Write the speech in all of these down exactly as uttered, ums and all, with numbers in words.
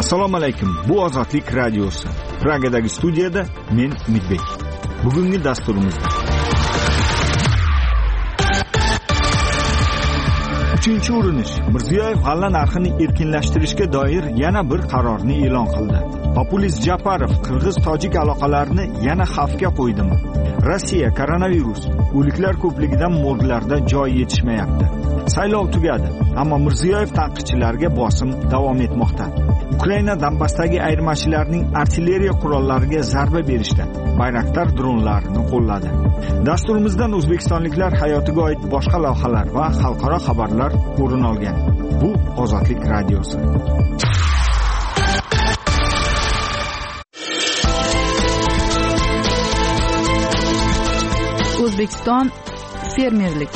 Assalomu alaykum. Bu Ozodlik radiosi. Pragadagi studiyada men Umidbek. Bugungi dasturimizda uchinchi urinish. Mirziyoyev g'alla narxini erkinlashtirishga doir yana bir qarorni e'lon qildi. Populist Japarov Qirg'iz-Tojik aloqalarini yana xavfga qo'ydimi? Rossiya koronavirus, o'liklar ko'pligidan morglarda joy yetishmayapti. Saylov tugadi, ammo Mirziyoyev tanqidchilarga bosim davom etmoqda. Ukraina Donbassdagi ayirmachilarning artilleriya qurollariga zarba berishda Bayraktar dronlarini qo'lladi. Dasturimizdan o'zbekistonliklar hayotiga oid boshqa lavhalar va xalqaro xabarlar o'rin olgan. Bu Ozodlik radiosi. O'zbekiston fermerlik.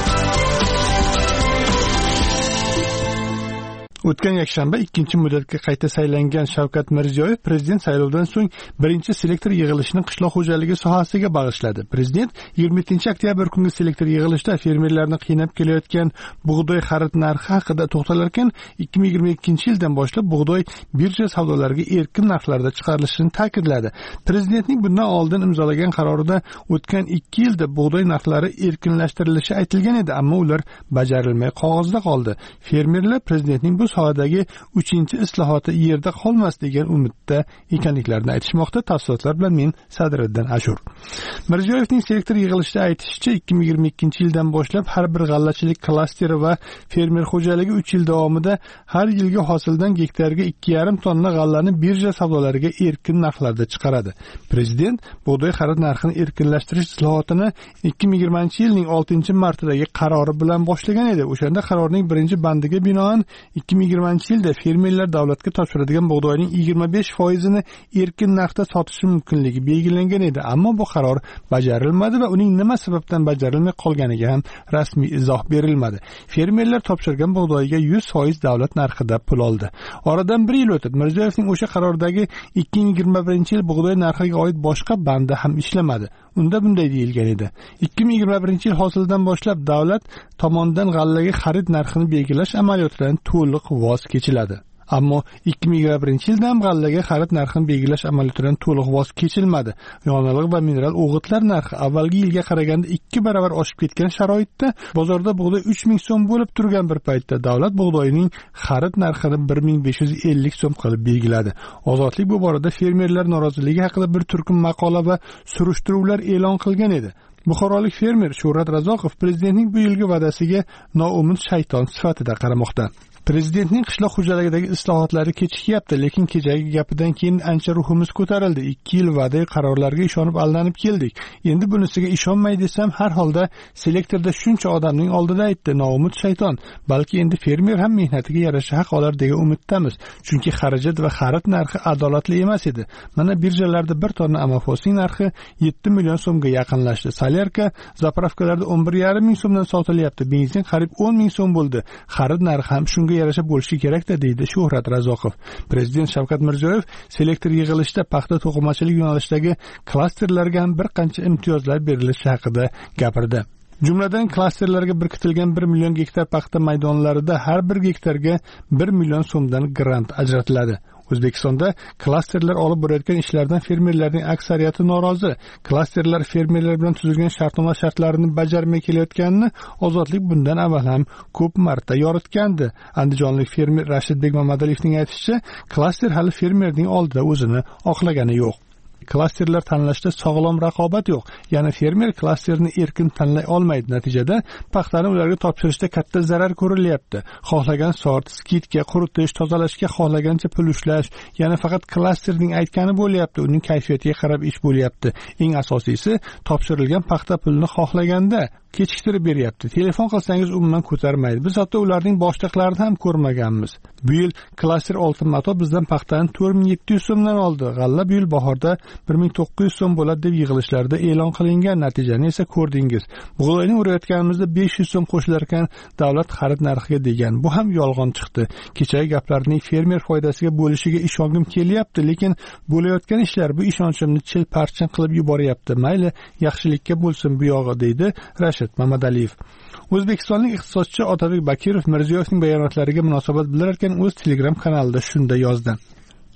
O'tgan yakshanba ikkinchi muddatga qayta saylangan Shavkat Mirziyoyev prezident saylovidan so'ng birinchi selektor yig'ilishini qishloq xo'jaligi sohasiga bag'ishladi. Prezident yigirma yettinchi oktyabr kungi selektor yig'ilishida fermerlarni qiynab kelayotgan bug'doy xarid narxi haqida to'xtalar ekan, ikki ming yigirma ikkinchi yildan boshlab bug'doy birja savdolariga erkin narxlarda chiqarilishini ta'kidladi. Prezidentning bundan oldin imzolagan qarorida o'tgan ikki yilda bug'doy narxlari erkinlashtirilishi aytilgan edi, ammo ular bajarilmay qog'ozda qoldi. Fermerlar prezidentning bu sohadagi uchinchi islohoti yerda qolmas degan umidda ekanliklarini aytishmoqda. Tafsilotlar bilan men Sadriddin Ashur. Mirziyoyevning selektor yig'ilishida aytishicha, ikki ming yigirma ikkinchi yildan boshlab har bir g'allachilik klasteri va fermer xo'jaligi uch yil davomida har yilgi hosildan gektarga ikki yarim tonna g'allani birja savdolariga erkin narxlarda chiqaradi. Prezident bug'doy xarid narxini erkinlashtirish islohotini ikki ming yigirmanchi yilning oltinchi martidagi qarori bilan boshlagan edi. O'shanda qarorning birinchi bandiga binoan ikki ming yigirmanchi yilda fermerlar davlatga topshiradigan bug'doyning yigirma besh foizini erkin narxda sotishi mumkinligi belgilangan edi, ammo bu qaror bajarilmadi va uning nima sababdan bajarilmay qolganiga ham rasmiy izoh berilmadi. Fermerlar topshirgan bug'doyiga yuz foiz davlat narxida pul oldi. Oradan bir yil o'tib, Mirziyoyevning o'sha qarordagi ikki ming yigirma birinchi yil bug'doy narxiga oid boshqa bandi ham ishlamadi. Unda bunday deyilgan edi: ikki ming yigirma birinchi yil hosilidan boshlab davlat tomonidan g'allaga xarid narxini belgilash amaliyotidan to'liq voz kechiladi. Ammo ikki ming yigirma birinchi yilda ham g'allaga xarid narxini belgilash amaliyotidan to'liq voz kechilmadi. Yonilg'i va mineral o'g'itlar narxi avvalgi yilga qaraganda ikki barobar oshib ketgan sharoitda bozorda bug'doy uch ming so'm bo'lib turgan bir paytda davlat bug'doyning xarid narxini bir ming besh yuz ellik so'm qilib belgiladi. Ozodlik bu borada fermerlar noroziligi haqida bir turkum maqola va surishtiruvlar e'lon qilgan edi. Buxorolik fermer Shuhrat Razoqov prezidentning bu yilgi va'dasiga noumid shayton sifatida qaramoqda. Prezidentning qishloq xo'jaligidagi islohotlari kechikyapti, lekin kechagi gapidan keyin ancha ruhimiz ko'tarildi. ikki yil va'da qarorlarga ishonib aldanib keldik. Endi bunisiga ishonmay desam, har holda selektorda shuncha odamning oldida aytdi noumid shayton. Balki endi fermer ham mehnatiga yarasha haq olar degan umiddamiz. Chunki xarajat va xarid narxi adolatli emas edi. Mana birjalarda bir tonna amafosning narxi yetti million so'mga yaqinlashdi. Solyarka zapravkalarda o'n bir yarim ming so'mdan sotilyapti. Benzin qariyb o'n ming so'm bo'ldi. Xarid narxi ham shunga yarasha bo'lishi kerak-da, deydi Shuhrat Razoqov. Prezident Shavkat Mirziyoyev selektor yig'ilishida paxta to'qimachilik yo'nalishidagi klasterlarga ham bir qancha imtiyozlar berilishi haqida gapirdi. Jumladan klasterlarga birkitilgan bir million gektar paxta maydonlarida har bir gektarga bir million so'mdan grant ajratiladi. O'zbekistonda klasterlar olib borayotgan ishlardan fermerlarning aksariyati norozi. Klasterlar fermerlar bilan tuzilgan shartnoma shartlarini bajarmay kelayotganini Ozodlik bundan avval ham ko'p marta yoritgandi. Andijonlik fermer Rashidbek Mamadaliyevning aytishicha, klaster hali fermerning oldida o'zini oqlagani yo'q. Klasterlar tanlashda sog'lom raqobat yo'q. Ya'ni fermer klasterni erkin tanlay olmaydi. Natijada paxtani ularga topshirishda katta zarar ko'rilyapti. Xohlagan sort, skidga, quritish, tozalashga xohlagancha pul ushlash, ya'ni faqat klasterning aytgani bo'lyapti. Uning kayfiyatiga qarab ish bo'lyapti. Eng asosiysi, topshirilgan paxta pulni xohlaganda kechiktirib beryapti. Telefon qilsangiz umuman ko'tarmaydi. Biz hatto ularning boshliqlarini ham ko'rmaganmiz. Bu yil klaster oltin mato bizdan paxtani to'rt ming yetti yuz so'mdan oldi. G'alla bu yil bahorda bir ming to'qqiz yuz so'm bo'ladi deb yig'ilishlarda e'lon qilingan. Natijani esa ko'rdingiz. Bug'doyni urayotganimizda besh yuz so'm qo'shilar ekan davlat xarid narxiga degan. Bu ham yolg'on chiqdi. Kechagi gaplarning fermer foydasiga bo'lishiga ishongim kelyapti, lekin bo'layotgan ishlar bu ishonchimni chil-parchin qilib yuboryapti. Mayli, yaxshilikka bo'lsin bu yog'i, deydi Rashid Mamadaliyev. O'zbekistonlik iqtisodchi Otabek Bakirov Mirziyoyevning bayonotlariga munosabat bildirgan o'z Telegram kanalida shunday yozdi: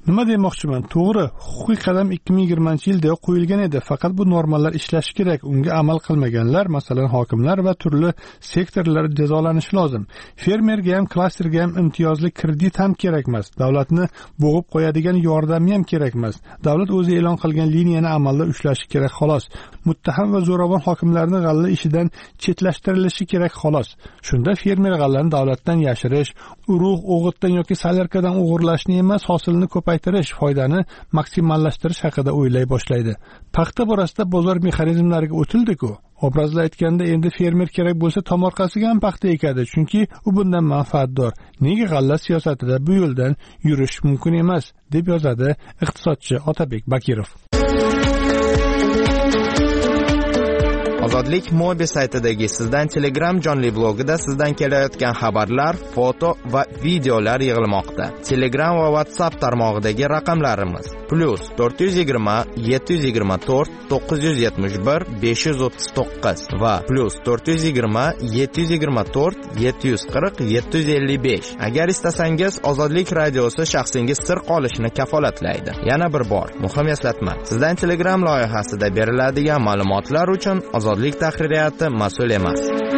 Nima demoqchiman? To'g'ri, huquqiy qadam ikki ming yigirmanchi yilda qo'yilgan edi, faqat bu normalar ishlashi kerak. Unga amal qilmaganlar, masalan, hokimlar va turli sektorlar jazolanishi lozim. Fermerga ham, klasterga ham imtiyozli kredit ham kerak emas. Davlatni bo'g'ib qo'yadigan yordam ham kerak emas. Davlat o'zi e'lon qilgan liniyani amalda ushlashi kerak xolos. Muttaham va zo'ravon hokimlarning g'alla ishidan chetlashtirilishi kerak xolos. Shunda fermer g'allani davlatdan yashirish, urug' o'g'itdan yoki salyarkadan o'g'irlashni emas, hosilni ko'paytirish, foydani maksimallashtirish haqida o'ylay boshlaydi. Paxta borasida bozor mexanizmlariga o'tildi-ku. Obrazla aytganda, endi fermer kerak bo'lsa tomorqasiga ham paxta ekadi, chunki u bundan manfaatdor. Nega g'alla siyosatida bu yo'ldan yurish mumkin emas, deb yozadi iqtisodchi Otabek Bakirov. Ozodlik Mobi saytidagi Sizdan Telegram jonli blogida sizdan kelayotgan xabarlar, foto va videolar yig'ilmoqda. Telegram va WhatsApp tarmog'idagi raqamlarimiz plus to'rt yuz yigirma yetti yuz yigirma to'rt to'qqiz yuz yetmish bir besh yuz o'ttiz to'qqiz va plus to'rt yuz yigirma yetti yuz yigirma to'rt yetti yuz qirq yetti yuz ellik besh. Agar istasangiz, Ozodlik radiosi shaxsingiz sir qolishini kafolatlaydi. Yana bir bor muhim eslatma. Sizdan Telegram loyihasida beriladigan ma'lumotlar uchun Ozodlik tahririyati mas'ul emas.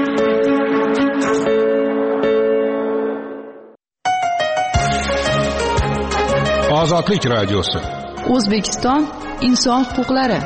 Ozodlik radiosi. O'zbekiston inson huquqlari.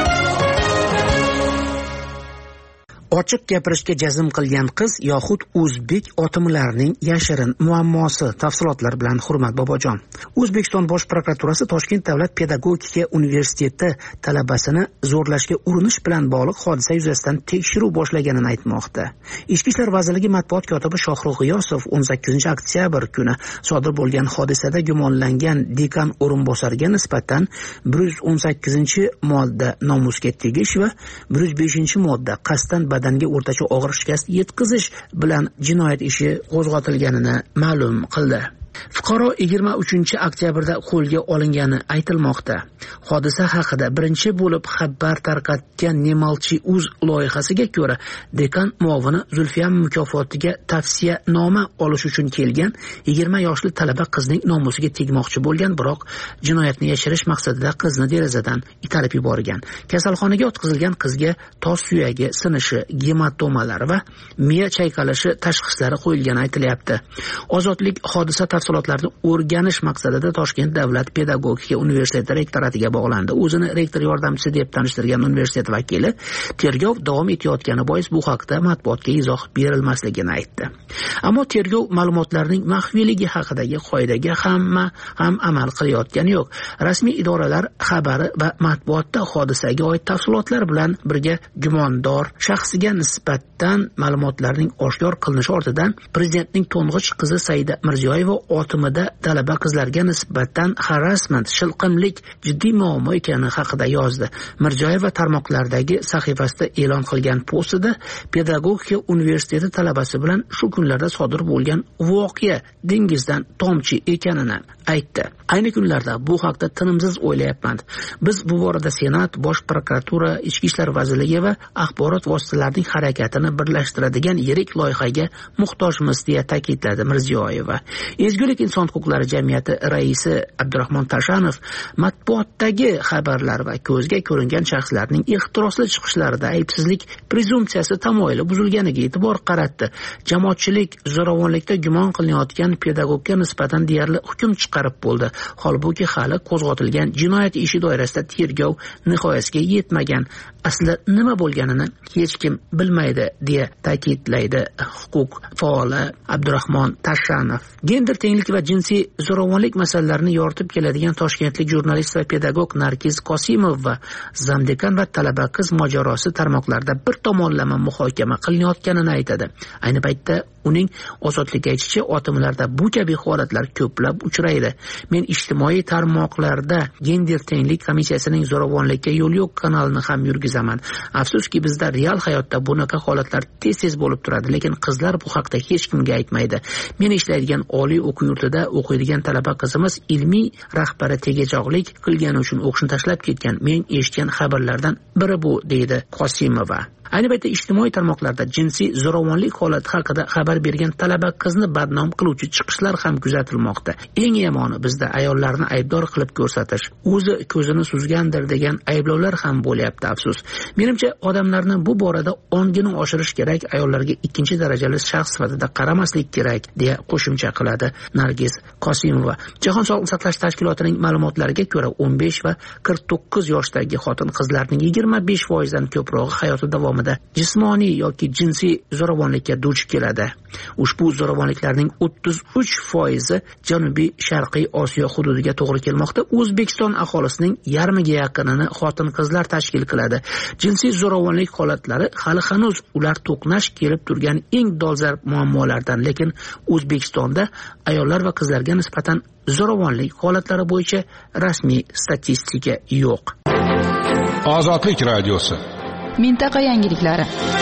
Ochiq gapirishga jazm qilgan qiz yoxud o'zbek otimlarining yashirin muammosi. Tafsilotlar bilan Hurmat Bobojon. O'zbekiston Bosh prokuraturasi Toshkent davlat pedagogika universiteti talabasini zo'rlashga urinish bilan bog'liq hodisa yuzasidan tekshiruv boshlaganini aytmoqda. Ichki ishlar vazirligi matbuot kotibi Shohrux G'iyosov o'n sakkizinchi oktyabr kuni sodir bo'lgan hodisada gumonlangan dekan o'rinbosariga nisbatan bir yuz o'n sakkizinchi modda nomusga tegish va bir yuz beshinchi modda qasddan badanga o'rtacha og'ir shikast yetkazish bilan jinoyat ishi qo'zg'atilganini ma'lum qildi. Fuqaro yigirma uchinchi oktyabrda qo'lga olingani aytilmoqda. Hodisa haqida birinchi bo'lib xabar tarqatgan Nemalchi uz loyihasiga ko'ra, dekan muovini Zulfiyam mukofotiga tavsiya noma olish uchun kelgan yigirma yoshli talaba qizning nomusiga tegmoqchi bo'lgan, biroq jinoyatni yashirish maqsadida qizni derazadan itarib yuborgan. Kasalxonaga yotqizilgan qizga tos suyagi sinishi, gematomalar va miya chayqalishi tashxislari qo'yilgani aytilyapti. Ozodlik hodisa tafsilotlarini o'rganish maqsadida Toshkent davlat pedagogika universiteti rektoratiga bog'landi. O'zini rektor yordamchisi deb tanishtirgan universitet vakili tergov davom etayotgani bois bu haqda matbuotga izoh berilmasligini aytdi. Ammo tergov ma'lumotlarining maxfiyligi haqidagi qoidaga hamma ham amal qilayotgani yo'q. Rasmiy idoralar xabari va matbuotda hodisaga oid tafsilotlar bilan birga gumondor shaxsiga nisbatan ma'lumotlarning oshkor qilinishi ortidan prezidentning to'ng'ich qizi Saida Mirziyoyeva otimida talaba qizlarga nisbatan harassment, shilqimlik jiddiy muammo ekani haqida yozdi. Mirziyoyeva tarmoqlardagi sahifasida e'lon qilgan postida pedagogika universiteti talabasi bilan shu kunlarda sodir bo'lgan voqea dengizdan tomchi ekanini aytdi. Ayni kunlarda bu haqda tinimsiz o'ylayapman. Biz bu borada Senat, Bosh prokuratura, Ichki ishlar vazirligi va axborot vositalarining harakatini birlashtiradigan yirik loyihaga muhtojmiz deya ta'kidladi Mirziyoyeva. Ezgulik inson huquqlari jamiyati raisi Abdurahmon Tashanov matbuotdagi xabarlar va ko'zga ko'ringan shaxslarning ehtirosli chiqishlarida aybsizlik prezumsiyasi tamoyili buzilganiga e'tibor qaratdi. Jamoatchilik zo'ravonlikda gumon qilinayotgan pedagogga nisbatan deyarli hukm chiqarib bo'ldi. Holbuki hali qo'zg'atilgan jinoyat ishi doirasida tergov nihoyasiga yetmagan. Aslida nima bo'lganini hech kim bilmaydi deya ta'kidlaydi huquq faoli Abdurahmon Tashanov. Gender tenglik va jinsiy zo'ravonlik masalalarini yoritib keladigan toshkentlik jurnalist va pedagog Nargiz Qosimov va zamdekan va talaba qiz mojarosi tarmoqlarda bir tomonlama muhokama qilinayotganini aytadi. Ayni paytda uning Ozodlikka aytishicha, otimlarda bu kabi holatlar ko'plab uchraydi. Men ijtimoiy tarmoqlarda gender tenglik komissiyasining zo'ravonlikka yo'l yo'q kanalini ham yurgizaman. Afsuski bizda real hayotda bunaqa holatlar tez-tez bo'lib turadi, lekin qizlar bu haqda hech kimga aytmaydi. Men ishlaydigan oliy o'quv yurtida o'qiydigan talaba qizimiz ilmiy rahbari tegajoqlik qilgani uchun o'qishni tashlab ketgan. Men eshitgan xabarlardan biri bu, deydi Qosimova. Ayni paytda ijtimoiy tarmoqlarda jinsiy zo'ravonlik holati haqida xabar bergan talaba qizni badnom qiluvchi chiqishlar ham kuzatilmoqda. Eng yomoni bizda ayollarni aybdor qilib ko'rsatish, o'zi ko'zini suzgandir degan ayblovlar ham bo'lyapti, afsus. Menimcha odamlarni bu borada ongini oshirish kerak, ayollarga ikkinchi darajali shaxs sifatida qaramaslik kerak, deya qo'shimcha qiladi Nargiz Qosimova. Jahon Sog'liqni saqlash tashkilotining ma'lumotlariga ko'ra, o'n besh va qirq to'qqiz yoshdagi xotin-qizlarning yigirma besh foiz dan ko'prog'i hayoti davomida jismoniy yoki jinsiy zo'ravonlikka duch keladi. Ushbu zo'ravonliklarning o'ttiz uch foizi Janubiy Sharqiy Osiyo hududiga to'g'ri kelmoqda. O'zbekiston aholisining yarmiga yaqinini xotin-qizlar tashkil qiladi. Jinsiy zo'ravonlik holatlari hali hanuz ular to'qnash kelib turgan eng dolzarb muammolardan, lekin O'zbekistonda ayollar va qizlarga nisbatan zo'ravonlik holatlari bo'yicha rasmiy statistika yo'q. Ozodlik radiosi. Mintaqa yangiliklari.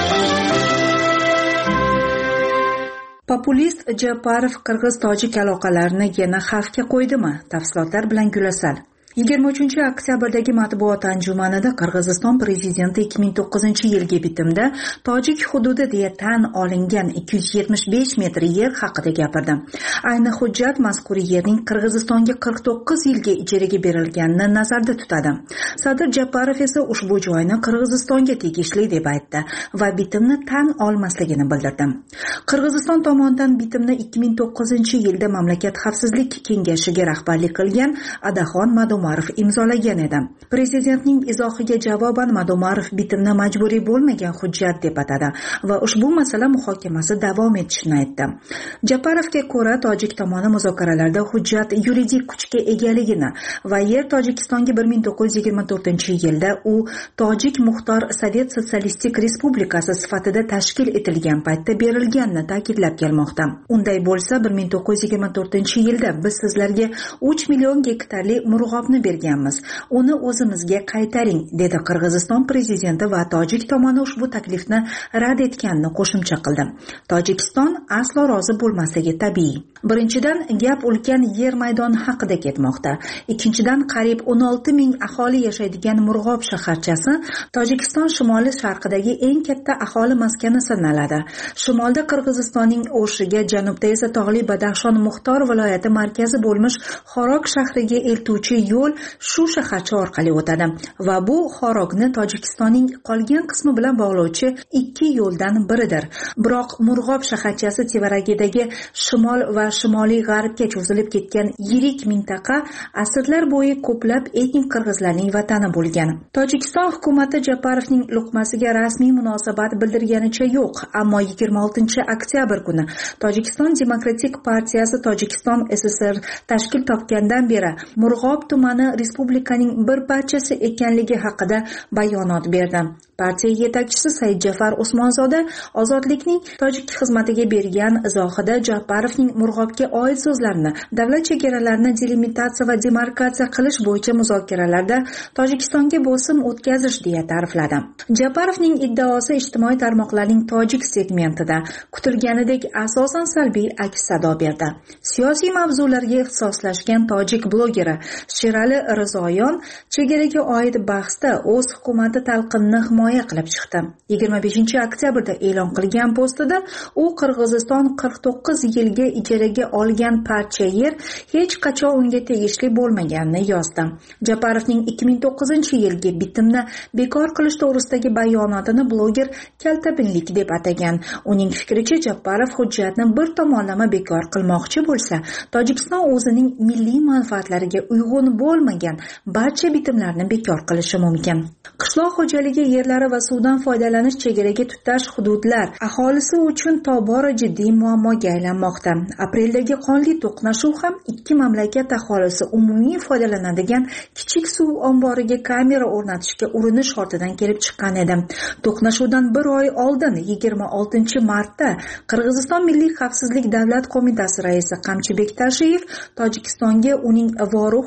Populist Japarov qirg'iz-tojik aloqalarini yana xavfga qo'ydimi? Tafsilotlar bilan Gulasal. yigirma uchinchi oktyabrdagi matbuot anjumanida Qirg'iziston prezidenti ikki ming to'qqizinchi yilgi bitimda tojik hududi deya tan olingan ikki yuz yetmish besh metr yer haqida gapirdi. Ayni hujjat mazkur yerning Qirg'izistonga qirq to'qqiz yilga ijaraga berilganini nazarda tutadi. Sadir Japarov esa ushbu joyni Qirg'izistonga tegishli deb aytdi va bitimni tan olmasligini bildirdi. Qirg'iziston tomonidan bitimni ikki ming to'qqizinchi yilda mamlakat xavfsizlik kengashiga rahbarlik qilgan Adaxon Madomarov imzolagan edi. Prezidentning izohiga javoban Madomarov bitimni majburiy bo'lmagan hujjat deb atadi va ushbu masala muhokamasi davom etishini aytdi. Japarovga ko'ra, tojik tomoni muzokaralarda hujjat yuridik kuchga egaligini va yer Tojikistonga bir ming to'qqiz yuz yigirma to'rtinchi yilda u Tojik Muxtor Sovet Sotsialistik Respublikasi sifatida tashkil etilgan paytda berilganini ta'kidlab kelmoqda. Unday bo'lsa, bir ming to'qqiz yuz yigirma to'rtinchi yilda biz sizlarga uch million gektarli murg'obni berganmiz. Uni o'zimizga qaytaring, dedi Qirg'iziston prezidenti va tojik tomoni ushbu taklifni rad etganini qo'shimcha qildi. Tojikiston aslo rozi bo'lmasligi tabiiy. Birinchidan, gap ulkan yer maydoni haqida ketmoqda. Ikkinchidan, qariyb o'n olti ming aholi yashaydigan Murg'ob shaharchasi Tojikiston shimoli sharqidagi eng katta aholi maskani sanaladi. Shimolda Qirg'izistonning O'shiga, janubda esa tog'li Badaxshon Muxtor viloyati markazi bo'lmish Xorog shahriga eltuvchi yo'l shu shaharcha orqali o'tadi va bu Xorogni Tojikistonning qolgan qismi bilan bog'lovchi ikki yo'ldan biridir. Biroq Murg'ob shaharchasi tevaragidagi shimol va shimoliy g'arbga cho'zilib ketgan yirik mintaqa asrlar bo'yi ko'plab etnik qirg'izlarning vatani bo'lgan. Tojikiston hukumati Japarovning luqmasiga rasmiy munosabat bildirganicha yo'q, ammo yigirma oltinchi oktyabr kuni Tojikiston Demokratik partiyasi Tojikiston S S R tashkil topgandan beri Murg'ob tumani respublikaning bir parchasi ekanligi haqida bayonot berdi. Partiya yetakchisi Saidjafar Usmonzoda Ozodlikning tojik xizmatiga bergan izohida Japarovning Murg'obga oid so'zlarini davlat chegaralarini delimitatsiya va demarkatsiya qilish bo'yicha muzokaralarda Tojikistonga bosim o'tkazish deya ta'rifladi. Japarovning iddaosi ijtimoiy tarmoqlarning tojik segmentida kutilganidek asosan salbiy aks sado berdi. Siyosiy mavzularga ixtisoslashgan tojik blogeri Sherali Rizoyon chegaraga oid bahsda o'z hukumati talqinini himoya qilib chiqdi. yigirma beshinchi oktyabrda e'lon qilgan postida u Qirg'iziston qirq to'qqiz yilga ijaraga olgan parcha yer hech qachon unga tegishli bo'lmaganini yozdi. Japarovning ikki ming to'qqizinchi yilgi bitimni bekor qilish to'g'risidagi bayonotini bloger kaltabinlik deb atagan. Uning fikricha, Japarov hujjatni bir tomonlama bekor qilmoqchi bo'lsa, Tojikiston o'zining milliy manfaatlariga uyg'un bo'lmagan barcha bitimlarni bekor qilishi mumkin. Qishloq xo'jaligi yerlari va suvdan foydalanish chegaraga tutash hududlar aholisi uchun tobora jiddiy muammoga aylanmoqda. Apreldagi qonli to'qnashuv ham ikki mamlakat aholisi umumiy foydalanadigan kichik suv omboriga kamera o'rnatishga urinish ortidan kelib chiqqan edi. To'qnashuvdan bir oy oldin yigirma oltinchi martda Qirg'iziston Milliy xavfsizlik davlat qo'mitasi raisi Qamchibek Tashiyev Tojikistonga uning Voruh eksklavi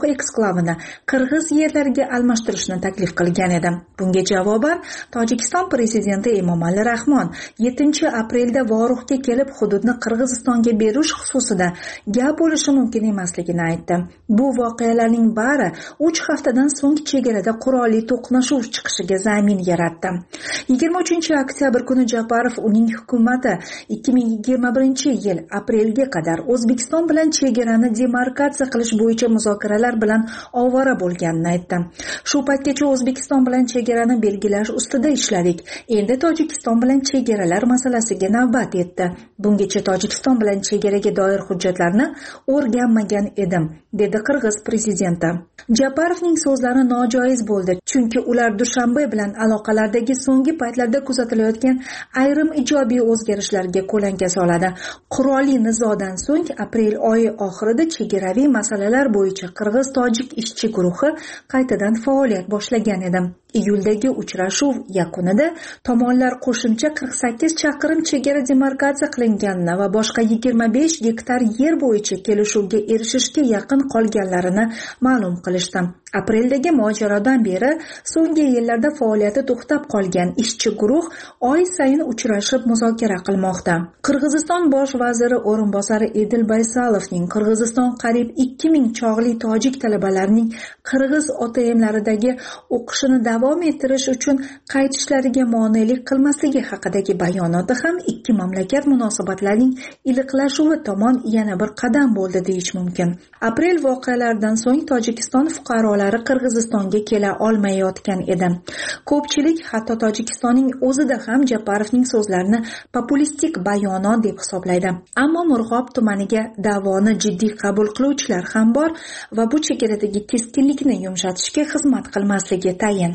sababini qirg'iz yerlariga almashtirishni taklif qilgan edi. Bunga javoban Tojikiston prezidenti Emomali Rahmon yettinchi aprelda Voruxga kelib hududni Qirg'izistonga berish xususida gap bo'lishi mumkin emasligini aytdi. Bu voqealarning bari uch haftadan so'ng chegarada qurolli to'qnashuv chiqishiga zamin yaratdi. yigirma uchinchi oktyabr kuni Japarov uning hukumati ikki ming yigirma birinchi yil aprelga qadar O'zbekiston bilan chegarani demarkatsiya qilish bo'yicha muzokaralar bilan ovora bo'lganini aytdi. Shu paytgacha O'zbekiston bilan chegarani belgilash ustida ishladik. Endi Tojikiston bilan chegaralar masalasiga navbat yetdi. Bungacha Tojikiston bilan chegaraga doir hujjatlarni o'rganmagan edim, dedi Qirg'iz prezidenti. Japarovning so'zlari nojoiz bo'ldi, chunki ular Dushanbe bilan aloqalardagi so'nggi paytlarda kuzatilayotgan ayrim ijobiy o'zgarishlarga ko'lanka soladi. Qurolli nizodan so'ng aprel oyi oxirida chegaraviy masalalar bo'yicha Qirg'iz-Tojik ishchi guruhi qaytadan faoliyat boshlagan edi. Iyuldagi uchrashuv yakunida tomonlar qo'shimcha qirq sakkiz chaqirim chegara demarkatsiya qilinganini va boshqa yigirma besh gektar yer bo'yicha kelishuvga erishishga yaqin qolganlarini ma'lum qilishdi. Apreldagi mojarodan beri so'nggi yillarda faoliyati to'xtab qolgan ishchi guruh oy sayin uchrashib muzokara qilmoqda. Qirg'iziston bosh vaziri o'rinbosari Edil Baysalovning Qirg'iziston qariyb ikki ming chog'li tojik talabalarining qirg'iz otayimlaridagi o'qishini davom ettirish uchun qaytishlariga monelik qilmasligi haqidagi bayonoti ham ikki mamlakat munosabatlarining iliqlashuvi tomon yana bir qadam bo'ldi deyish mumkin. Aprel voqealaridan so'ng Tojikiston fuqarolari Qirg'izistonga kela olmayotgan edi. Ko'pchilik hatto Tojikistonning o'zida ham Japarovning so'zlarini populistik bayonot deb hisoblaydi. Ammo Murg'ob tumaniga da'voni jiddiy qabul qiluvchilar ham bor va bu chegaradagi keskinlikni yumshatishga xizmat qilmasligi tayin.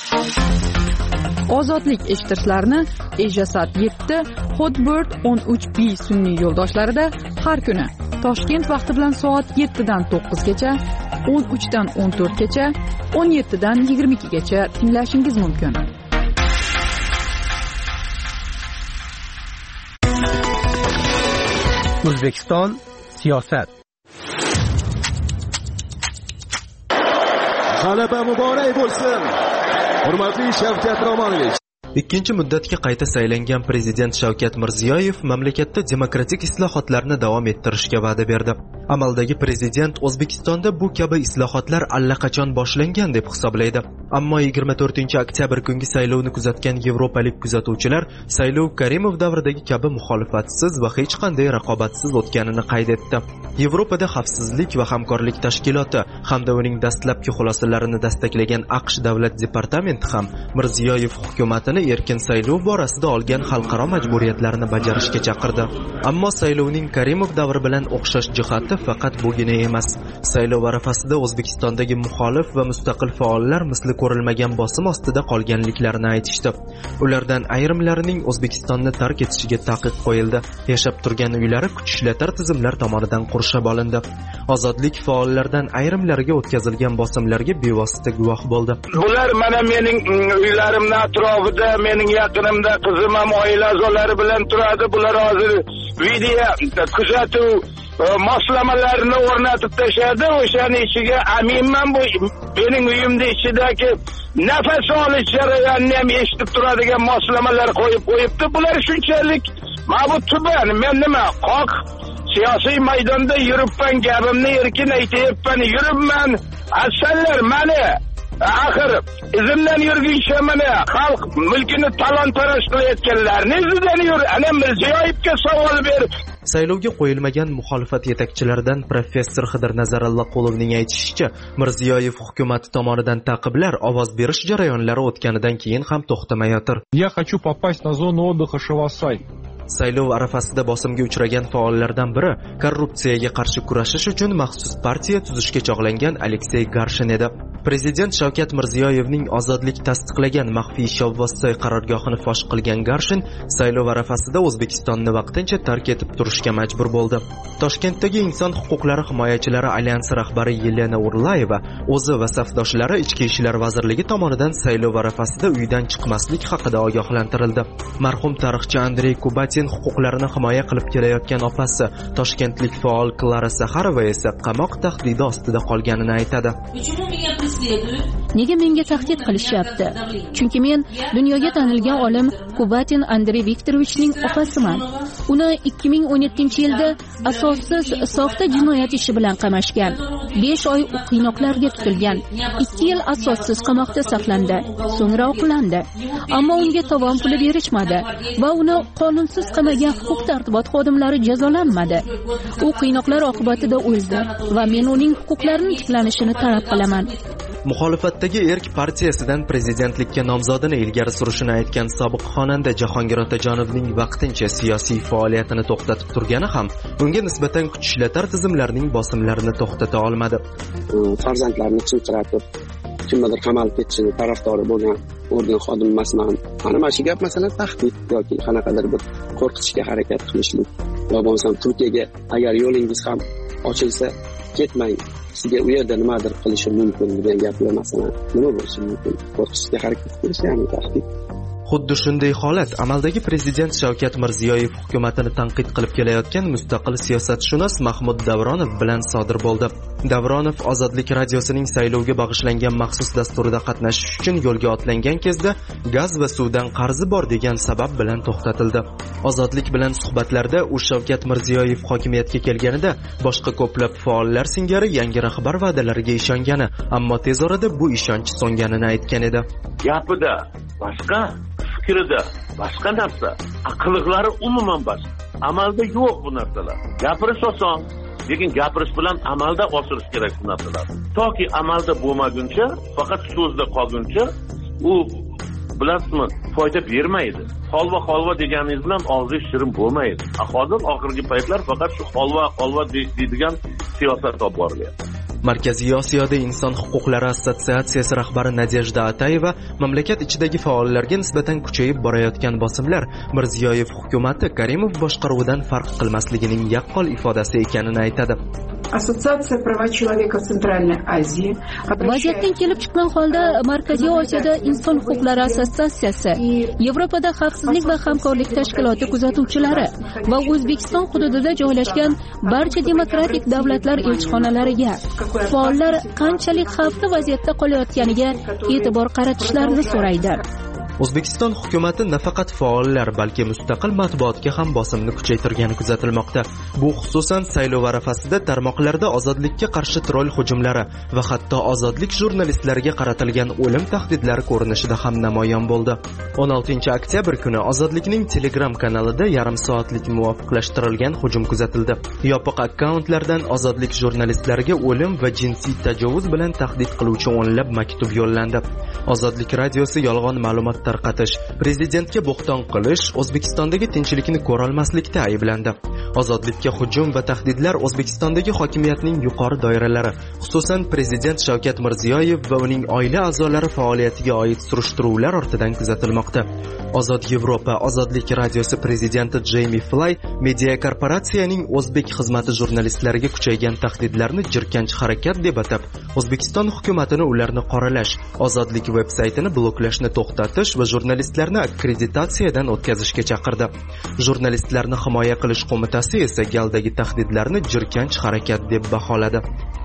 Ozodlik eshittirishlarni Ejasat yetti, Hotbird o'n uch B sun'iy yo'ldoshlarida har kuni Toshkent vaqti bilan soat yettidan to'qqizgacha, o'n uchdan o'n to'rtgacha, o'n yettidan yigirma ikkigacha tinglashingiz mumkin. O'zbekiston siyosat. G'alaba muborak bo'lsin. Hurmatli Shavkat Ramonovich. Ikkinchi muddatga qayta saylangan prezident Shavkat Mirziyoyev mamlakatda demokratik islohotlarni davom ettirishga va'da berdi. Amaldagi prezident O'zbekistonda bu kabi islohotlar allaqachon boshlangan deb hisoblaydi. Ammo yigirma to'rtinchi oktyabr kungi saylovni kuzatgan yevropalik kuzatuvchilar saylov Karimov davridagi kabi muxolifatsiz va hech qanday raqobatsiz o'tganini qayd etdi. Yevropada xavfsizlik va hamkorlik tashkiloti hamda uning dastlabki xulosalarini dastaklagan AQSh davlat departamenti ham Mirziyoyev hukumatini erkin saylov borasida olgan xalqaro majburiyatlarini bajarishga chaqirdi. Ammo saylovning Karimov davri bilan o'xshash jihati faqat bugina emas. Saylov arafasida O'zbekistondagi muxolif va mustaqil faollar misli ko'rilmagan bosim ostida qolganliklarini aytishdi. Ulardan ayrimlarining O'zbekistonni tark etishiga taqiq qo'yildi. Yashab turgan uylari kuch ishlatar tizimlar tomonidan qurshab olindi. Ozodlik faollaridan ayrimlariga o'tkazilgan bosimlarga bevosita guvoh bo'ldi. Bular mana mening uylarimning atrofida, mening yaqinimda qizim ham oila a'zolari bilan turadi. Bular hozir video kuzatuv moslamalarni o'rnatib tashadi. O'shaning ichiga aminman, bu mening uyimning ichidagi nafas olish jarayonini ham eshitib turadigan moslamalar qo'yib qo'yibdi. Bular shunchalik ma'bud tuban, men nima qoq siyosiy maydonda yuribman, gapimni erkin aytyapman, yuribman. Asallar mani axir izimdan yurguncha mana xalq mulkini talon-taroj qilayotganlarni izidan yur. Ana Mirziyoyevga savol ber. Saylovga qo'yilmagan muxolifat yetakchilaridan professor Xidir Nazaralloqulovning aytishicha, Mirziyoyev hukumati tomonidan ta'qiblar, ovoz berish jarayonlari o'tganidan keyin ham to'xtamayotir. Я хочу попасть на зону отдыха Шавасай. Saylov arafasida bosimga uchragan faollardan biri korrupsiyaga qarshi kurashish uchun maxsus partiya tuzishga chog'langan Aleksey Garshin edi. Prezident Shavkat Mirziyoyevning ozodlik tasdiqlagan maxfiy Shovvossoy qarorgohini fosh qilgan Garshin saylov arafasida O'zbekistonni vaqtincha tark etib turishga majbur bo'ldi. Toshkentdagi inson huquqlari himoyachilari alyansi rahbari Yelena Urlayeva o'zi va safdoshlari Ichki ishlar vazirligi tomonidan saylov arafasida uydan chiqmaslik haqida ogohlantirildi. Marhum tarixchi Andrey Kubatin huquqlarini himoya qilib kelayotgan opasi toshkentlik faol Klara Saxarova esa qamoq tahdidi ostida qolganini aytadi. Nega menga tahdid qilishyapti? Chunki men dunyoga tanilgan olim Kubatin Andrey Viktorovichning opasiman. Uni ikki ming o'n yettinchi yilda asossiz soxta jinoyat ishi bilan qamashgan. besh oy qiynoqlarga tutilgan. ikki yil asossiz qamoqda saqlandi. So'ngra oqlandi. Ammo unga tovon puli berishmadi va uni qonunsiz qamagan huquq-tartibot xodimlari jazolanmadi. U qiynoqlar oqibatida o'ldi va men uning huquqlarining tiklanishini talab qilaman. Muxolifatdagi Erk partiyasidan prezidentlikka nomzodini ilgari surishini aytgan sobiq xonanda Jahongir Otajonovning vaqtincha siyosiy faoliyatini to'xtatib turgani ham unga nisbatan kuch ishlatar tizimlarning bosimlarini to'xtata olmadi. Farzandlarini chimchiratib, kimnidir qamalib ketishini tarafdori bo'lgan organ xodimi emasman. Mana mana shu gap masalan tahdid yoki qanaqadir bir qo'rqitishga harakat qilishlik. Yo bo'lmasam Turkiyaga agar yo'lingiz ham ochilsa ketmang. Sizga u yerda nimadir qilishi mumkin degan gaplar masalan nima bo'lishi mumkin? Qo'rqitishga harakat qilish, ya'ni tahdid. Xuddi shunday holat amaldagi prezident Shavkat Mirziyoyev hukumatini tanqid qilib kelayotgan mustaqil siyosatshunos Mahmud Davronov bilan sodir bo'ldi. Davronov Ozodlik radiosining saylovga bag'ishlangan maxsus dasturida qatnashish uchun yo'lga otlangan kezda gaz va suvdan qarzi bor degan sabab bilan to'xtatildi. Ozodlik bilan suhbatlarda u Shavkat Mirziyoyev hokimiyatga kelganida boshqa ko'plab faollar singari yangi rahbar va'dalariga ishongani, ammo tez orada bu ishonch so'nganini aytgan edi. Gapida boshqa, fikrida boshqa narsa, aqliqlari umuman boshqa. Amalda yo'q bu narsalar. Gapirish oson, lekin gapirish bilan amalda oshirish kerak bu narsalar. Toki amalda bo'lmaguncha, faqat so'zda qolguncha u bilasizmi, foyda bermaydi. Holva holva deganingiz bilan og'zi shirin bo'lmaydi. Hozir oxirgi paytlar faqat shu holva holva deydigan siyosat olib borilyapti. Markaziy Osiyoda Inson huquqlari assotsiatsiyasi rahbari Nadejda Atayeva mamlakat ichidagi faollarga nisbatan kuchayib borayotgan bosimlar Mirziyoyev hukumati Karimov boshqaruvidan farq qilmasligining yaqqol ifodasi ekanini aytadi. Assotsiatsiya prava человека в Центральной Азии. Vaziyatdan kelib chiqqan holda Markaziy Osiyoda Inson huquqlari assotsiatsiyasi, Yevropada xavfsizlik va hamkorlik tashkiloti kuzatuvchilari va O'zbekiston hududida joylashgan barcha demokratik davlatlar elchixonalariga faollar qanchalik xavfli vaziyatda qolayotganiga e'tibor qaratishlarini so'raydi. O'zbekiston hukumati nafaqat faollar, balki mustaqil matbuotga ham bosimni kuchaytirgani kuzatilmoqda. Bu xususan saylov arafasida tarmoqlarda ozodlikka qarshi troll hujumlari va hatto ozodlik jurnalistlariga qaratilgan o'lim tahdidlari ko'rinishida ham namoyon bo'ldi. o'n oltinchi oktyabr kuni Ozodlikning Telegram kanalida yarim soatlik muvofiqlashtirilgan hujum kuzatildi. Yopiq akkauntlardan ozodlik jurnalistlariga o'lim va jinsiy tajovuz bilan tahdid qiluvchi o'nlab maktub yo'llandi. Ozodlik radiosi yolg'on ma'lumot tarqatish, prezidentga bo'xton qilish, O'zbekistondagi tinchlikni ko'rolmaslikda ayblandi. Ozodlikka hujum va tahdidlar O'zbekistondagi hokimiyatning yuqori doiralari, xususan prezident Shavkat Mirziyoyev va uning oila a'zolari faoliyatiga oid surishtiruvlar ortidan kuzatilmoqda. Ozod Yevropa Ozodlik radiosi prezidenti Jamie Fly media korporatsiyaning o'zbek xizmati jurnalistlariga kuchaygan tahdidlarni jirkanch harakat deb atab, O'zbekiston hukumatini ularni qoralash, Ozodlik veb-saytini bloklashni to'xtatish va jurnalistlarni akkreditatsiyadan o'tkazishga chaqirdi. Jurnalistlarni himoya qilish qo'mitasi esa galdagi tahdidlarni jirkanch harakat deb baholadi.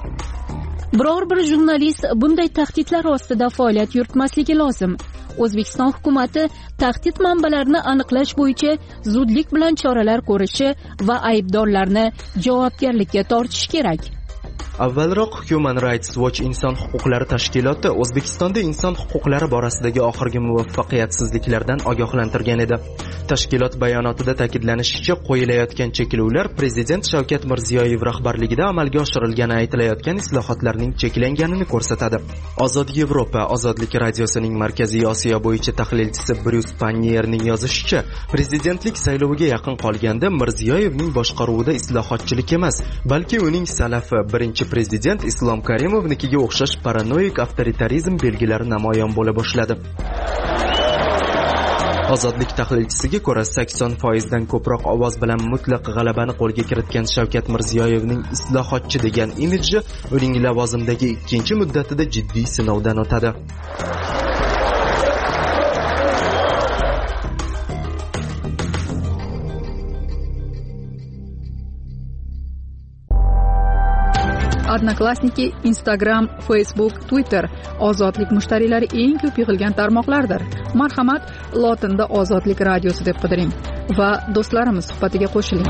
Biror bir jurnalist bunday tahdidlar ostida faoliyat yuritmasligi lozim. O'zbekiston hukumati tahdid manbalarini aniqlash bo'yicha zudlik bilan choralar ko'rishi va aybdorlarni javobgarlikka tortishi kerak. Avvalroq Human Rights Watch inson huquqlari tashkiloti O'zbekistonda inson huquqlari borasidagi oxirgi muvaffaqiyatsizliklardan ogohlantirgan edi. Tashkilot bayonotida ta'kidlanishicha, qo'yilayotgan cheklovlar prezident Shavkat Mirziyoyev rahbarligida amalga oshirilgani aytilayotgan islohotlarning cheklanganini ko'rsatadi. Ozod Yevropa Ozodlik radiosining Markaziy Osiyo bo'yicha tahlilchisi Bryus Pannierning yozishicha, prezidentlik sayloviga yaqin qolganda Mirziyoyevning boshqaruvida islohotchilik emas, balki uning salafi birinchi prezident Islom Karimovnikiga o'xshash paranoik avtoritarizm belgilari namoyon bo'la boshladi. Ozodlik tahlilchisiga ko'ra, sakson foizdan ko'proq ovoz bilan mutlaq g'alabani qo'lga kiritgan Shavkat Mirziyoyevning islohotchi degan imidji uning lavozimdagi ikkinchi muddatida jiddiy sinovdan o'tadi. Odnoklassniki, Instagram, Facebook, Twitter ozodlik mushtariylari eng ko'p yig'ilgan tarmoqlardir. Marhamat, lotinda Ozodlik radiosi deb qidiring va do'stlarimiz suhbatiga qo'shiling.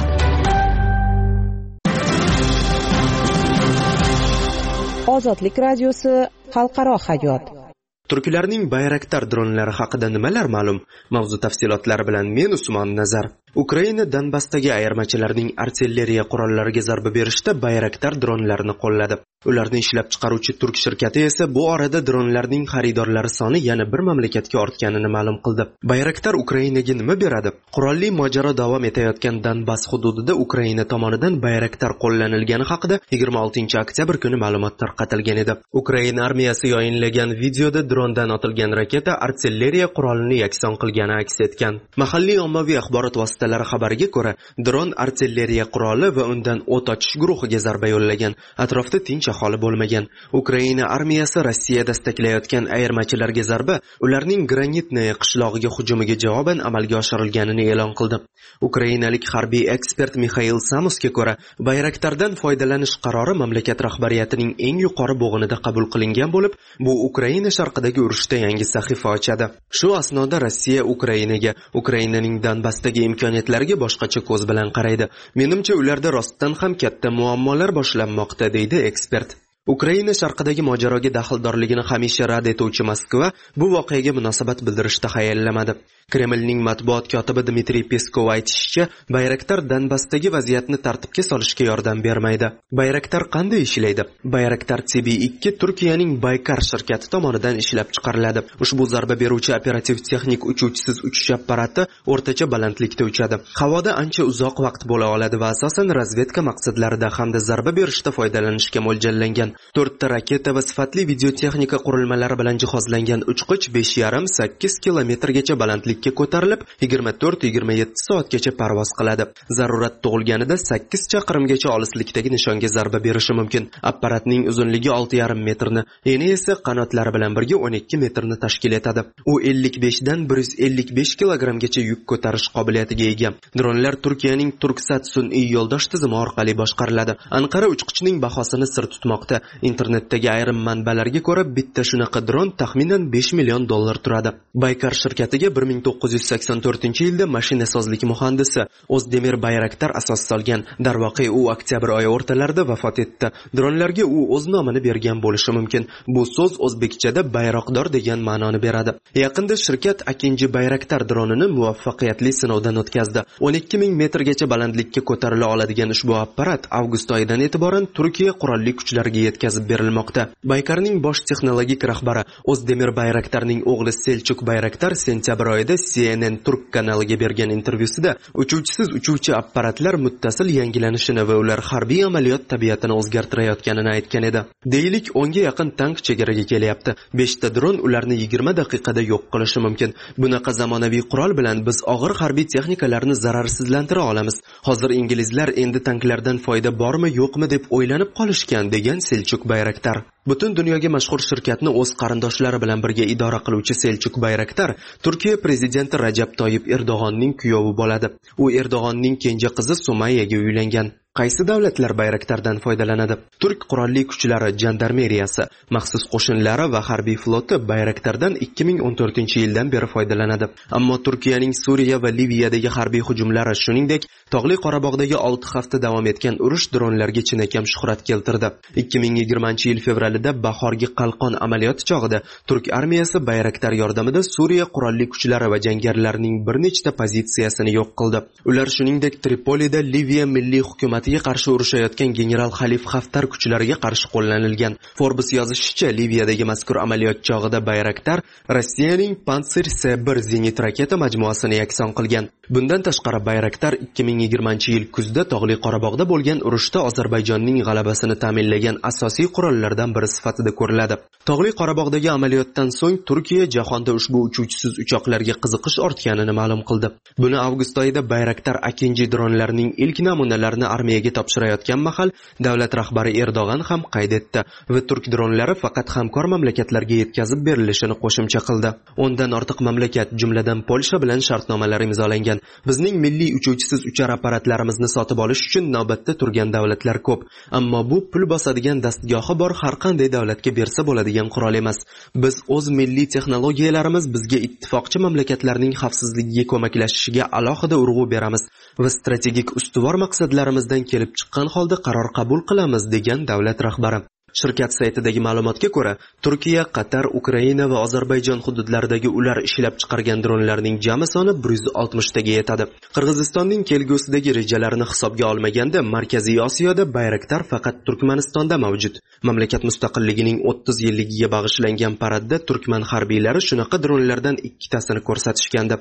Ozodlik radiosi xalqaro hayot. Turklarning Bayraktar dronlari haqida nimalar ma'lum? Mavzu tafsilotlari bilan men Usmon Nazar. Ukraina Donbassdagi ayirmachilarning artilleriya qurollariga zarba berishda Bayraktar dronlarini qo'lladi. Ularni ishlab chiqaruvchi turk shirkati esa bu orada dronlarning xaridorlari soni yana bir mamlakatga ortganini ma'lum qildi. Bayraktar Ukrainaga nima beradi? Qurolli mojaro davom etayotgan Donbass hududida Ukraina tomonidan Bayraktar qo'llanilgani haqida yigirma oltinchi oktyabr kuni ma'lumot tarqatilgan edi. Ukraina armiyasi yayinlagan videoda drondan otilgan raketa artilleriya qurolini yakson qilgani aks etgan. Mahalliy ommaviy axborot vositalari xabariga ko'ra, dron artilleriya quroli va undan o't ochish guruhiga zarba yo'llagan. Atrofda tinch aholi bo'lmagan. Ukraina armiyasi Rossiya dastaklayotgan ayirmachilarga zarba ularning Granitnaya qishlog'iga hujumiga javoban amalga oshirilganini e'lon qildi. Ukrainalik harbiy ekspert Mikhail Samusga ko'ra, Bayraktardan foydalanish qarori mamlakat rahbariyatining eng yuqori bo'g'inida qabul qilingan bo'lib, bu Ukraina sharqidagi urushda yangi sahifa ochadi. Shu asnoda Rossiya Ukrainaga, Ukrainaning Donbassdagi imkoniyatlariga boshqacha ko'z bilan qaraydi. Menimcha, ularda rostdan ham katta muammolar boshlanmoqda, deydi ekspert. Ukraina sharqidagi mojaroga daxldorligini hamisha rad etuvchi Moskva bu voqeaga munosabat bildirishda hayallamadi. Kremlning matbuot kotibi Dmitriy Peskov aytishicha, Bayraktar Donbassdagi vaziyatni tartibga solishga yordam bermaydi. Bayraktar qanday ishlaydi? Bayraktar T B ikki Turkiyaning Baykar shirkati tomonidan ishlab chiqariladi. Ushbu zarba beruvchi operativ texnik uchuvchisiz uchish apparati o'rtacha balandlikda uchadi. Havoda ancha uzoq vaqt bo'la oladi va asosan razvedka maqsadlarida hamda zarba berishda foydalanishga mo'ljallangan. to'rtta raketa va sifatli videotexnika qurilmalari bilan jihozlangan uchqich besh yarim sakkiz kilometrgacha balandlikka ko'tarilib, yigirma to'rt yigirma yetti soatgacha parvoz qiladi. Zarurat tug'ilganida sakkiz chaqirimgacha olislikdagi nishonga zarba berishi mumkin. Apparatning uzunligi olti yarim metrni, eni esa qanotlari bilan birga o'n ikki metrni tashkil etadi. U ellik besh dan bir yuz ellik besh kilogrammgacha yuk ko'tarish qobiliyatiga ega. Dronlar Turkiyaning Turksat sun'iy yo'ldosh tizimi orqali boshqariladi. Anqara uchqichning bahosini sir tutmoqda. Internetdagi ayrim manbalarga ko'ra, bitta shunaqa dron taxminan besh million dollar turadi. Baykar shirkatiga bir ming to'qqiz yuz sakson to'rtinchi yilda mashinasozlik muhandisi O'zdemir Bayraktar asos solgan. Darvoqe u oktyabr oyi o'rtalarida vafot etdi. Dronlarga u o'z nomini bergan bo'lishi mumkin. Bu so'z o'zbekchada bayroqdor degan ma'noni beradi. Yaqinda shirkat ikkinchi Bayraktar dronini muvaffaqiyatli sinovdan o'tkazdi. o'n ikki ming metrgacha balandlikka ko'tarila oladigan ushbu apparat avgust oyidan e'tiboran Turkiya qurolli kuchlariga yetkazib berilmoqda. Baykarning bosh texnologik rahbari O'zdemir Bayraktarning o'g'li Selchuk Bayraktar sentyabr oyida C N N Turk kanaliga bergan intervyusida uchuvchisiz uchuvchi apparatlar muttasil yangilanishini va ular harbiy amaliyot tabiatini o'zgartirayotganini aytgan edi. Deylik, o'nga yaqin tank chegaraga kelyapti. beshta dron ularni yigirma daqiqada yo'q qilishi mumkin. Bunaqa zamonaviy qurol bilan biz og'ir harbiy texnikalarni zararsizlantira olamiz. Hozir inglizlar endi tanklardan foyda bormi yo'qmi deb o'ylanib qolishgan, degan Selchuk Bayraktar. Butun dunyoga mashhur shirkatni o'z qarindoshlari bilan birga idora qiluvchi Selchuk Bayraktar Turkiya prezidenti Rajab Toyib Erdo'g'onning kuyovi bo'ladi. U Erdo'g'onning kenja qizi Sumayyaga uylangan. Qaysi davlatlar Bayraktardan foydalanadi? Turk qurolli kuchlari, jandarmeriyasi, maxsus qo'shinlari va harbiy floti Bayraktardan ikki ming o'n to'rtinchi yildan beri foydalanadi. Ammo Turkiyaning Suriya va Liviyadagi harbiy hujumlari, shuningdek, Tog'li Qorabog'dagi olti hafta davom etgan urush dronlarga chinakam shuhrat keltirdi. ikki ming yigirmanchi yil fevralida Bahorgi qalqon amaliyoti chog'ida Turk armiyasi Bayraktar yordamida Suriya qurolli kuchlari va jangarilarning bir nechta pozitsiyasini yo'q qildi. Ular shuningdek Tripolida Liviya milliy hukumat hukumatiga qarshi urushayotgan general Xalif Xaftar kuchlariga qarshi qo'llanilgan. Forbes yozishicha, Liviyadagi mazkur amaliyot chog'ida Bayraktar Rossiyaning Pantsir S bir zenit raketa majmuasini yakson qilgan. Bundan tashqari Bayraktar ikki ming yigirmanchi yil kuzda Tog'li Qorabog'da bo'lgan urushda Ozarbayjonning g'alabasini ta'minlagan asosiy qurollardan biri sifatida ko'riladi. Tog'li Qorabog'dagi amaliyotdan so'ng Turkiya jahonda ushbu uchuvchisiz uchoqlarga qiziqish ortganini ma'lum qildi. Buni avgust oyida Bayraktar Akinji dronlarining ilk namunalarini armiyaga topshirayotgan mahal davlat rahbari Erdo'g'an ham qayd etdi va turk dronlari faqat hamkor mamlakatlarga yetkazib berilishini qo'shimcha qildi. O'ndan ortiq mamlakat, jumladan Polsha bilan shartnomalar imzolangan. Bizning milliy uchuvchisiz uchar apparatlarimizni sotib olish uchun navbatda turgan davlatlar ko'p, ammo bu pul bosadigan dastgohi bor har qanday davlatga bersa bo'ladigan qurol emas. Biz o'z milliy texnologiyalarimiz bizga ittifoqchi mamlakatlarning xavfsizligiga ko'maklashishiga alohida urg'u beramiz va strategik ustuvor maqsadlarimizdan kelib chiqqan holda qaror qabul qilamiz, degan davlat rahbari. Shirkat saytidagi ma'lumotga ko'ra, Turkiya, Qatar, Ukraina va Ozarbayjon hududlaridagi ular ishlab chiqargan dronlarning jami soni bir yuz oltmishtaga yetadi. Qirg'izistonning kelgusidagi rejalarini hisobga olmaganda, Markaziy Osiyoda Bayraktar faqat Turkmanistonda mavjud. Mamlakat mustaqilligining o'ttiz yilligiga bag'ishlangan paradda turkman harbiylari shunaqa dronlardan ikkitasini ko'rsatishgandi.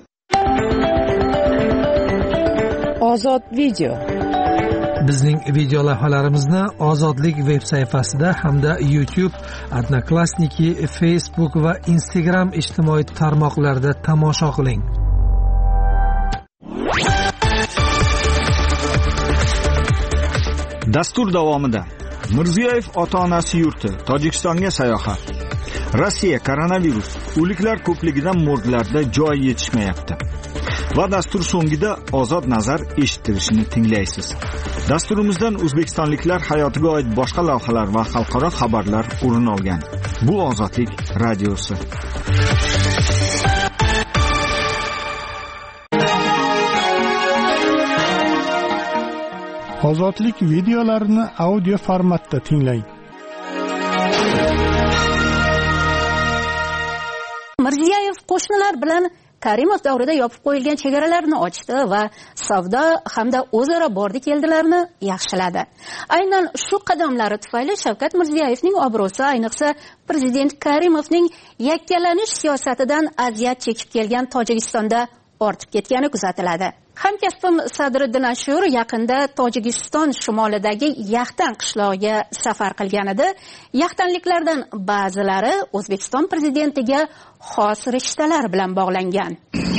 Ozod video. Bizning video lavhalarimizni Ozodlik veb sayfasida hamda YouTube, Odnoklassniki, Facebook va Instagram ijtimoiy tarmoqlarida tomosha qiling. Dastur davomida Mirziyoyev ota-onasi yurti Tojikistonga sayohat. Rossiya koronavirus, o'liklar ko'pligidan morglarda joy yetishmayapti. Va dastur so'ngida ozod nazar eshitilishini tinglaysiz. Dasturimizdan o'zbekistonliklar hayotiga oid boshqa lavhalar va xalqaro xabarlar o'rin olgan. Bu Ozodlik radiosi. Ozodlik videolarini audio formatda tinglang. Mirziyoyev qo'shnilar bilan Karimov davrida yopib qo'yilgan chegaralarni ochdi va savdo hamda o'zaro bordi-keldilarni yaxshiladi. Aynan shu qadamlari tufayli Shavkat Mirziyoyevning obro'si, ayniqsa prezident Karimovning yakkalanish siyosatidan aziyat chekib kelgan Tojikistonda ortib ketgani kuzatiladi. Hamkasbim Sadriddin Ashur yaqinda Tojikiston shimolidagi Yaxtan qishlog'iga safar qilgan edi. Yaxtanliklardan ba'zilari O'zbekiston prezidentiga xos rishtalar bilan bog'langan.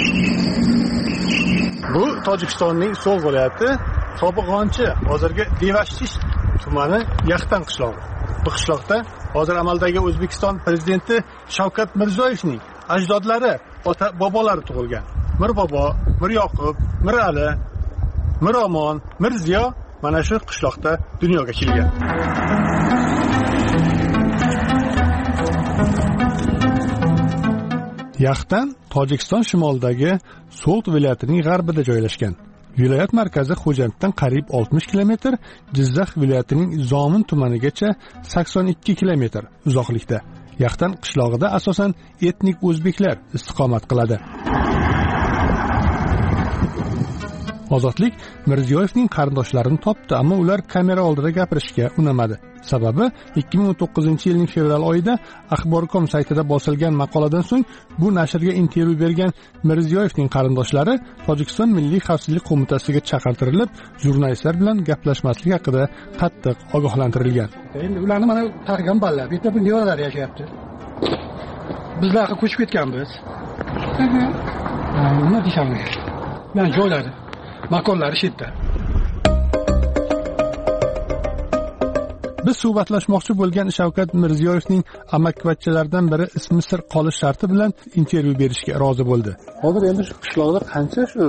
Bu Tojikistonning So'l viloyati Sobiqonchi, hozirgi Devashtish tumani Yaxtan qishlog'i. Bu qishloqda hozir amaldagi O'zbekiston prezidenti Shavkat Mirziyoyevning ajdodlari, ota bobolari tug'ilgan. Mir bobo, Mir Yoqub, Mir Ali, Mir Omon, Mir Ziyo mana shu qishloqda dunyoga kelgan. Yaxtan Tojikiston shimolidagi So'lt viloyatining g'arbida joylashgan. Viloyat markazi Xo'janddan qariyb oltmish kilometr, Jizzax viloyatining Zomin tumanigacha sakson ikki kilometr uzoqlikda. Yaxtan qishlog'ida asosan etnik o'zbeklar istiqomat qiladi. Ozodlik Mirziyoyevning qarindoshlarini topdi, ammo ular kamera oldida gapirishga unamadi. Sababi ikki ming o'n to'qqizinchi yilning fevral oyida Axborcom saytida bosilgan maqoladan so'ng bu nashrga intervyu bergan Mirziyoyevning qarindoshlari Tojikiston Milliy xavfsizlik qo'mitasiga chaqirtirilib, jurnalistlar bilan gaplashmaslik haqida qattiq ogohlantirilgan. Endi ularni mana tarqagan ballar, bu yerda bu nevalar yashayapti. Bizlarga ko'chib ketganmiz. Mhm. Nima deyishamiz? Men joyladi. Makonlari shetda. Biz suhbatlashmoqchi bo'lgan Shavkat Mirziyoyevning amakkivachchalaridan biri ismi sir qolish sharti bilan intervyu berishga rozi bo'ldi. Hozir endi shu qishloqda qancha shu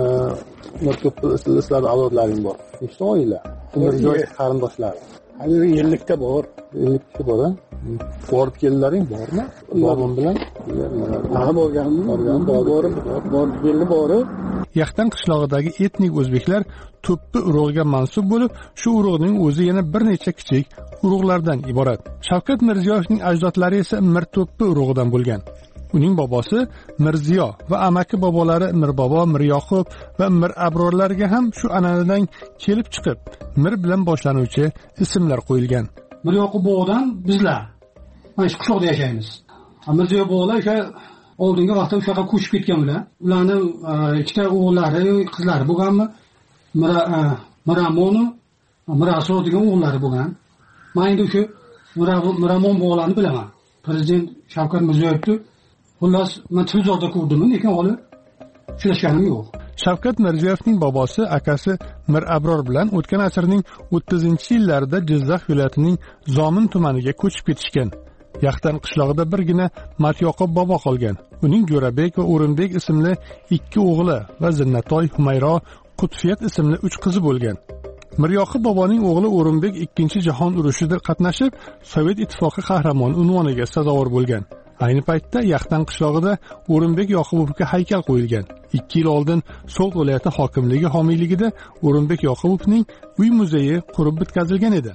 sizlar avlodlaring bor? Nechta oila? Mirziyoyev qarindoshlari. Hali ellikta bor. ellikta bor. Borib keldilaring bormi? Bobom bilan. Ha, borgandim. Borgan, borib, borib keldi borib. Yaxtan qishlog'idagi etnik o'zbeklar to'ppi urug'iga mansub bo'lib, shu urug'ning o'zi yana bir necha kichik urug'lardan iborat. Shavkat Mirziyoyevning ajdodlari esa Mir to'ppi urug'idan bo'lgan. Uning bobosi Mirziyo va amaki bobolari Mirbobo, Miryoqub va Mir Abrorlarga ham shu an'anadan kelib chiqib, Mir bilan boshlanuvchi ismlar qo'yilgan. Miryoqub bobodan bizlar mana shu qishloqda yashaymiz. Mirziyo bobolar o'sha oldingi vaqtda o'shaqa ko'chib ketganlar. Ularning ikkita o'g'illari, qizlari bo'lganmi? Miramon, Mirasro degan o'g'illari bo'lgan. Men endi shu Miramon bobolarni bilaman. Prezident Shavkat Mirziyoyevni xullas men televizorda ko'rdim, lekin hali uchrashganim yo'q. Shavkat Mirziyoyevning bobosi akasi Mir Abror bilan o'tgan asrning o'ttizinchi yillarida Jizzax viloyatining Zomin tumaniga ko'chib ketishgan. Yaxtan qishlog'ida birgina Matyoqub bobo qolgan. Uning Jo'rabek va O'rinbek ismli ikki o'g'li va Zinnatoy, Humayro, Qutfiyat ismli uch qizi bo'lgan. Miryoqub boboning o'g'li O'rinbek ikkinchi jahon urushida qatnashib, Sovet ittifoqi qahramoni unvoniga sazovor bo'lgan. Ayni paytda Yaxtan qishlog'ida O'rinbek Yoqubovga haykal qo'yilgan. ikki yil oldin So'g'd viloyati hokimligi homiyligida O'rinbek Yoqubovning uy muzeyi qurib bitkazilgan edi.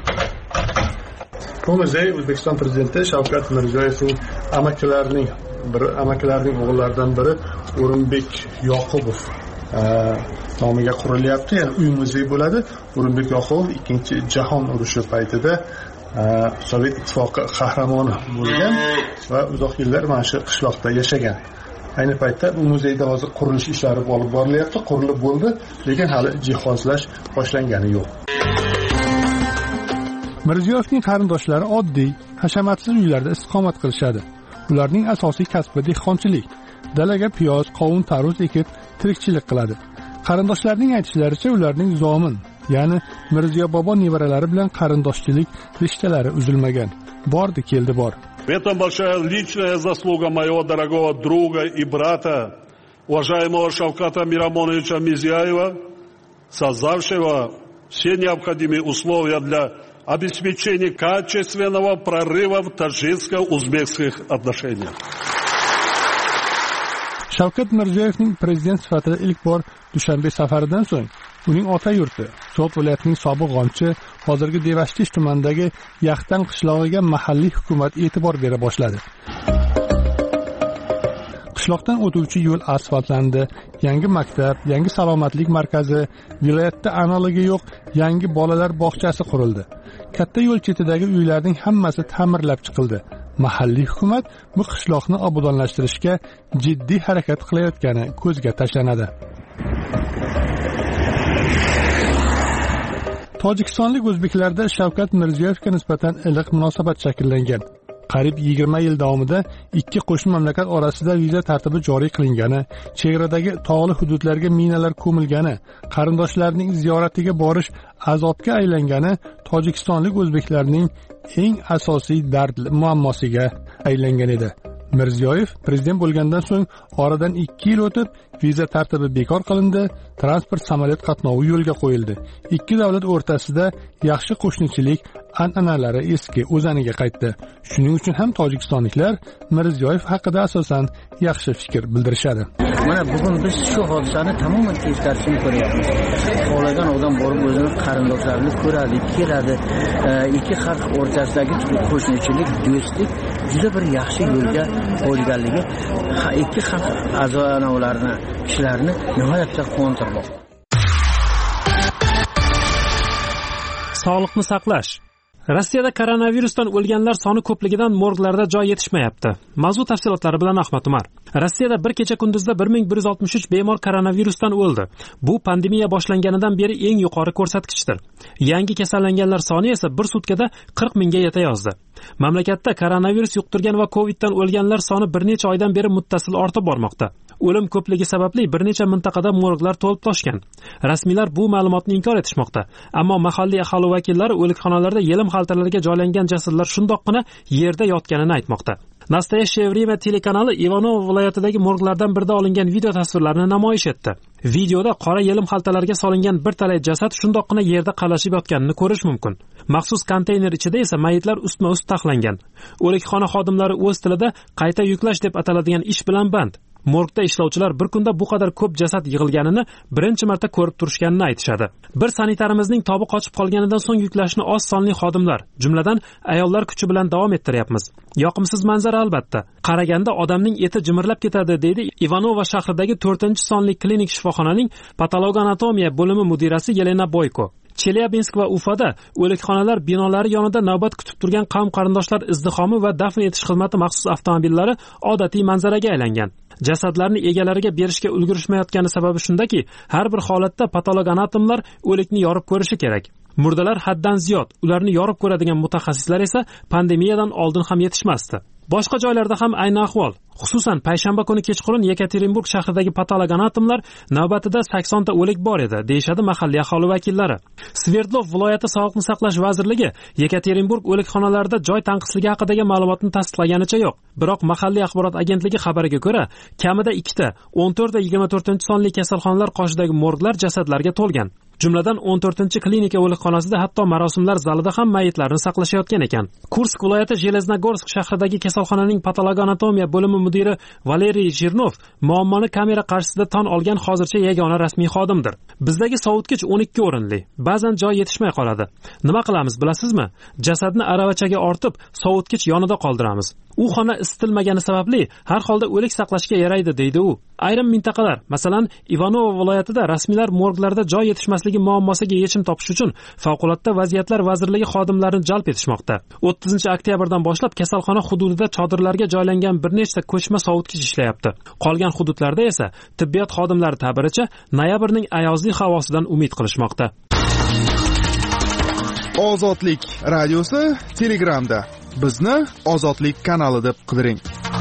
Bu muzey O'zbekiston prezidenti Shavkat Mirziyoyevning amakilarining bir amakilarining o'g'illaridan biri O'rinbek Yoqubov nomiga qurilyapti. Ya'ni uy muzey bo'ladi. O'rinbek Yoqubov ikkinchi jahon urushi paytida Sovet ittifoqi qahramoni bo'lgan va uzoq yillar mana shu qishloqda yashagan. Ayni paytda bu muzeyda hozir qurilish ishlari olib borilyapti, qurilib bo'ldi, lekin hali jihozlash boshlangani yo'q. Mirziyoyevning qarindoshlari oddiy, hashamatsiz uylarda istiqomat qilishadi. Ularning asosiy kasbi dehqonchilik. Dalaga piyoz, qovun, tarvuz ekib tirikchilik qiladi. Qarindoshlarining aytishlaricha ularning zomin, ya'ni Mirziyo bobo nevaralari bilan qarindoshchilik rishtalari uzilmagan. Bordi, keldi bor. В этом большая личная заслуга моего дорогого друга и брата, уважаемого Шавката Мирамоновича Мирзияева, создавшего все необходимые условия для обеспечения качественного прорыва в таджикско-узбекских отношениях. Shavkat Mirziyoyevning prezident sifatida ilk bor Dushanbe safaridan so'ng uning ota yurti, So'g'd viloyatining sobiq g'onchi, hozirgi Devashtish tumanidagi Yaxtan qishlog'iga mahalliy hukumat e'tibor bera boshladi. Qishloqdan o'tuvchi yo'l asfaltlandi, yangi maktab, yangi salomatlik markazi, viloyatda analogi yo'q yangi bolalar bog'chasi qurildi. Katta yo'l chetidagi uylarning hammasi ta'mirlab chiqildi. Mahalliy hukumat bu qishloqni obodonlashtirishga jiddiy harakat qilayotgani ko'zga tashlanadi. Tojikistonlik o'zbeklarda Shavkat Mirziyoyevga nisbatan iliq munosabat shakllangan. Qariyb yigirma yil davomida ikki qo'shni mamlakat orasida viza tartibi joriy qilingani, chegaradagi tog'li hududlarga minalar ko'milgani, qarindoshlarining ziyoratiga borish azobga aylangani tojikistonlik o'zbeklarning eng asosiy dard muammosiga aylangan edi. Mirziyoyev prezident bo'lgandan so'ng oradan ikki yil o'tib viza tartibi bekor qilindi, transport samolyot qatnovi yo'lga qo'yildi. Ikki davlat o'rtasida yaxshi qo'shnichilik an'analari eski o'zaniga qaytdi. Shuning uchun ham tojikistonliklar Mirziyoyev haqida asosan yaxshi fikr bildirishadi. Mana bugun biz shu hodisani tamoman teskarisini ko'ryapmiz. Xohlagan odam borib o'zini qarindoshlarini ko'radi, keladi. Ikki xalq o'rtasidagi qo'shnichilik, do'stlik juda bir yaxshi yo'lga qo'yilganligi ikki xalq a'zolarini, kishilarni nihoyatda quvontirmoqda. Sog'liqni saqlash. Rossiyada koronavirusdan o'lganlar soni ko'pligidan morglarda joy yetishmayapti. Mavzu tafsilotlari bilan Ahmad Umar. Rossiyada bir kecha kunduzda bir ming bir yuz oltmish uch bemor koronavirusdan o'ldi. Bu pandemiya boshlanganidan beri eng yuqori ko'rsatkichdir. Yangi kasallanganlar soni esa bir sutkada qirq mingga yetayozdi. Mamlakatda koronavirus yuqtirgan va Coviddan o'lganlar soni bir necha oydan beri muttasil ortib bormoqda. O'lim ko'pligi sababli bir necha mintaqada morglar to'lib toshgan. Rasmiylar bu ma'lumotni inkor etishmoqda. Ammo mahalliy aholi vakillari o'likxonalarda yelim xaltalarga joylangan jasadlar shundoqqina yerda yotganini aytmoqda. Nastoyashye Vremya telekanali Ivanov viloyatidagi morglardan birida olingan video tasvirlarini namoyish etdi. Videoda qora yelim xaltalarga solingan bir talay jasad shundoqqina yerda qalashib yotganini ko'rish mumkin. Maxsus konteyner ichida esa mayitlar ustma-ust taxlangan. O'likxona xodimlari o'z tilida qayta yuklash deb ataladigan ish bilan band. morgda ishlovchilar bir kunda bu qadar ko'p jasad yig'ilganini birinchi marta ko'rib turishganini aytishadi. Bir sanitarimizning tobi qochib qolganidan so'ng yuklashni oz sonli xodimlar, jumladan ayollar kuchi bilan davom ettiryapmiz. Yoqimsiz manzara albatta. Qaraganda odamning eti jimirlab ketadi, deydi Ivanova shahridagi to'rtinchi sonli klinik shifoxonaning patologanatomiya bo'limi mudirasi Yelena Boyko. Chelyabinsk va Ufada o'likxonalar binolari yonida navbat kutib turgan qavm qarindoshlar izdihomi va dafn etish xizmati maxsus avtomobillari odatiy manzaraga aylangan. Jasadlarni egalariga berishga ulgurishmayotgani sababi shundaki, har bir holatda patologanatomlar o'likni yorib ko'rishi kerak. Murdalar haddan ziyod, ularni yorib ko'radigan mutaxassislar esa pandemiyadan oldin ham yetishmasdi. Boshqa joylarda ham ayni ahvol. Xususan, payshanba kuni kechqurun Yekaterinburg shahridagi patologanatomlar navbatida sakson ta o'lik bor edi, deyshadi mahalliy aholi vakillari. Sverdlov viloyati sog'liqni saqlash vazirligi Yekaterinburg o'likxonalarida joy tanqisligi haqidagi ma'lumotni tasdiqlaganicha yo'q. Biroq mahalliy axborot agentligi xabariga ko'ra, kamida ikkita, o'n to'rt va yigirma to'rtinchi sonli kasalxonalar qoshidagi morglar jasadlarga to'lgan. Jumladan o'n to'rtinchi klinika o'likxonasida hatto marosimlar zalida ham mayitlarni saqlashayotgan ekan. Kursk viloyati Jeleznogorsk shahridagi kasalxonaning patologanatomiya bo'limi mudiri Valeriy Jirnov muammoni kamera qarshisida tan olgan hozircha yagona rasmiy xodimdir. Bizdagi sovutgich o'n ikki o'rinli, ba'zan joy yetishmay qoladi. Nima qilamiz bilasizmi? Jasadni aravachaga ortib, sovutgich yonida qoldiramiz. U xona isitilmagani sababli har holda o'lik saqlashga yaraydi, deydi u. Ayrim mintaqalar, masalan, Ivanova viloyatida rasmiylar morglarda joy yetishmasligi muammosiga yechim topish uchun favqulodda vaziyatlar vazirligi xodimlarini jalb etishmoqda. o'ttizinchi oktyabrdan boshlab kasalxona hududida chodirlarga joylangan bir nechta ko'chma sovutgich ishlayapti. Qolgan hududlarda esa tibbiyot xodimlari ta'biricha noyabrning ayozli havosidan umid qilishmoqda. Ozodlik radiosi Telegramda. Bizni Ozodlik kanali deb qidiring.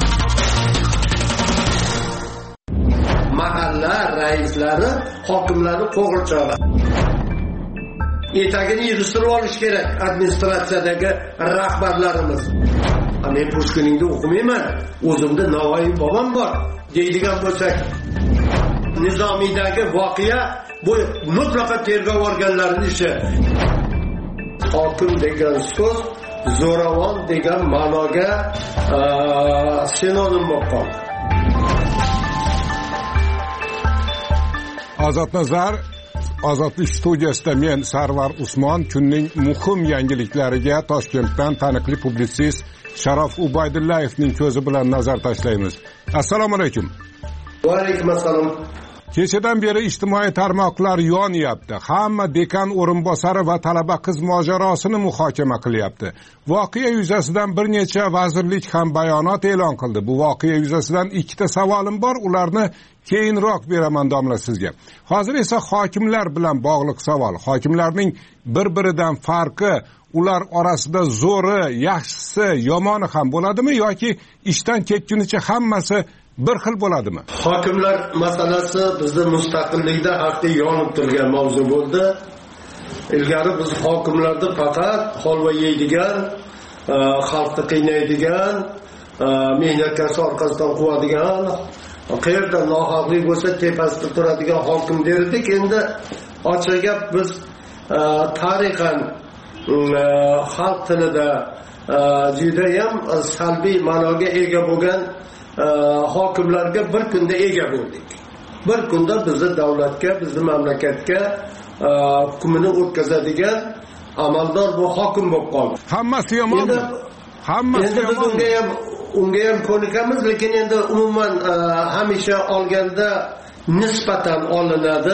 Mahalla raislari hokimlarni qo'g'irchoqlar. Etagini yig'ishtirib olish kerak administratsiyadagi rahbarlarimiz. Men Pushkiningda o'qimayman, o'zimda Navoiy bobom bor deydigan bo'lsak, Nizomiyadagi voqea bu mutlaqo tergov organlarining ishi. Hokim degan so'z zo'ravon degan ma'noga sinonim bo'lib qoldi. Ozodnazar, Ozodlik studiyasida men Sarvar Usmon kunning muhim yangiliklariga Toshkentdan taniqli publitsist Sharof Ubaydullayevning ko'zi bilan nazar tashlaymiz. Assalomu alaykum. Va alaykum assalom. Kechadan beri ijtimoiy tarmoqlar yonyapti. Hamma dekan o'rinbosari va talaba qiz mojarosini muhokama qilyapti. Voqea yuzasidan bir necha vazirlik ham bayonot e'lon qildi. Bu voqea yuzasidan ikkita savolim bor, ularni keyinroq beraman domla sizga. Hozir esa hokimlar bilan bog'liq savol. Hokimlarning bir-biridan farqi, ular orasida zo'ri, yaxshisi, yomoni ham bo'ladimi yoki ishdan ketgunicha hammasi bir xil bo'ladimi? Hokimlar masalasi bizning mustaqillikda haqda yonib turgan mavzu bo'ldi. Ilgari biz hokimlarni faqat holva yeydigan, xalqni qiynaydigan, mehnatkasi orqasidan quvadigan, qayerda nohaqlik bo'lsa tepasida turadigan hokim derdik. Endi ochiq gap biz tarixan xalq tilida juda ham salbiy ma'noga ega bo'lgan hokimlarga bir kunda ega bo'ldik. Bir kunda bizni davlatga, bizni mamlakatga hukmini o'tkazadigan amaldor bu hokim bo'lib qoldi. Hammasi yomonmi? Hammasi yomon. Unga ham unga ham ko'nikamiz, lekin endi umuman hamisha olganda nisbatan olinadi.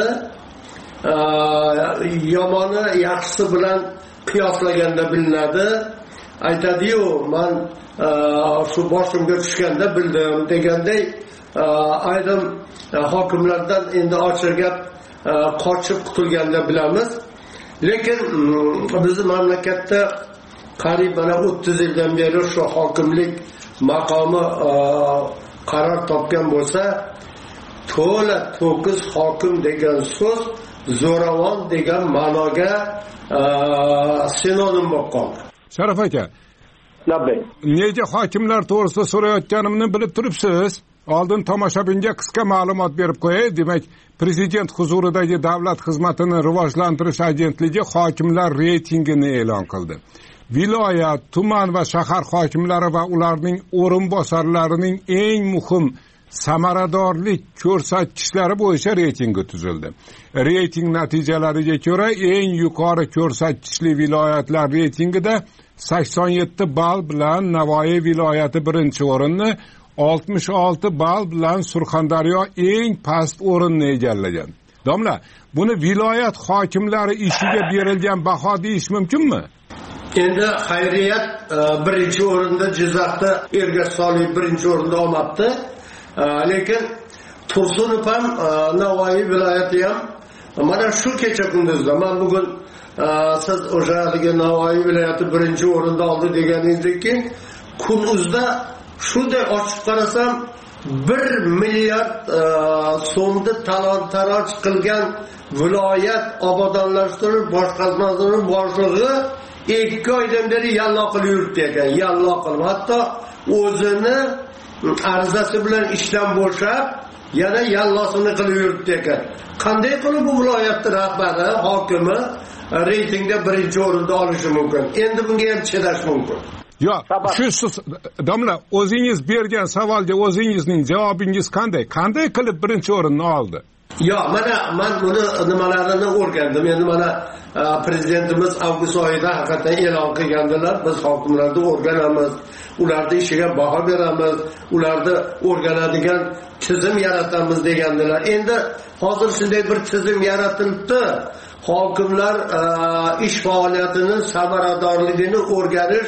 Yomoni yaxshisi bilan qiyoslaganda bilinadi. Aytadi-yu, men shu boshimga tushganda bildim deganday ayrim hokimlardan endi ochiq gap qochib qutulganda bilamiz. Lekin bizning mamlakatda qariyb mana o'ttiz yildan beri shu hokimlik maqomi qaror topgan bo'lsa, to'la to'kis hokim degan so'z zo'ravon degan ma'noga sinonim bo'lib qoldi. Sharof aka, nega hokimlar to'g'risida so'rayotganimni bilib turibsiz? Oldin tomoshabinga qisqa ma'lumot berib qo'yay. Demak, prezident huzuridagi davlat xizmatini rivojlantirish agentligi hokimlar reytingini e'lon qildi. Viloyat, tuman va shahar hokimlari va ularning o'rinbosarlarining eng muhim samaradorlik ko'rsatkichlari bo'yicha reytingi tuzildi. Reyting natijalariga ko'ra eng yuqori ko'rsatkichli viloyatlar reytingida sakson yetti ball bilan Navoiy viloyati birinchi o'rinni, oltmish olti ball bilan Surxondaryo eng past o'rinni egallagan. Domla, buni viloyat hokimlari ishiga berilgan baho deyish mumkinmi? Endi xayriyat birinchi o'rinda Jizzaxda Ergasoliy birinchi o'rinda olmabdi. Lekin Tursunov ham Navoiy viloyati ham mana shu kecha kunduzda men bugun siz o'sha Navoiy viloyati birinchi o'rinda oldi deganingizdek keyin kunduzda shunday ochib qarasam bir milliard so'mni talon-taroj qilgan viloyat obodonlashtirish boshqarmasining boshlig'i ikki oydan beri yallo qilib yuribdi ekan. Yallo qilib, hatto o'zini arzasi bilan ishdan bo'shab, yana yallosini qilib yuribdi ekan. Qanday qilib bu viloyatning rahbari, hokimi reytingda birinchi o'rinda olishi mumkin? Endi bunga ham chidash mumkin. Yo'q, shu domla, o'zingiz bergan savolga o'zingizning javobingiz qanday? Qanday qilib birinchi o'rinni oldi? Yo'q, mana men buni nimalarini o'rgandim. Endi mana prezidentimiz avgust oyida haqiqatan e'lon qilgandilar. Biz hokimlarni o'rganamiz, ularning ishiga baho beramiz, ularni o'rganadigan tizim yaratamiz degandilar. Endi hozir shunday bir tizim yaratilibdi. Hokimlar ish faoliyatining samaradorligini o'rganish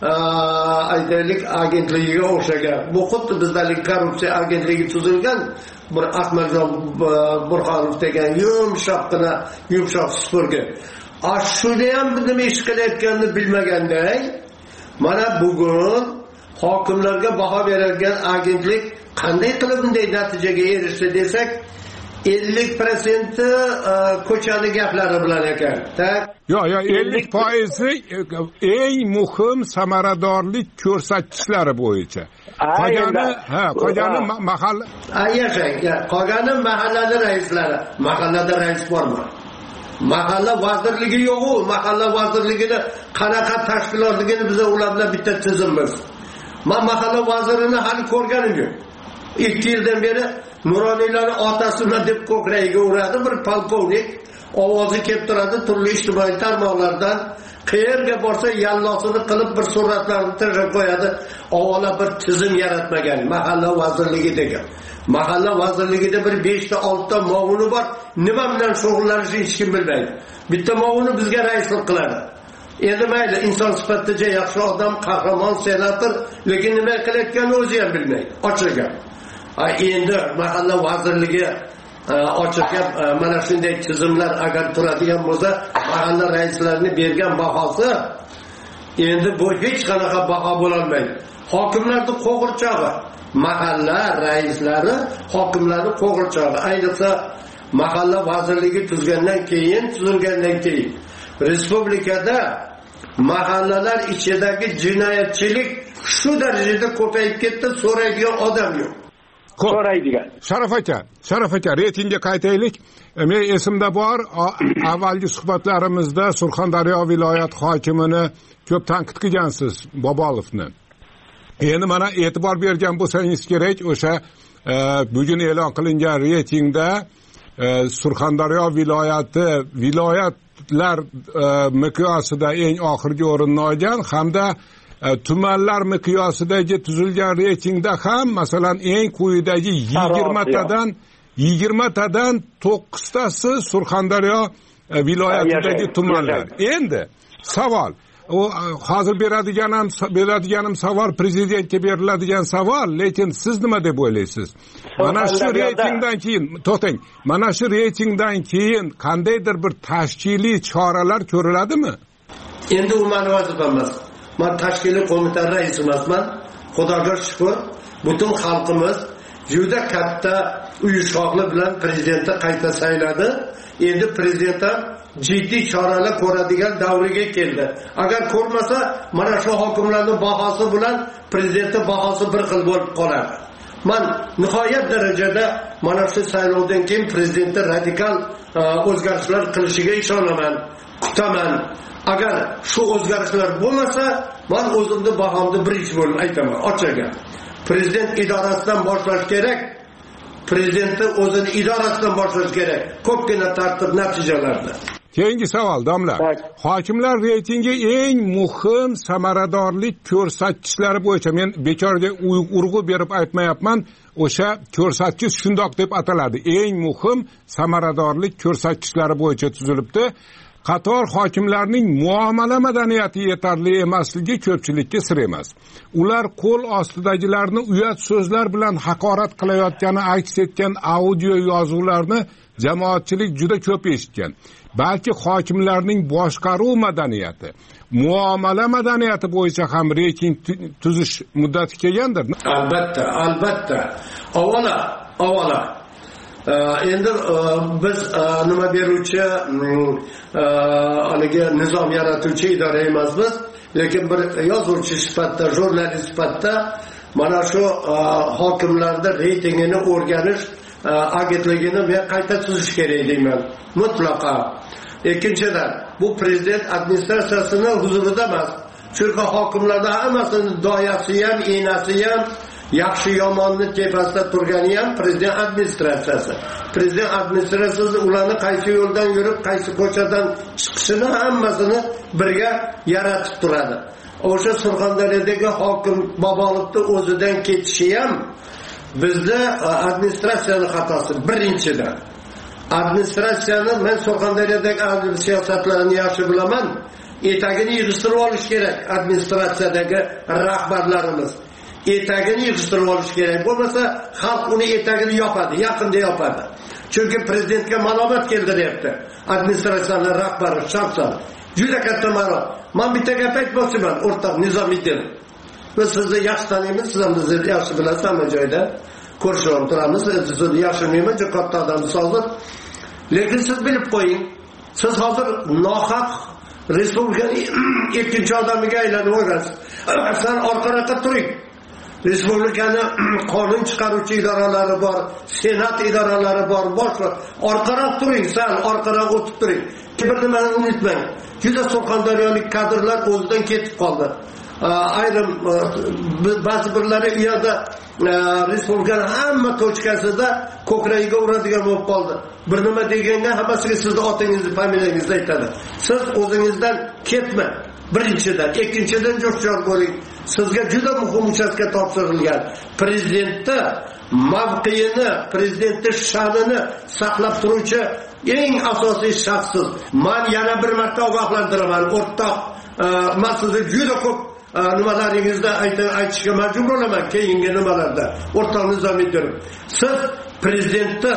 aytaylik agentligiga o'xshagan. Bu xuddi bizdagi korrupsiya agentligi tuzilgan bir Ahmadjon Burxonov degan yumshoqqina yumshoq supurgi. Shunda ham nima ish qilayotganini bilmaganday, mana bugun hokimlarga baho berilgan agentlik qanday qilib bunday natijaga erishdi desak, ellik foiz ko'chani gaplari bilan ekan. Yo'q, yo'q, ellik foiz eng muhim samaradorlik ko'rsatkichlari bo'yicha. Qolgani, ha, qolgani mahalla. Yashang, qolgani mahallada raislari. Mahallada rais bormi? Mahalla vazirligi yo'q-ku, mahalla vazirligini qanaqa tashkilotligini biz ular bilan bitta tizimmiz. Men mahalla vazirini hali ko'rganim yo'q. ikki yildan beri Nuroniylarni otasini deb ko'kragiga uradi bir polkovnik, ovozi kelib turadi turli ijtimoiy tarmoqlardan. Qayerga borsa yallosini qilib bir suratlarni tashlab qo'yadi. Avvalo bir tizim yaratmagan mahalla vazirligi degan. Mahalla vazirligida bir besh ta olti ta muavini bor. Nima bilan shug'ullanishini hech kim bilmaydi. Bitta muavini bizga raislik qiladi. Endi mayli, inson sifatida yaxshi odam, qahramon, senator, lekin nima qilayotganini o'zi ham bilmaydi. Ochilgan. Endi mahalla vazirligi ochilgan mana shunday tizimlar agar turadigan bo'lsa, mahalla raislarining bergan bahosi endi bu hech qanaqa baho bo'la olmaydi. Hokimlarning qo'g'irchog'i, mahalla raislari hokimlarning qo'g'irchog'i. Ayniqsa mahalla vazirligi tuzgandan keyin, tuzilgandan keyin respublikada mahallalar ichidagi jinoyatchilik shu darajada ko'payib ketdi, so'raydigan odam yo'q. So'raydigan. Sharaf aka, Sharaf aka, reytingga qaytaylik. Men esimda bor, avvalgi suhbatlarimizda Surxondaryo viloyat hokimini ko'p tanqid qilgansiz, Bobolovni. Endi mana e'tibor bergan bo'lsangiz kerak, o'sha bugun e'lon qilingan reytingda Surxondaryo viloyati viloyatlar miqyosida eng oxirgi o'rinni olgan hamda tumanlar miqyosidagi tuzilgan reytingda ham masalan eng quyidagi yigirma tadan yigirma tadan to'qqiz tasi Surxondaryo viloyatidagi tumanlar. Endi savol, o hozir beradiganim beradiganim savol prezidentga beriladigan savol, lekin siz nima deb o'ylaysiz? Mana shu reytingdan keyin, to'xtang, mana shu reytingdan keyin qandaydir bir tashkiliy choralar ko'riladimi? Endi u meni vazifam emas. Men tashkiliy qo'mita raisi emasman. Xudoga shukr, butun xalqimiz juda katta uyushqoqlik bilan prezidentni qayta sayladi. Endi prezident ham jiddiy choralar ko'radigan davriga keldi. Agar ko'rmasa, mana shu hokimlarning bahosi bilan prezidentning bahosi bir xil bo'lib qoladi. Men nihoyat darajada mana shu saylovdan keyin prezidentning radikal o'zgarishlar qilishiga ishonaman, kutaman. Agar shu o'zgarishlar bo'lmasa, men o'zimni bahomni birinchi bo'lib aytaman, ochiqga. prezident idorasidan boshlash kerak, prezidentni o'zini idorasidan boshlash kerak ko'pgina tartib natijalarda. Keyingi savol, domla. Hokimlar reytingi eng muhim samaradorlik ko'rsatkichlari bo'yicha, men bekorga urg'u berib aytmayapman, o'sha ko'rsatkich shundoq deb ataladi. Eng muhim samaradorlik ko'rsatkichlari bo'yicha tuzilibdi. Qator hokimlarning muomala madaniyati yetarli emasligi ko'pchilikka sir emas. Ular qo'l ostidagilarni uyat so'zlar bilan haqorat qilayotgani aks etgan audio yozuvlarni jamoatchilik juda ko'p eshitgan. Balki hokimlarning boshqaruv madaniyati, muomala madaniyati bo'yicha ham reyting tuzish muddati kelgandir. Albatta, albatta. Avvalo, avvalo endi biz nima beruvchi, haligi nizom yaratuvchi idora emasmiz, lekin bir yozuvchi sifatida, jurnalist sifatida mana shu hokimlarda reytingini o'rganish agentligini men qayta tuzish kerak deyman, mutlaqo. Ikkinchidan, bu prezident administratsiyasini huzurida emas. Chunki hokimlarda hammasini doyasi ham, enasi ham, yaxshi yomonni tepasida turgani ham prezident administratsiyasi. Prezident administratsiyasi ularni qaysi yo'ldan yurib, qaysi ko'chadan chiqishini hammasini birga yaratib turadi. O'sha Surxondaryodagi hokim Bobolovni o'zidan ketishi ham bizda administratsiyaning xatosi birinchidan. Administratsiyani men Surxondaryodagi adil siyosatlarni yaxshi bilaman. Etagini yig'ishtirib olish kerak administratsiyadagi rahbarlarimiz. Etagini yig'ishtirib olish kerak. Bo'lmasa xalq uni etagini yopadi, yaqinda yopadi. Chunki prezidentga malomat keldiryapti. Administratsiyaning rahbari shaxsan juda katta ma'lum. Men bitta gap aytmoqchiman, o'rtoq Nizomiddin. Biz sizni yaxshi taniymiz, siz ham bizni yaxshi bilasiz hamma joyda. Ko'rishib turamiz, sizni yaxshi bilmayman, juda katta odamsiz hozir. Lekin siz bilib qo'ying, siz hozir nohaq respublikaning ikkinchi odamiga aylanib o'rgansiz. Sen orqaroqqa turing. Respublikani qonun chiqaruvchi idoralari bor, senat idoralari bor, boshqa orqaroq turing, sen orqaroq o'tib turing. Bir nimani unutmang. Juda Surxondaryolik kadrlar o'zidan ketib qoldi. Ayrim ba'zi birlari u yerda respublikaning hamma tochkasida ko'kragiga uradigan bo'lib qoldi. Bir nima deganda hammasiga sizni otingizni, familiyangizni aytadi. Siz o'zingizdan ketmang. Birinchidan, ikkinchidan jo'shqor bo'ling. Sizga juda muhim uchastka topshirilgan. Prezidentni mavqeini, prezidentning sha'nini saqlab turuvchi eng asosiy shaxssiz. Men yana bir marta ogohlantiraman, o'rtoq, men sizni juda ko'p nimalaringizda aytishga majbur bo'laman keyingi nimalarda. O'rtoq Nizomiddin, siz prezidentni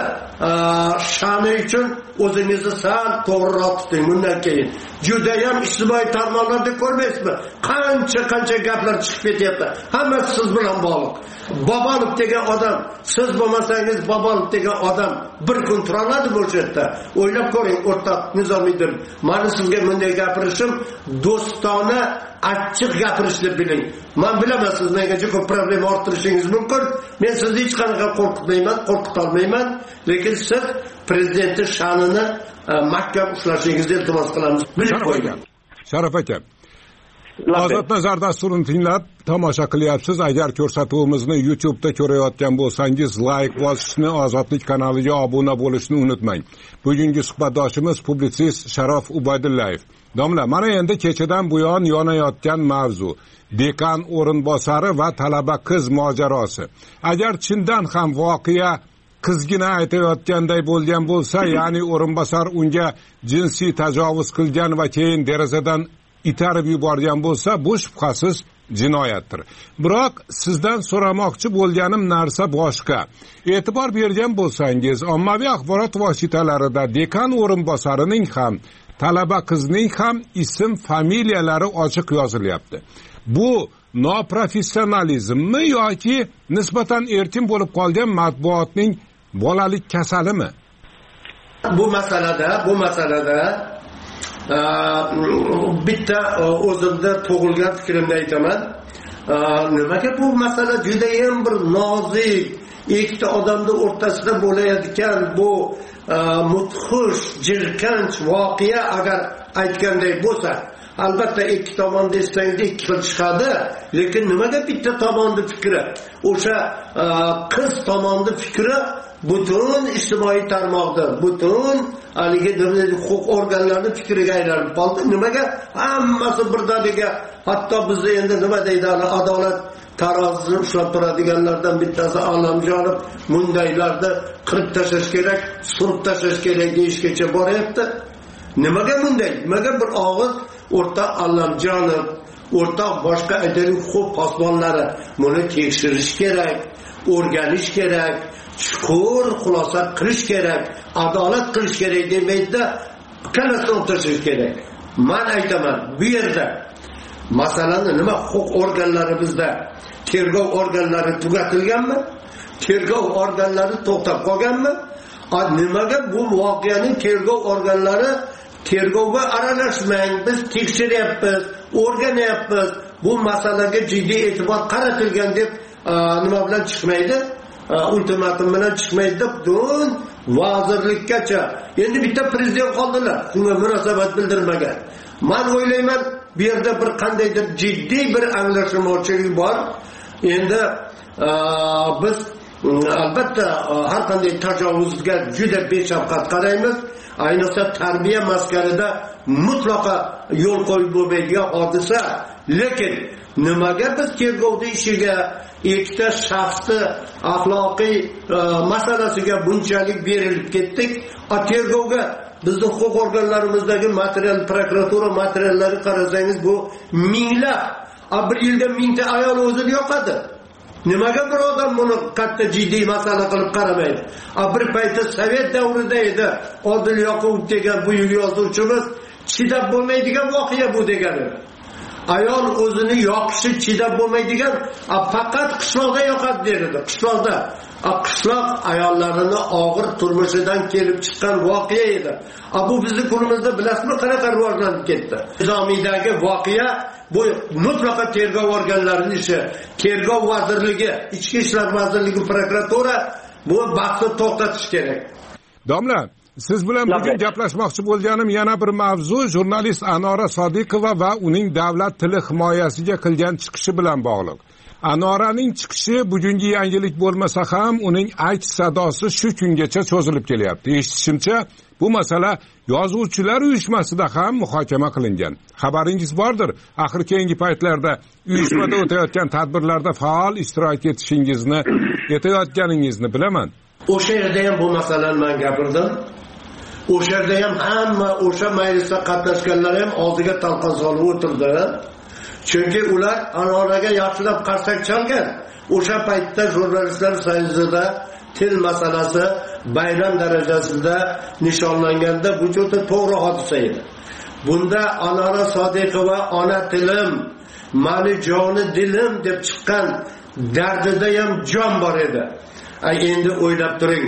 sha'ni uchun o'zingizni sal to'g'riroq tuting. Bundan keyin juda ham ijtimoiy tarmoqlarda ko'rmaysizmi? Qancha qancha gaplar chiqib ketyapti. Hammasi siz bilan bog'liq. Bobolov degan odam, siz bo'lmasangiz Bobolov degan odam bir kun tura oladimi o'sha yerda? O'ylab ko'ring, o'rtoq Nizomiddin. Meni sizga bunday gapirishim do'stona, achchiq gapirishni biling. Men bilaman siz menga juda ko'p problema orttirishingiz mumkin. Men sizni hech qanaqa qo'rqitmayman, qo'rqita olmayman, lekin siz prezidentning sha'nini mahkam ushlashingizni iltimos qilamiz. Bilib qo'ying. Sharaf aka, Ozod nazar dasturini tinglab tomosha qilyapsiz. Agar ko'rsatuvimizni YouTube'da ko'rayotgan bo'lsangiz, like bosishni, Ozodlik kanaliga obuna bo'lishni unutmang. Bugungi suhbatdoshimiz publitsist Sharof Ubaydullayev. Domla, mana endi kechadan buyon yonayotgan mavzu dekan o'rinbosari va talaba qiz mojarosi. Agar chindan ham voqea qizgina aytayotganday bo'lgan bo'lsa, ya'ni o'rinbosar unga jinsiy tajovuz qilgan va keyin derazadan itarib yuborgan bo'lsa, bu shubhasiz jinoyatdir. Biroq sizdan so'ramoqchi bo'lganim narsa boshqa. E'tibor bergan bo'lsangiz, ommaviy axborot vositalarida dekan o'rinbosarining ham, talaba qizning ham ism, familiyalari ochiq yozilyapti. Bu noprofessionalizmmi yoki nisbatan erkin bo'lib qolgan matbuotning bolalik kasalimi? Bu masalada, bu masalada bitta o'zimda tug'ilgan fikrimni aytaman. Nimaga bu masala juda ham bir nozik, ikkita odamning o'rtasida bo'layotgan bu mudhish, jirkanch voqea agar aytganday bo'lsa, albatta ikki tomon desangda ikki xil chiqadi, lekin nimaga bitta tomonni fikri, o'sha qiz tomonni fikri butun ijtimoiy tarmoqda, butun haligi huquq organlarining fikriga aylanib qoldi. Nimaga hammasi birdaniga, hatto bizda endi nima deydi, adolat tarozisini ushlab turadiganlardan bittasi Allamjonov mundaylarni qirib tashlash kerak, surib tashlash kerak deyishgacha boryapti. Nimaga bunday? Nimaga bir og'iz o'rta Allamjonov, o'rta boshqa aytaylik huquq posbonlari buni tekshirish kerak, o'rganish kerak, chuqur xulosa qilish kerak, adolat qilish kerak demaydi-da, kallasini o'tirish kerak. Men aytaman, bu yerda masalani nima, huquq organlari bizda tergov organlari tugatilganmi? Tergov organlari to'xtab qolganmi? Nimaga bu voqeaning tergov organlari tergovga aralashmang, biz tekshiryapmiz, o'rganyapmiz, bu masalaga jiddiy e'tibor qaratilgan deb nima bilan chiqmaydi? Ultimatum bilan chiqmaydi, butun vazirlikkacha. Endi bitta prezident qoldilar, shunga munosabat bildirmagan. Men o'ylayman, bu yerda bir qandaydir jiddiy bir anglashilmovchilik bor. Endi biz albatta har qanday tajovuzga juda beshafqat qaraymiz. Ayniqsa tarbiya maskanida mutlaqo yo'l qo'yib bo'lmaydigan hodisa. Lekin nimaga biz tergovda ishiga ikkita shaxsni axloqiy masalasiga bunchalik berilib ketdik? A tergovga bizning huquq organlarimizdagi material, prokuratura materiallari qarasangiz, bu minglab, a bir yilda mingta ayol o'zini yo'qadi. Nimaga bir odam buni katta jiddiy masala qilib qaramaydi? A bir paytda Sovet davrida edi, Odil Yoqubov degan buyuk yozuvchimiz chidab bo'lmaydigan voqea bu degani. Ayol o'zini yoqishi chidab bo'lmaydigan, a faqat qishloqda yoqadi derdi. Qishloqda, a qishloq ayollarini og'ir turmushidan kelib chiqqan voqea edi. A bu bizning kunimizda bilasizmi qanaqa rivojlanib ketdi? Nizomiydagi voqea bu mutlaqo tergov organlarining ishi. Tergov vazirligi, Ichki ishlar vazirligi, prokuratura bu bahsni to'xtatish kerak. Domla, siz bilan bugun gaplashmoqchi bo'lganim yana bir mavzu jurnalist Anora Sodiqova va uning davlat tili himoyasiga qilgan chiqishi bilan bog'liq. Anoraning chiqishi bugungi yangilik bo'lmasa ham, uning aks sadosi shu kungacha cho'zilib kelyapti. Eshitishimcha, bu masala yozuvchilar uyushmasida ham muhokama qilingan. Xabaringiz bordir, axir keyingi paytlarda uyushmada o'tayotgan tadbirlarda faol ishtirok etishingizni, etayotganingizni bilaman. O'sha yerda ham bu masalani men gapirdim. O'sha yerda ham hamma o'sha majlisda qatnashganlar ham oldiga talqon solib o'tirdi. Chunki ular Anoraga yaxshilab qarsak chalgan. O'sha paytda jurnalistlar soyuzida til masalasi bayram darajasida nishonlanganda bu juda to'g'ri hodisa edi. Bunda Anora Sodiqova ona tilim, mani joni dilim deb chiqqan dardida ham jon bor edi. Ay endi o'ylab turing,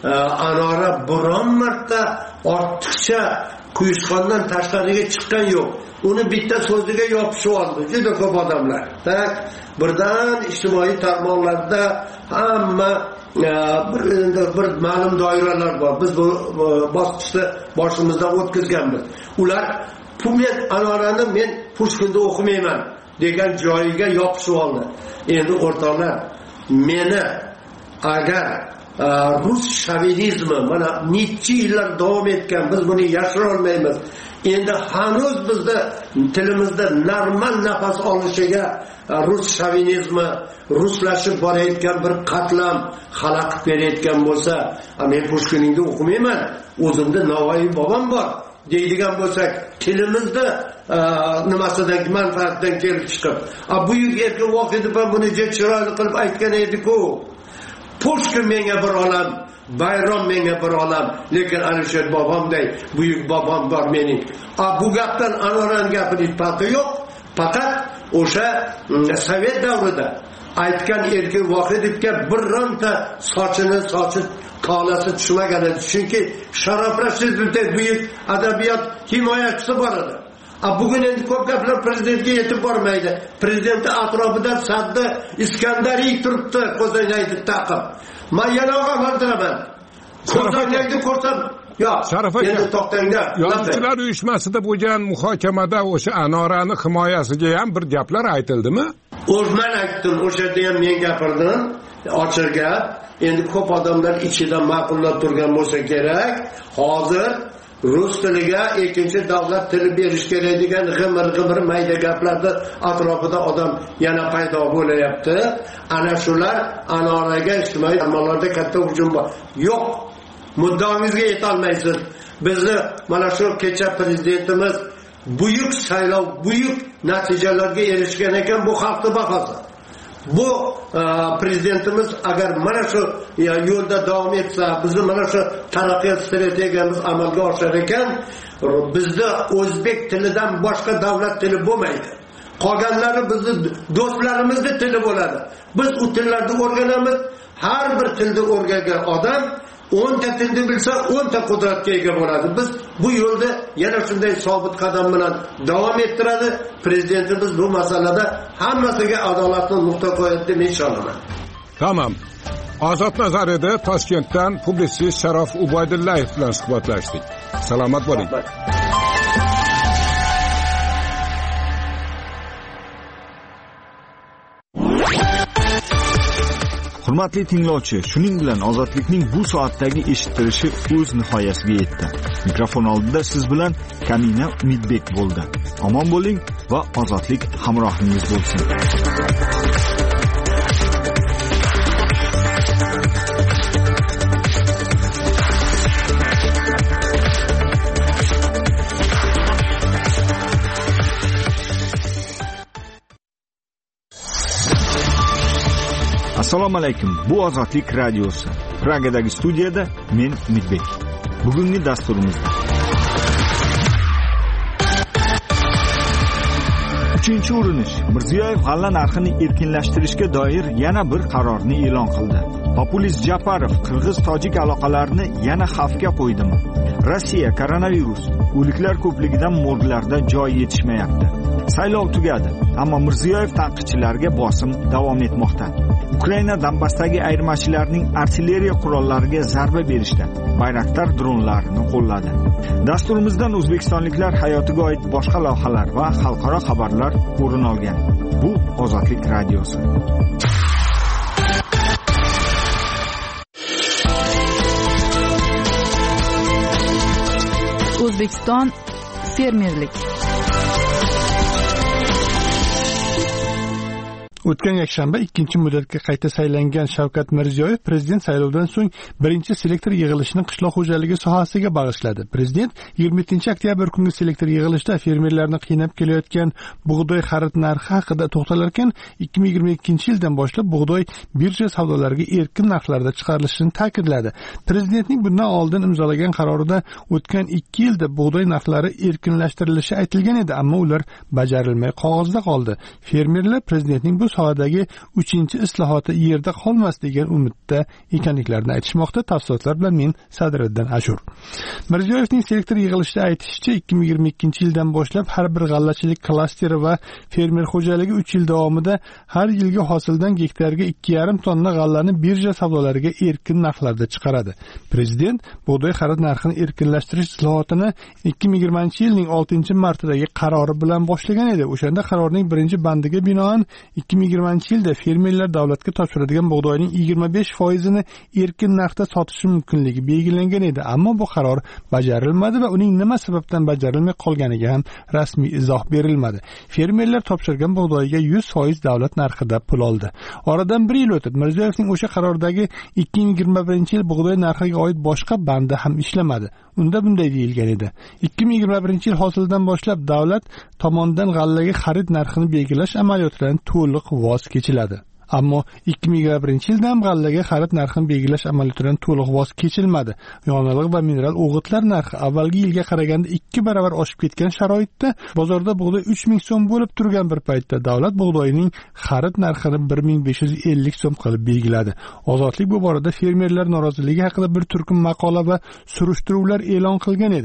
Anora biron marta ortiqcha quyushqondan tashqariga chiqqan yo'q. Uni bitta so'ziga yopishib oldi juda ko'p odamlar. Tak birdan ijtimoiy tarmoqlarda hamma bir bir ma'lum doiralar bor. Biz bu bosqichni boshimizdan o'tkazganmiz. Ular men Anorani men Pushkinda o'qimayman degan joyiga yopishib oldi. Endi o'rtoqlar, meni agar rus shovinizmi mana necha yillar davom etgan, biz buni yashira olmaymiz. Endi hanuz bizda tilimizda normal nafas olishiga rus shovinizmi, ruslashib borayotgan bir qatlam xalaqit berayotgan bo'lsa, men Pushkiningda o'qimayman, o'zimda Navoiy bobom bor deydigan bo'lsak, tilimizda nimasidan manfaatdan kelib chiqib, a buyuk erkin voqeda ham buni chiroyli qilib aytgan edi-ku. Pushkin menga bir olam, bayram menga bir olam, lekin Alisher bobomday buyuk bobom bor mening. A bu gapdan Anoraning gapining farqi yo'q. Faqat o'sha Sovet davrida aytgan erkin Vohidovga birronta sochini sochib tolasi tushmagan edi. Chunki Sharof Rashidovdek buyuk adabiyot himoyachisi bor edi. A bugun endi ko'p gaplar prezidentga yetib bormaydi. Prezidentning atrofida Sadda Iskandariy turibdi, ko'zoynakni taqib. Men yana ogohlantiraman. Ko'zoynakni ko'rsam, yo'q Sharif aka, endi to'xtanglar. Yozuvchilar uyushmasida bo'lgan muhokamada o'sha Anorani himoyasiga ham bir gaplar aytildimi? O'zman aytdim, o'shada ham men gapirdim, ochiq gap. Endi ko'p odamlar ichidan ma'qullab turgan bo'lsa kerak, hozir rus tiliga ikkinchi davlat tili berish kerak degan g'imir-g'imir mayda gaplarda atrofida odam yana paydo bo'layapti. Ana shular Anoraga ijtimoiy tarmoqlarda katta hujum bor. Yo'q, muddaomizga yetolmaysiz. Bizni mana shu kecha prezidentimiz buyuk saylov, buyuk natijalarga erishgan ekan, bu xalqning bahosi. Bu prezidentimiz agar mana shu yo'lda davom etsa, bizni mana shu taraqqiyot strategiyamiz amalga oshar ekan, bizda o'zbek tilidan boshqa davlat tili bo'lmaydi. Qolganlari bizni do'stlarimizning tili bo'ladi. Biz u tillarni o'rganamiz. Har bir tilni o'rgangan odam o'nta tilni bilsa, o'nta qudratga ega bo'ladi. Biz bu yo'lda yana shunday sobit qadam bilan davom ettiradi. Prezidentimiz bu masalada hammasiga adolatni nuqta qo'yadi deb ishonaman. Tamam. Ozod nazarida Toshkentdan publitsist Sharof Ubaydullayev bilan suhbatlashdik. Salomat bo'ling. Hurmatli tinglovchi, shuning bilan ozodlikning bu soatdagi eshittirishi o'z nihoyasiga yetdi. Mikrofon oldida siz bilan Kamina Umidbek bo'ldi. Omon bo'ling va ozodlik hamrohingiz bo'lsin. Assalomu alaykum. Bu Ozodlik radiosi. Pragadagi studiyada men Umidbek. Bugungi dasturimizda uchinchi urinish. Mirziyoyev g'alla narxini erkinlashtirishga doir yana bir qarorni e'lon qildi. Populist Japarov qirg'iz-tojik aloqalarini yana xavfga qo'ydimi? Rossiya koronavirus, o'liklar ko'pligidan morglarda joy yetishmayapti. Saylov tugadi, ammo Mirziyoyev tanqidchilarga bosim davom etmoqda. Ukraina Donbassdagi ayirmachilarning artilleriya qurollariga zarba berishda Bayraktar dronlarini qo'lladi. Dasturimizdan o'zbekistonliklar hayotiga oid boshqa lavhalar va xalqaro xabarlar o'rin olgan. Bu Ozodlik radiosi. O'zbekiston fermerlik. O'tgan yakshanba ikkinchi muddatga qayta saylangan Shavkat Mirziyoyev prezident saylovidan so'ng birinchi selektor yig'ilishini qishloq xo'jaligi sohasiga bag'ishladi. Prezident yigirma yettinchi oktyabr kungi selektor yig'ilishida fermerlarni qiynab kelayotgan bug'doy xarid narxi haqida to'xtalar ekan, ikki ming yigirma ikkinchi yildan boshlab bug'doy birja savdolariga erkin narxlarda chiqarilishini ta'kidladi. Prezidentning bundan oldin imzolagan qarorida o'tgan ikki yilda bug'doy narxlari erkinlashtirilishi aytilgan edi, ammo ular bajarilmay qog'ozda qoldi. Fermerlar prezidentning bu sohadagi uchinchi islohoti yerda qolmas degan umidda ekanliklarini aytishmoqda. Tafsilotlar bilan men Sadriddin Ashur. Mirziyoyevning selektor yig'ilishida aytishicha, ikki ming yigirma ikkinchi yildan boshlab har bir g'allachilik klasteri va fermer xo'jaligi uch yil davomida har yilgi hosildan gektarga ikki yarim tonna g'allani birja savdolariga erkin narxlarda chiqaradi. Prezident bug'doy xarid narxini erkinlashtirish islohotini ikki ming yigirmanchi yilning oltinchi martidagi qarori bilan boshlagan edi. O'shanda qarorning birinchi bandiga binoan ikki ming yigirmanchi yilda fermerlar davlatga topshiradigan bug'doyning yigirma besh foizini erkin narxda sotishi mumkinligi belgilangan edi, ammo bu qaror bajarilmadi va uning nima sababdan bajarilmay qolganiga ham rasmiy izoh berilmadi. Fermerlar topshirgan bug'doyiga yuz foiz davlat narxida pul oldi. Oradan bir yil o'tib, Mirziyoyevning o'sha qarordagi ikki ming yigirma birinchi yil bug'doy narxiga oid boshqa bandi ham ishlamadi. Unda bunday deyilgan edi: ikki ming yigirma birinchi yil hosilidan boshlab davlat tomonidan g'allaga xarid narxini belgilash amaliyotidan to'liq voz kechiladi. Ammo ikki ming yigirma birinchi yilda ham g'allaga xarid narxini belgilash amaliyotidan to'liq voz kechilmadi. Yong'oq va mineral o'g'itlar narxi avvalgi yilga qaraganda ikki barobar oshib ketgan sharoitda bozorda bug'doy uch ming so'm bo'lib turgan bir paytda davlat bug'doyining xarid narxini bir ming besh yuz ellik so'm qilib belgiladi. Ozodlik bu borada fermerlar noroziligi haqida bir turkum maqola va surishtiruvlar e'lon qilgan edi.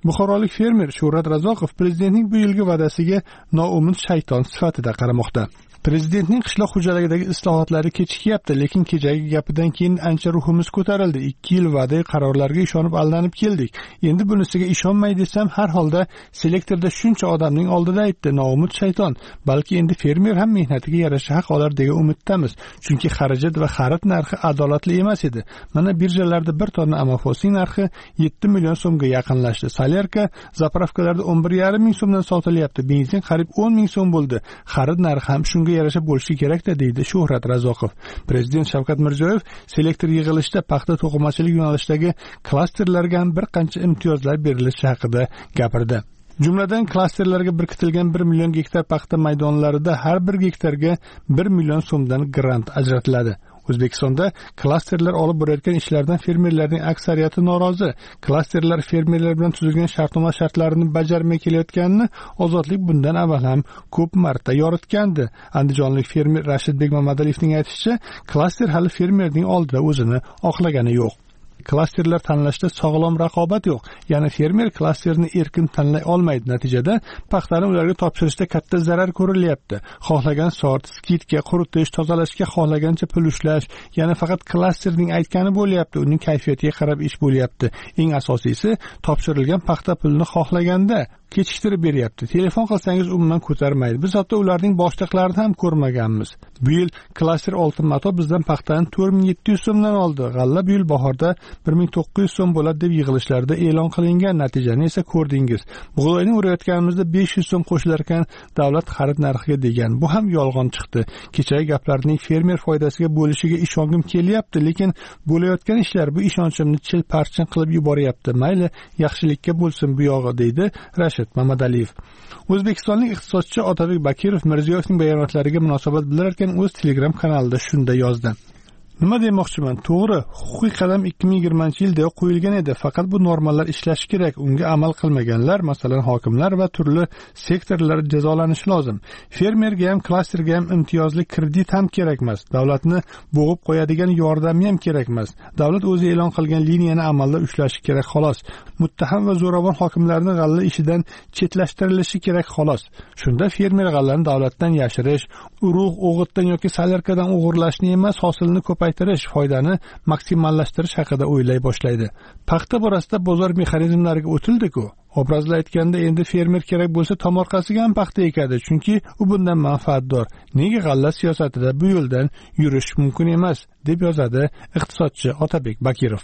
Buxorolik fermer Shuhrat Razoqov prezidentning bu yilgi va'dasiga noumid shayton sifatida qaramoqda. Prezidentning qishloq xo'jaligidagi islohotlari kechikyapti, lekin kechagi gapidan keyin ancha ruhimiz ko'tarildi. ikki yil va'da qarorlarga ishonib aldanib keldik. Endi bunisiga ishonmay desam, har holda selektorda shuncha odamning oldida aytdi, noumid shayton. Balki endi fermer ham mehnatiga yarasha haq olar degan umiddamiz. Chunki xarajat va xarid narxi adolatli emas edi. Mana birjalarda bir tonna amafosning narxi yetti million so'mga yaqinlashdi. Salyarka zapravkalarda o'n bir yarim ming so'mdan sotilyapti. Benzin qariyb o'n ming so'm bo'ldi. Xarid narxi ham shunga yarasha bo'lishi kerak-da, deydi Shuhrat Razoqov. Prezident Shavkat Mirziyoyev selektor yig'ilishida paxta to'qimachilik yo'nalishidagi klasterlarga ham bir qancha imtiyozlar berilishi haqida gapirdi. Jumladan klasterlarga birkitilgan bir million gektar paxta maydonlarida har bir gektarga bir million so'mdan grant ajratiladi. O'zbekistonda klasterlar olib borayotgan ishlardan fermerlarning aksariyati norozi. Klasterlar fermerlar bilan tuzilgan shartnoma shartlarini bajarmay kelayotganini Ozodlik bundan avval ham ko'p marta yoritgandi. Andijonlik fermer Rashidbek Mamadaliyevning aytishicha, klaster hali fermerning oldida o'zini oqlagani yo'q. Klasterlar tanlashda sog'lom raqobat yo'q. Ya'ni fermer klasterni erkin tanlay olmaydi. Natijada paxtani ularga topshirishda katta zarar ko'rilyapti. Xohlagan sort, skidga, quritish, tozalashga xohlagancha pul ushlash, ya'ni faqat klasterning aytgani bo'lyapti, uning kayfiyatiga qarab ish bo'lyapti. Eng asosiysi, topshirilgan paxta pulini xohlaganda kechiktirib beryapti. Telefon qilsangiz umuman ko'tarmaydi. Biz hatto ularning boshliqlarini ham ko'rmaganmiz. Bu yil klaster oltin mato bizdan paxtani to'rt ming yetti yuz so'mdan oldi. G'alla bu yil bahorda bir ming to'qqiz yuz so'm bo'ladi deb yig'ilishlarda e'lon qilingan, natijani esa ko'rdingiz. Bug'doyni urayotganimizda besh yuz so'm qo'shilar ekan davlat xarid narxiga degan. Bu ham yolg'on chiqdi. Kechagi gaplarning fermer foydasiga bo'lishiga ishongim kelyapti, lekin bo'layotgan ishlar bu ishonchimni chil-parchin qilib yuboryapti. Mayli, yaxshilikka bo'lsin bu yog'i, deydi Rashid Mamadaliyev. O'zbekistonlik iqtisodchi Otabek Bakirov Mirziyoyevning bayonotlariga munosabat bildirarkan o'z Telegram kanalida shunday yozdi. Nima demoqchiman? To'g'ri, huquqiy qadam ikki ming yigirmanchi yilda qo'yilgan edi, faqat bu normalar ishlashi kerak. Unga amal qilmaganlar, masalan, hokimlar va turli sektorlar jazolanishi lozim. Fermerga ham, klasterga ham imtiyozli kredit ham kerak emas. Davlatni bo'g'ib qo'yadigan yordam ham kerak emas. Davlat o'zi e'lon qilgan liniyani amalda ushlashi kerak xolos. Muttaham va zo'ravon hokimlarni g'alla ishidan chetlashtirilishi kerak xolos. Shunda fermer g'allani davlatdan yashirish, urug' o'g'itdan yoki salyarkadan o'g'irlashni emas, hosilni ko'paytirish, foydani maksimallashtirish haqida o'ylay boshlaydi. Paxta borasida bozor mexanizmlariga o'tildi-ku. Obrazla aytganda endi fermer kerak bo'lsa tomorqasiga ham paxta ekadi, chunki u bundan manfaatdor. Nega g'alla siyosatida bu yo'ldan yurish mumkin emas, deb yozadi iqtisodchi Otabek Bakirov.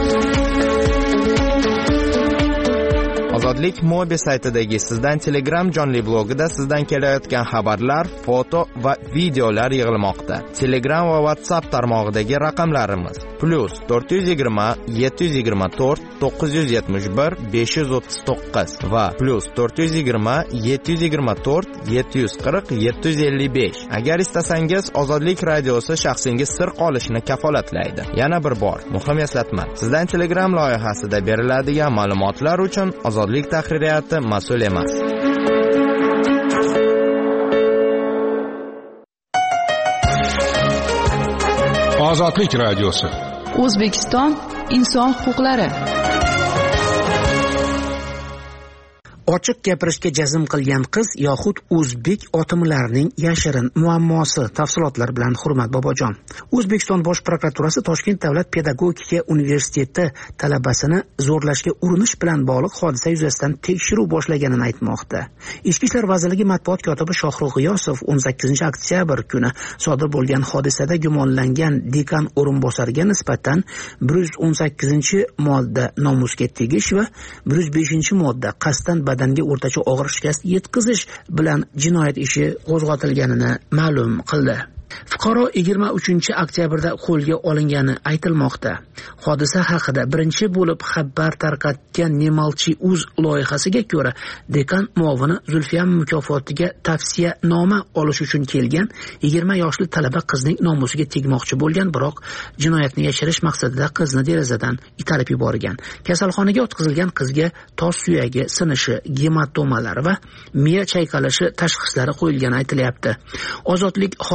Ozodlik Mobi saytidagi Sizdan Telegram jonli blogida sizdan kelayotgan xabarlar, foto va videolar yig'ilmoqda. Telegram va WhatsApp tarmog'idagi raqamlarimiz plus to'rt yuz yigirma yetti yuz yigirma to'rt to'qqiz yuz yetmish bir besh yuz o'ttiz to'qqiz va plus to'rt yuz yigirma yetti yuz yigirma to'rt yetti yuz qirq yetti yuz ellik besh. Agar istasangiz Ozodlik radiosi shaxsingiz sir qolishini kafolatlaydi. Yana bir bor muhim eslatma. Sizdan Telegram loyihasida beriladigan ma'lumotlar uchun Ozodlik tahririyati mas'ul emas. Ozodlik radiosi. O'zbekiston inson huquqlari. Ochiq gapirishga jazm qilgan qiz yoxud o'zbek otimlarining yashirin muammosi. Tafsilotlar bilan Hurmat Bobojon. O'zbekiston Bosh prokuraturasi Toshkent davlat pedagogika universiteti talabasini zo'rlashga urinish bilan bog'liq hodisa yuzasidan tekshiruv boshlaganini aytmoqda. Ichki ishlar vazirligi matbuot kotibi Shohrux G'iyosov o'n sakkizinchi oktyabr kuni sodir bo'lgan hodisada gumonlangan dekan o'rinbosariga nisbatan bir yuz o'n sakkizinchi modda nomusga tegish va bir yuz beshinchi modda qasddan badanga o'rtacha og'ir shikast yetkazish bilan jinoyat ishi qo'zg'atilganini ma'lum qildi. Fuqaro yigirma uchinchi oktyabrda qo'lga olingani aytilmoqda. Hodisa haqida birinchi bo'lib xabar tarqatgan Nemalchi uz loyihasiga ko'ra, dekan muovini Zulfiyam mukofotiga tavsiya noma olish uchun kelgan yigirma yoshli talaba qizning nomusiga tegmoqchi bo'lgan, biroq jinoyatni yashirish maqsadida qizni derazadan itarib yuborgan. Kasalxonaga o'tkazilgan qizga tos suyagi sinishi, gematomalar va miya chayqalishi tashxislari qo'yilgani aytilyapti. Ozodlik hodisa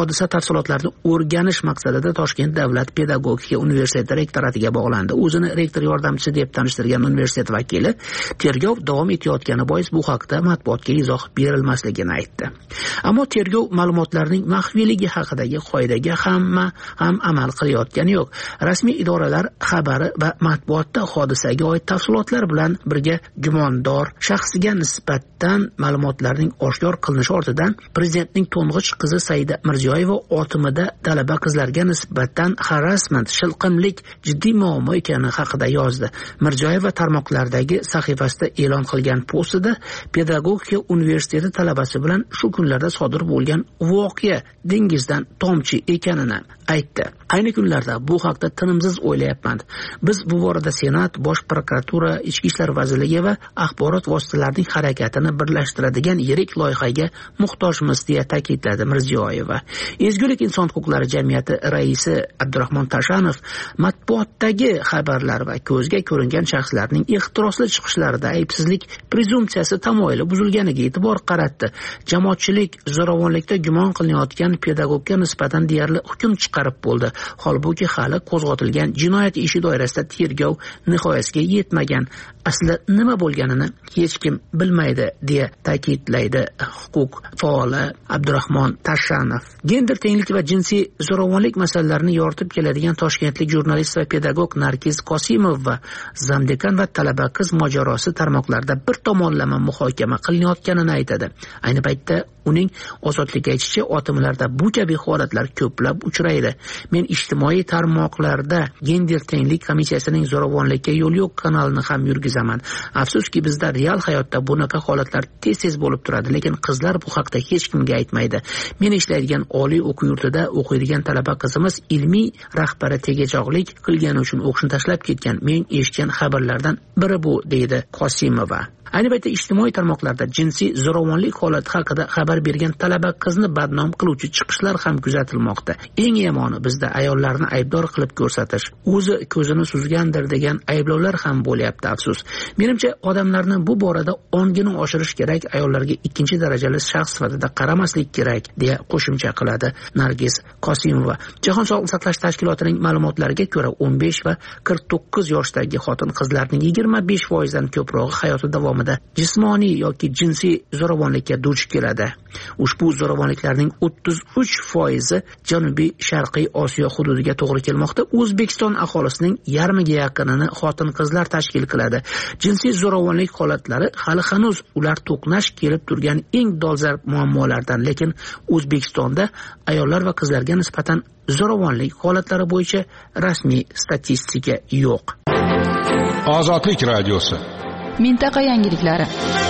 tafsilotlarni o'rganish maqsadida Toshkent davlat pedagogika universiteti rektoratiga bog'landi. O'zini rektor yordamchisi deb tanishtirgan universitet vakili tergov davom etayotgani bois bu haqda matbuotga izoh berilmasligini aytdi. Ammo tergov ma'lumotlarining maxfiyligi haqidagi qoidaga hamma ham amal qilayotgani yo'q. Rasmiy idoralar xabari va matbuotda hodisaga oid tafsilotlar bilan birga gumondor shaxsiga nisbatan ma'lumotlarning oshkor qilinishi ortidan prezidentning to'ng'ich qizi Saida Mirziyoyeva otimida talaba qizlarga nisbatan harassment, shilqimlik jiddiy muammo ekani haqida yozdi. Mirziyoyeva tarmoqlardagi sahifasida e'lon qilgan postida pedagogika universiteti talabasi bilan shu kunlarda sodir bo'lgan voqea dengizdan tomchi ekanini aytdi. Ayni kunlarda bu haqda tinimsiz o'ylayapman. Biz bu borada Senat, Bosh prokuratura, Ichki ishlar vazirligi va axborot vositalarining harakatini birlashtiradigan yirik loyihaga muhtojmiz deya ta'kidladi Mirziyoyeva. Ezgulik inson huquqlari jamiyati raisi Abdurahmon Tashanov matbuotdagi xabarlar va ko'zga ko'ringan shaxslarning ehtirosli chiqishlarida aybsizlik prezumsiyasi tamoyili buzilganiga e'tibor qaratdi. Jamoatchilik zo'ravonlikda gumon qilinayotgan pedagogga nisbatan deyarli hukm chiqarib bo'ldi. Holbuki hali qo'zg'atilgan jinoyat ishi doirasida tergov nihoyasiga yetmagan. Asli nima bo'lganini hech kim bilmaydi deya ta'kidlaydi huquq faoli Abdurahmon Tashanov. Gender tenglik va jinsiy zo'ravonlik masalalarini yoritib keladigan toshkentlik jurnalist va pedagog Nargiz Qosimova zamdekan va talaba qiz mojarosi tarmoqlarda bir tomonlama muhokama qilinayotganini aytadi. Ayni paytda uning ozodlikka aytishicha, otimlarda bu kabi holatlar ko'plab uchraydi. Men ijtimoiy tarmoqlarda gender tenglik komissiyasining zo'ravonlikka yo'l yo'q kanalini ham yurgizaman. Afsuski bizda real hayotda bunaqa holatlar tez-tez bo'lib turadi, lekin qizlar bu haqda hech kimga aytmaydi. Men ishlaydigan oliy o'quv yurtida o'qiydigan talaba qizimiz ilmiy rahbari tegajoqlik qilgani uchun o'qishni tashlab ketgan. Men eshitgan xabarlardan biri bu, deydi Qosimova. Ayni paytda ijtimoiy tarmoqlarda jinsiy zo'ravonlik holati haqida xabar bergan talaba qizni badnom qiluvchi chiqishlar ham kuzatilmoqda. Eng yomoni bizda ayollarni aybdor qilib ko'rsatish, o'zi ko'zini suzgandir degan ayblovlar ham bo'lyapti, afsus. Menimcha odamlarni bu borada ongini oshirish kerak, ayollarga ikkinchi darajali shaxs sifatida qaramaslik kerak, deya qo'shimcha qiladi Nargiz Qosimova. Jahon sog'liqni saqlash tashkilotining ma'lumotlariga ko'ra o'n besh va qirq to'qqiz yoshdagi xotin-qizlarning yigirma besh foiz dan ko'prog'i hayoti davomida jismoniy yoki jinsiy zo'ravonlikka duch keladi. Ushbu zo'ravonliklarning o'ttiz uch foizi Janubiy Sharqiy Osiyo hududiga to'g'ri kelmoqda. O'zbekiston aholisining yarmiga yaqinini xotin-qizlar tashkil qiladi. Jinsiy zo'ravonlik holatlari hali hanuz ular to'qnash kelib turgan eng dolzarb muammolardan, lekin O'zbekistonda ayollar va qizlarga nisbatan zo'ravonlik holatlari bo'yicha rasmiy statistika yo'q. Ozodlik radiosi. Mintaqa yangiliklari.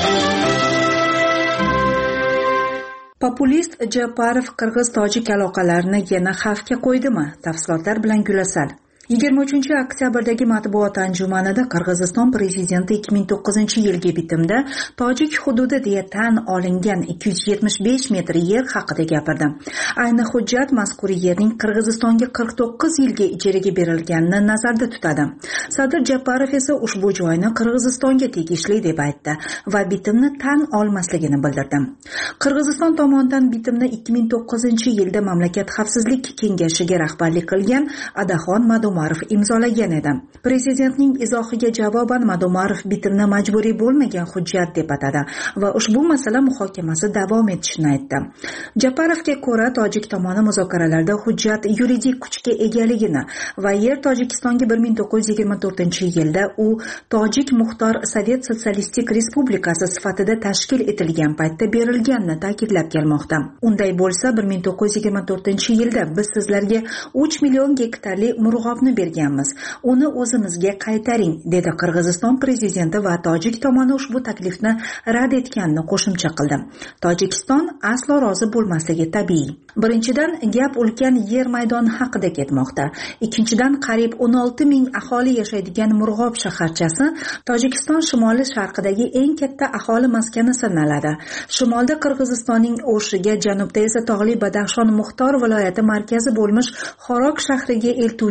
Populist Japarov qirg'iz-tojik aloqalarini yana xavfga qo'ydimi? Tafsilotlar bilan Gulasal. yigirma uchinchi oktyabrdagi matbuot anjumanida Qirg'iziston prezidenti ikki ming to'qqizinchi yilgi bitimda tojik hududi deya tan olingan ikki yuz yetmish besh metr yer haqida gapirdi. Ayni hujjat mazkur yerning Qirg'izistonga qirq to'qqiz yilga ijaraga berilganini nazarda tutadi. Sadir Japarov esa ushbu joyni Qirg'izistonga tegishli deb aytdi va bitimni tan olmasligini bildirdi. Qirg'iziston tomonidan bitimni ikki ming to'qqizinchi yilda mamlakat xavfsizlik kengashiga rahbarlik qilgan Adaxon Madumarov imzolagan edi. Prezidentning izohiga javoban Madumarov bitimni majburiy bo'lmagan hujjat deb atadi va ushbu masala muhokamasi davom etishini aytdi. Japarovga ko'ra, tojik tomoni muzokaralarda hujjat yuridik kuchga egaligini va yer Tojikistonga bir ming to'qqiz yuz yigirma to'rtinchi yilda u Tojik Muxtor Sovet Sotsialistik Respublikasi sifatida tashkil etilgan paytda berilganini ta'kidlab kelmoqda. Unday bo'lsa, bir ming to'qqiz yuz yigirma to'rtinchi yilda biz sizlarga uch million gektarli murg'obni berganmiz. Uni o'zimizga qaytaring, dedi Qirg'iziston prezidenti va tojik tomoni ushbu taklifni rad etganini qo'shimcha qildi. Tojikiston aslo rozi bo'lmasligi tabiiy. Birinchidan, gap ulkan yer maydoni haqida ketmoqda. Ikkinchidan, qariyb o'n olti ming aholi yashaydigan Murg'ob shaharchasi Tojikiston shimoli sharqidagi eng katta aholi maskani sanaladi. Shimolda Qirg'izistonning O'shiga, janubda esa tog'li Badaxshon Muxtor viloyati markazi bo'lmish Xorok shahriga eltuvchi yo'l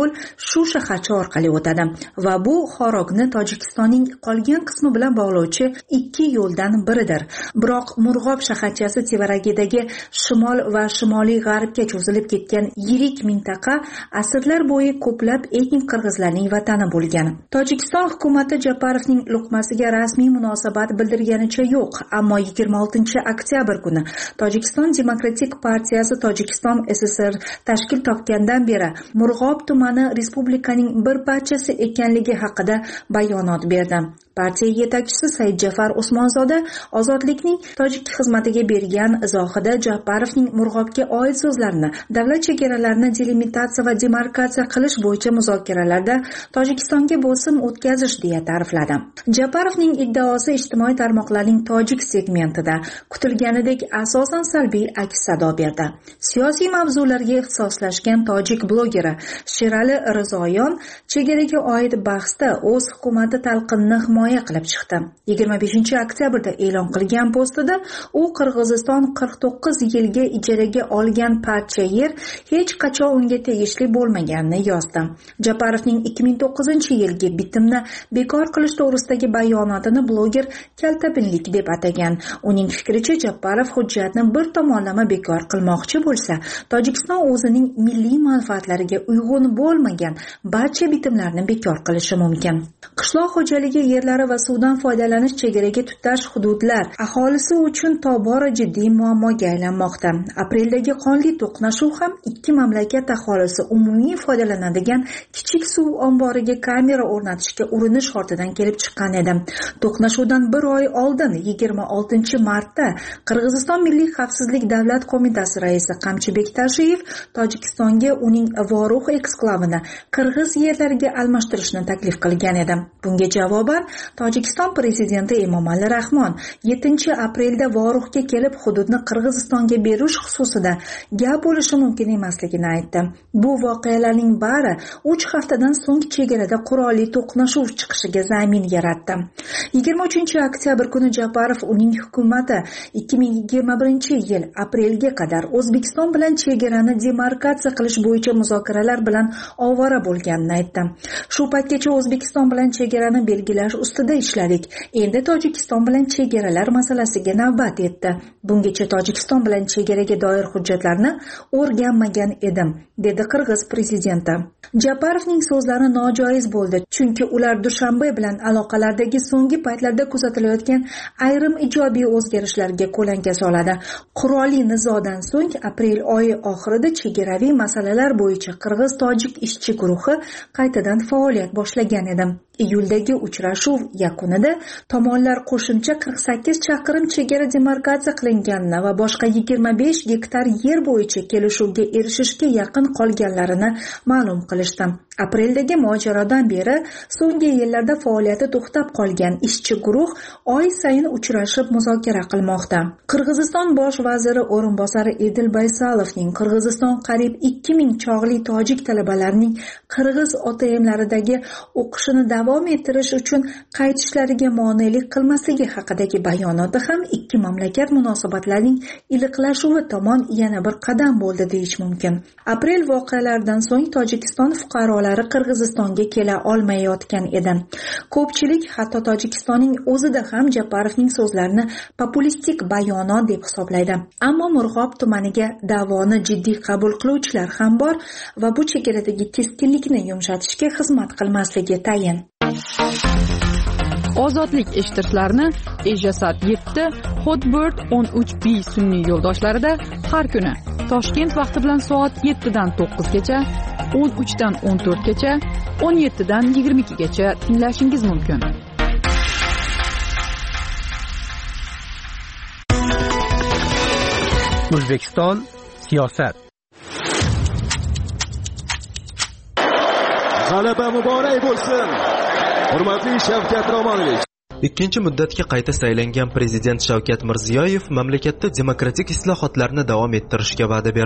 yo'l shu shaharcha orqali o'tadi va bu Xorogni Tojikistonning qolgan qismi bilan bog'lovchi ikki yo'ldan biridir. Biroq Murg'ob shaharchasi tevaragidagi shimol va shimoliy g'arbga cho'zilib ketgan yirik mintaqa asrlar bo'yi ko'plab etnik qirg'izlarning vatani bo'lgan. Tojikiston hukumati Japarovning luqmasiga rasmiy munosabat bildirganicha yo'q, ammo yigirma oltinchi oktyabr kuni Tojikiston Demokratik partiyasi Tojikiston S S R tashkil topgandan beri Murg'ob tumani respublikaning bir parchasi ekanligi haqida bayonot berdi. Partiya yetakchisi Saidjafar Usmonzoda ozodlikning tojik xizmatiga bergan izohida Japarovning Murg'obga oid so'zlarini davlat chegaralarini delimitatsiya va demarkatsiya qilish bo'yicha muzokaralarda Tojikistonga bosim o'tkazish deya ta'rifladi. Japarovning iddaosi ijtimoiy tarmoqlarning tojik segmentida kutilganidek asosan salbiy aks sado berdi. Siyosiy mavzularga ixtisoslashgan tojik blogeri Sherali Rizoyon chegaraga oid bahsda o'z hukumati talqinini himoya qilib chiqdi. yigirma beshinchi oktyabrda e'lon qilgan postida u Qirg'iziston qirq to'qqiz yilga ijaraga olgan parcha yer hech qachon unga tegishli bo'lmaganini yozdi. Japarovning ikki ming to'qqizinchi yilgi bitimni bekor qilish to'g'risidagi bayonotini bloger kaltabinlik deb atagan. Uning fikricha, Japarov hujjatni bir tomonlama bekor qilmoqchi bo'lsa, Tojikiston o'zining milliy manfaatlariga uyg'un bo'lmagan barcha bitimlarni bekor qilishi mumkin. Qishloq xo'jaligi yerlari va suvdan foydalanish chegaraga tutash hududlar aholisi uchun tobora jiddiy muammoga aylanmoqda. Apreldagi qonli to'qnashuv ham ikki mamlakat aholisi umumiy foydalanadigan kichik suv omboriga kamera o'rnatishga urinish ortidan kelib chiqqan edi. To'qnashuvdan bir oy oldin yigirma oltinchi martda Qirg'iziston Milliy xavfsizlik davlat qo'mitasi raisi Qamchibek Tashiyev Tojikistonga uning Voruh eksklavini qirg'iz yerlariga almashtirishni taklif qilgan edi. Bunga javoban Tojikiston prezidenti Emomali Rahmon yettinchi aprelda Voruhga kelib hududni Qirg'izistonga berish xususida gap bo'lishi mumkin emasligini aytdi. Bu voqealarning bari uch haftadan so'ng chegarada qurolli to'qnashuv chiqishiga zamin yaratdi. yigirma uchinchi oktyabr kuni Japarov uning hukumati ikki ming yigirma birinchi yil aprelga qadar O'zbekiston bilan chegarani demarkatsiya qilish bo'yicha muzokaralar bilan ovora bo'lganini aytdi. Shu paytgacha O'zbekiston bilan chegarani belgilash ustida ishladik. Endi Tojikiston bilan chegaralar masalasiga navbat yetdi. Bungacha Tojikiston bilan chegaraga doir hujjatlarni o'rganmagan edim, dedi Qirg'iz prezidenti. Japarovning so'zlari nojoiz bo'ldi, chunki ular Dushanbe bilan aloqalardagi so'nggi paytlarda kuzatilayotgan ayrim ijobiy o'zgarishlarga ko'lanka soladi. Qurolli nizodan so'ng aprel oyi oxirida chegaraviy masalalar bo'yicha Qirg'iz-tojik ishchi guruhi qaytadan faoliyat boshlagan edi. Iyuldagi uchrashuv yakunida tomonlar qo'shimcha qirq sakkiz chaqirim chegara demarkatsiya qilinganini va boshqa yigirma besh gektar yer bo'yicha kelishuvga erishishga yaqin qolganlarini ma'lum qilishdi. Apreldagi mojarodan beri so'nggi yillarda faoliyati to'xtab qolgan ishchi guruh oy sayin uchrashib muzokara qilmoqda. Qirg'iziston bosh vaziri o'rinbosari Edil Baysalovning Qirg'iziston qariyb ikki ming chog'li tojik talabalarining qirg'iz O T M'laridagi o'qishini davom ettirish uchun qaytishlariga monelik qilmasligi haqidagi bayonoti ham ikki mamlakat munosabatlarining iliqlashuvi tomon yana bir qadam bo'ldi deyish mumkin. Aprel voqealaridan so'ng Tojikiston fuqarolari Qirg'izistonga kela olmayotgan edi. Ko'pchilik hatto Tojikistonning o'zida ham Japarovning so'zlarini populistik bayonot deb hisoblaydi. Ammo Murg'ob tumaniga da'voni jiddiy qabul qiluvchilar ham bor va bu chegaradagi keskinlikni yumshatishga xizmat qilmasligi tayin. Ozodlik eshitishlarini Ejasat yetti, Hotbird o'n uch B sun'iy yo'ldoshlarida har kuni Toshkent vaqti bilan soat yettidan to'qqizgacha, o'n uchdan o'n to'rtgacha, o'n yettidan yigirma ikkigacha tinglashingiz mumkin. O'zbekiston siyosat. G'alaba muborak bo'lsin. Hurmatli Shavkat Romanovich. Ikkinchi muddatga qayta saylangan prezident Shavkat Mirziyoyev mamlakatda demokratik islohotlarni davom ettirishga va'da berdi.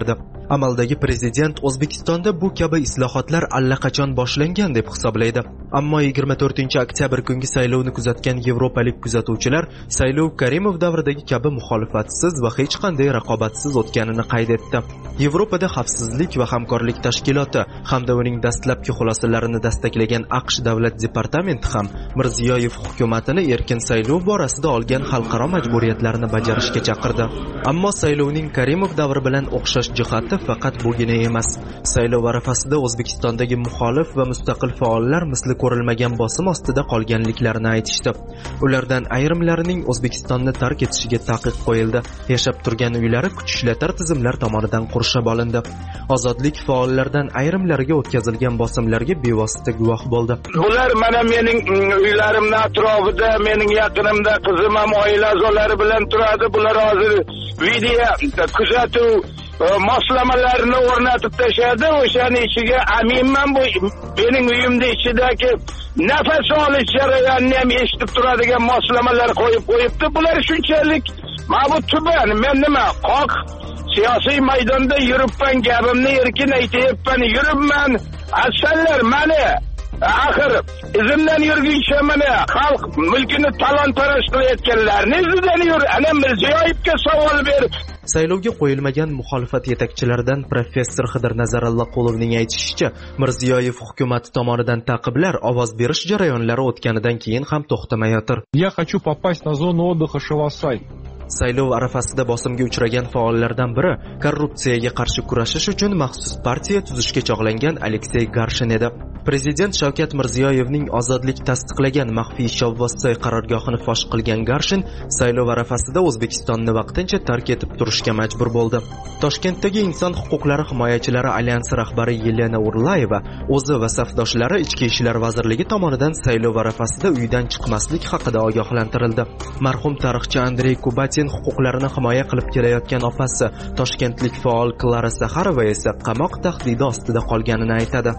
Amaldagi prezident O'zbekistonda bu kabi islohotlar allaqachon boshlangan deb hisoblaydi. Ammo yigirma to'rtinchi oktyabr kungi saylovni kuzatgan yevropalik kuzatuvchilar saylov Karimov davridagi kabi muxolifatsiz va hech qanday raqobatsiz o'tganini qayd etdi. Yevropada xavfsizlik va hamkorlik tashkiloti hamda uning dastlabki xulosalarini dastaklagan AQSh davlat departamenti ham Mirziyoyev hukumatini erkin saylov borasida olgan xalqaro majburiyatlarni bajarishga chaqirdi. Ammo saylovning Karimov davri bilan o'xshash jihati faqat bugina emas. Saylov arafasida O'zbekistondagi muxolif va mustaqil faollar misli ko'rilmagan bosim ostida qolganliklarini aytishdi. Ulardan ayrimlarining O'zbekistonni tark etishiga taqiq qo'yildi. Yashab turgan uylari kuch ishlatar tizimlar tomonidan qurshab olindi. Ozodlik faollaridan ayrimlariga o'tkazilgan bosimlarga bevosita guvoh bo'ldi. Ular mana mening uylarimning atrofida, mening yaqinimda qizim ham oila a'zolari bilan turadi. Bular hozir video kuzatuv moslamalarni o'rnatib tashadi. O'shaning ichiga aminman, bu mening uyimning ichidagi nafas olish jarayonini ham eshitib turadigan moslamalar qo'yib qo'yibdi. Bular shunchalik ma'bud tuban, men nima qoq siyosiy maydonda yuribman, gapimni erkin aytyapman, yuribman. Asallar mani axir izimdan yurguncha mana xalq mulkini talon-taroj qilayotganlarni izidan yur. Ana Mirziyoyevga savol ber. Saylovga qo'yilmagan muxolifat yetakchilaridan professor Xidir Nazaralloqulovning aytishicha, Mirziyoyev hukumati tomonidan ta'qiblar ovoz berish jarayonlari o'tganidan keyin ham to'xtamayotir. Я хочу попасть на зону отдыха Шавасай. Saylov arafasida bosimga uchragan faollardan biri korrupsiyaga qarshi kurashish uchun maxsus partiya tuzishga chog'langan Aleksey Garshin edi. Prezident Shavkat Mirziyoyevning ozodlik tasdiqlagan maxfiy Shovvossoy qarorgohini fosh qilgan Garshin saylov arafasida O'zbekistonni vaqtincha tark etib turishga majbur bo'ldi. Toshkentdagi inson huquqlari himoyachilari alyansi rahbari Yelena Urlayeva o'zi va safdoshlari Ichki ishlar vazirligi tomonidan saylov arafasida uydan chiqmaslik haqida ogohlantirildi. Marhum tarixchi Andrey Kubatin huquqlarini himoya qilib kelayotgan opasi toshkentlik faol Klara Saxarova esa qamoq tahdidi ostida qolganini aytadi.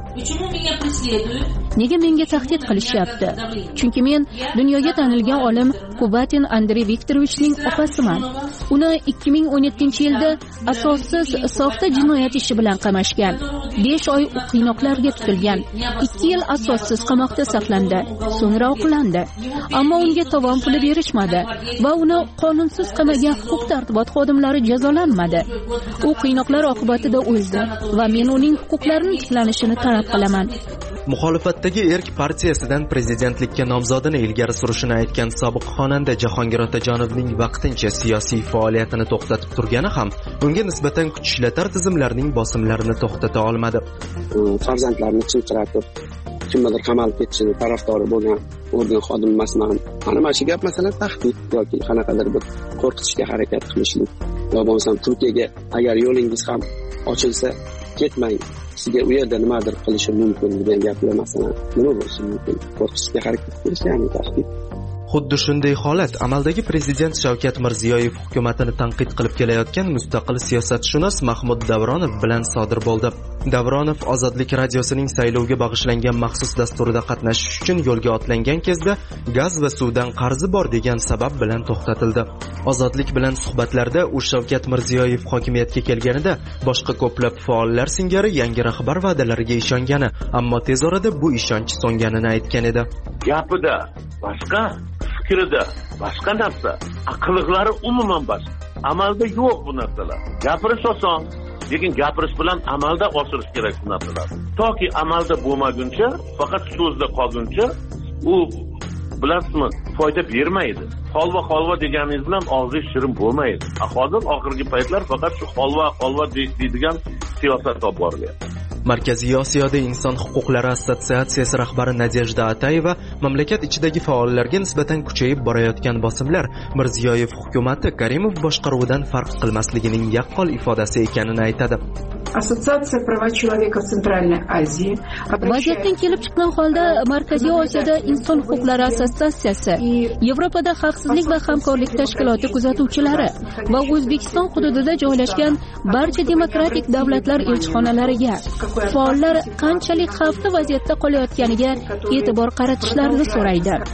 Nega menga tahdid qilishyapti? Chunki men dunyoga tanilgan olim Kubatin Andrey Viktorovichning opasiman. Uni ikki ming o'n yettinchi yilda asossiz soxta jinoyat ishi bilan qamashgan. besh oy qiynoqlarga tutilgan. ikki yil asossiz qamoqda saqlandi. So'ngra oqlandi. Ammo unga tovon puli berishmadi va uni qonunsiz qamagan huquq-tartibot xodimlari jazolanmadi. U qiynoqlar oqibatida o'ldi va men uning huquqlarini tiklanishini talab qilaman. Muxolifatdagi Erk partiyasidan prezidentlikka nomzodini ilgari surishini aytgan sobiq xonanda Jahongir Otajonovning vaqtincha siyosiy faoliyatini to'xtatib turgani ham unga nisbatan kuch ishlatar tizimlarning bosimlarini to'xtata olmadi. Farzandlarini chinqiratib, kimdir qamalib ketishini tarafdori bo'lgan organ xodim emasman. Ana mana shu gap masalan tahdid yoki qanaqadir bir qo'rqitishga harakat qilishlik. Yo bo'lmasam Turkiyaga agar yo'lingiz ham ochilsa ketmang. Sizga u yerda nimadir qilishi mumkin degan gaplar masalan nima bo'lishi mumkin? Qo'rqitishga harakat qilish, ya'ni tahdid. Xuddi shunday holat amaldagi prezident Shavkat Mirziyoyev hukumatini tanqid qilib kelayotgan mustaqil siyosatshunos Mahmud Davronov bilan sodir bo'ldi. Davronov Ozodlik radiosining saylovga bag'ishlangan maxsus dasturida qatnashish uchun yo'lga otlangan kezda gaz va suvdan qarzi bor degan sabab bilan to'xtatildi. Ozodlik bilan suhbatlarda u Shavkat Mirziyoyev hokimiyatga kelganida boshqa ko'plab faollar singari yangi rahbar va'dalariga ishongani, ammo tez orada bu ishonch so'nganini aytgan edi. Gapida boshqa, fikrida boshqa narsa, aqlliklari umuman boshqa. Amalda yo'q bu narsalar. Gapirish oson, lekin gapirish bilan amalda oshirish kerak bu narsalar. Toki amalda bo'lmaguncha, faqat so'zda qolguncha u bilasizmi, foyda bermaydi. Holva holva deganingiz bilan og'zi shirin bo'lmaydi. Hozir oxirgi paytlar faqat shu holva holva deydigan siyosat olib boryapti. Markaziy Osiyoda inson huquqlari assotsiatsiyasi rahbari Nadejda Atayeva mamlakat ichidagi faollarga nisbatan kuchayib borayotgan bosimlar Mirziyoyev hukumati Karimov boshqaruvidan farq qilmasligining yaqqol ifodasi ekanini aytadi. Assotsiatsiya prava человека в Центральной Азии. Vaziyatdan kelib chiqqan holda Markaziy Osiyoda inson huquqlari assotsiatsiyasi, Yevropada xavfsizlik va hamkorlik tashkiloti kuzatuvchilari va O'zbekiston hududida joylashgan barcha demokratik davlatlar elchixonalariga faollar qanchalik xavfli vaziyatda qolayotganiga e'tibor qaratishlarini so'raydi.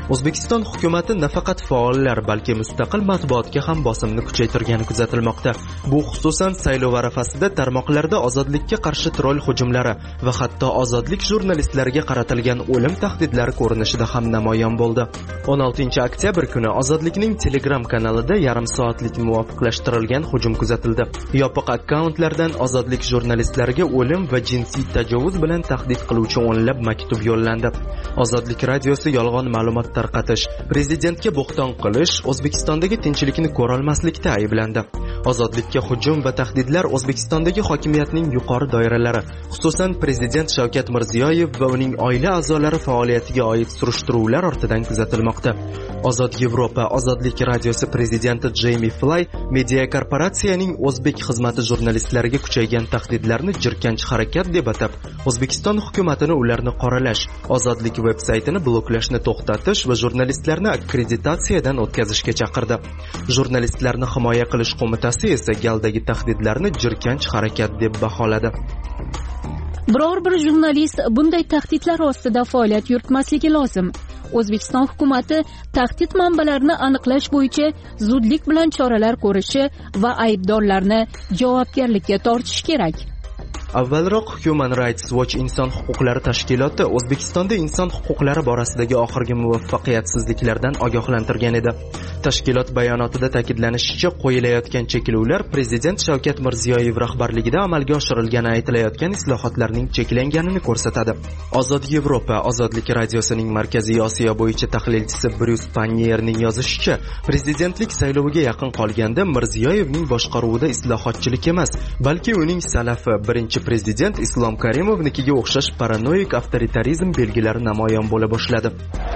O'zbekiston hukumatı nafaqat faollar, balki mustaqil matbuotga ham bosimni kuchaytirgani kuzatilmoqda. Bu xususan saylov arafasida tarmoqlarda ozodlikka qarshi troll hujumlari va hatto ozodlik jurnalistlariga qaratilgan o'lim tahdidlari ko'rinishida ham namoyon bo'ldi. o'n oltinchi oktyabr kuni Ozodlikning Telegram kanalida yarim soatlik muvofiqlashtirilgan hujum kuzatildi. Yopiq akkauntlardan ozodlik jurnalistlariga o'lim va jinsiy tajovuz bilan tahdid qiluvchi o'nlab maktub yo'llandi. Ozodlik radiosi yolg'on ma'lumot tarqatish, prezidentga bo'xton qilish, O'zbekistondagi tinchlikni ko'rolmaslikda ayblandi. Ozodlikka hujum va tahdidlar O'zbekistondagi hokimiyatning yuqori doiralari, xususan prezident Shavkat Mirziyoyev va uning oila a'zolari faoliyatiga oid surishtiruvlar ortidan kuzatilmoqda. Ozod Yevropa Ozodlik radiosi prezidenti Jamie Fly media korporatsiyaning o'zbek xizmati jurnalistlariga kuchaygan tahdidlarni jirkanch harakat deb atab, O'zbekiston hukumatini ularni qoralash, Ozodlik veb-saytini bloklashni to'xtatish va jurnalistlarni akkreditatsiyadan o'tkazishga chaqirdi. Jurnalistlarni himoya qilish qo'mitasi esa galdagi tahdidlarni jirkanch harakat deb baholadi. Biror bir jurnalist bunday tahdidlar ostida faoliyat yuritmasligi lozim. O'zbekiston hukumatı tahdid manbalarini aniqlash bo'yicha zudlik bilan choralar ko'rishi va aybdorlarni javobgarlikka tortishi kerak. Avvalroq Human Rights Watch inson huquqlari tashkiloti O'zbekistonda inson huquqlari borasidagi oxirgi muvaffaqiyatsizliklardan ogohlantirgan edi. Tashkilot bayonotida ta'kidlanishicha, qo'yilayotgan cheklovlar prezident Shavkat Mirziyoyev rahbarligida amalga oshirilgani aytilayotgan islohotlarning cheklanganini ko'rsatadi. Ozod Yevropa Ozodlik radiosining Markaziy Osiyo bo'yicha tahlilchisi Bryus Pannierning yozishicha, prezidentlik sayloviga yaqin qolganda Mirziyoyevning boshqaruvida islohotchilik emas, balki uning salafi birinchi prezident Islom Karimovnikiga o'xshash paranoik avtoritarizm belgilari namoyon bo'la boshladi.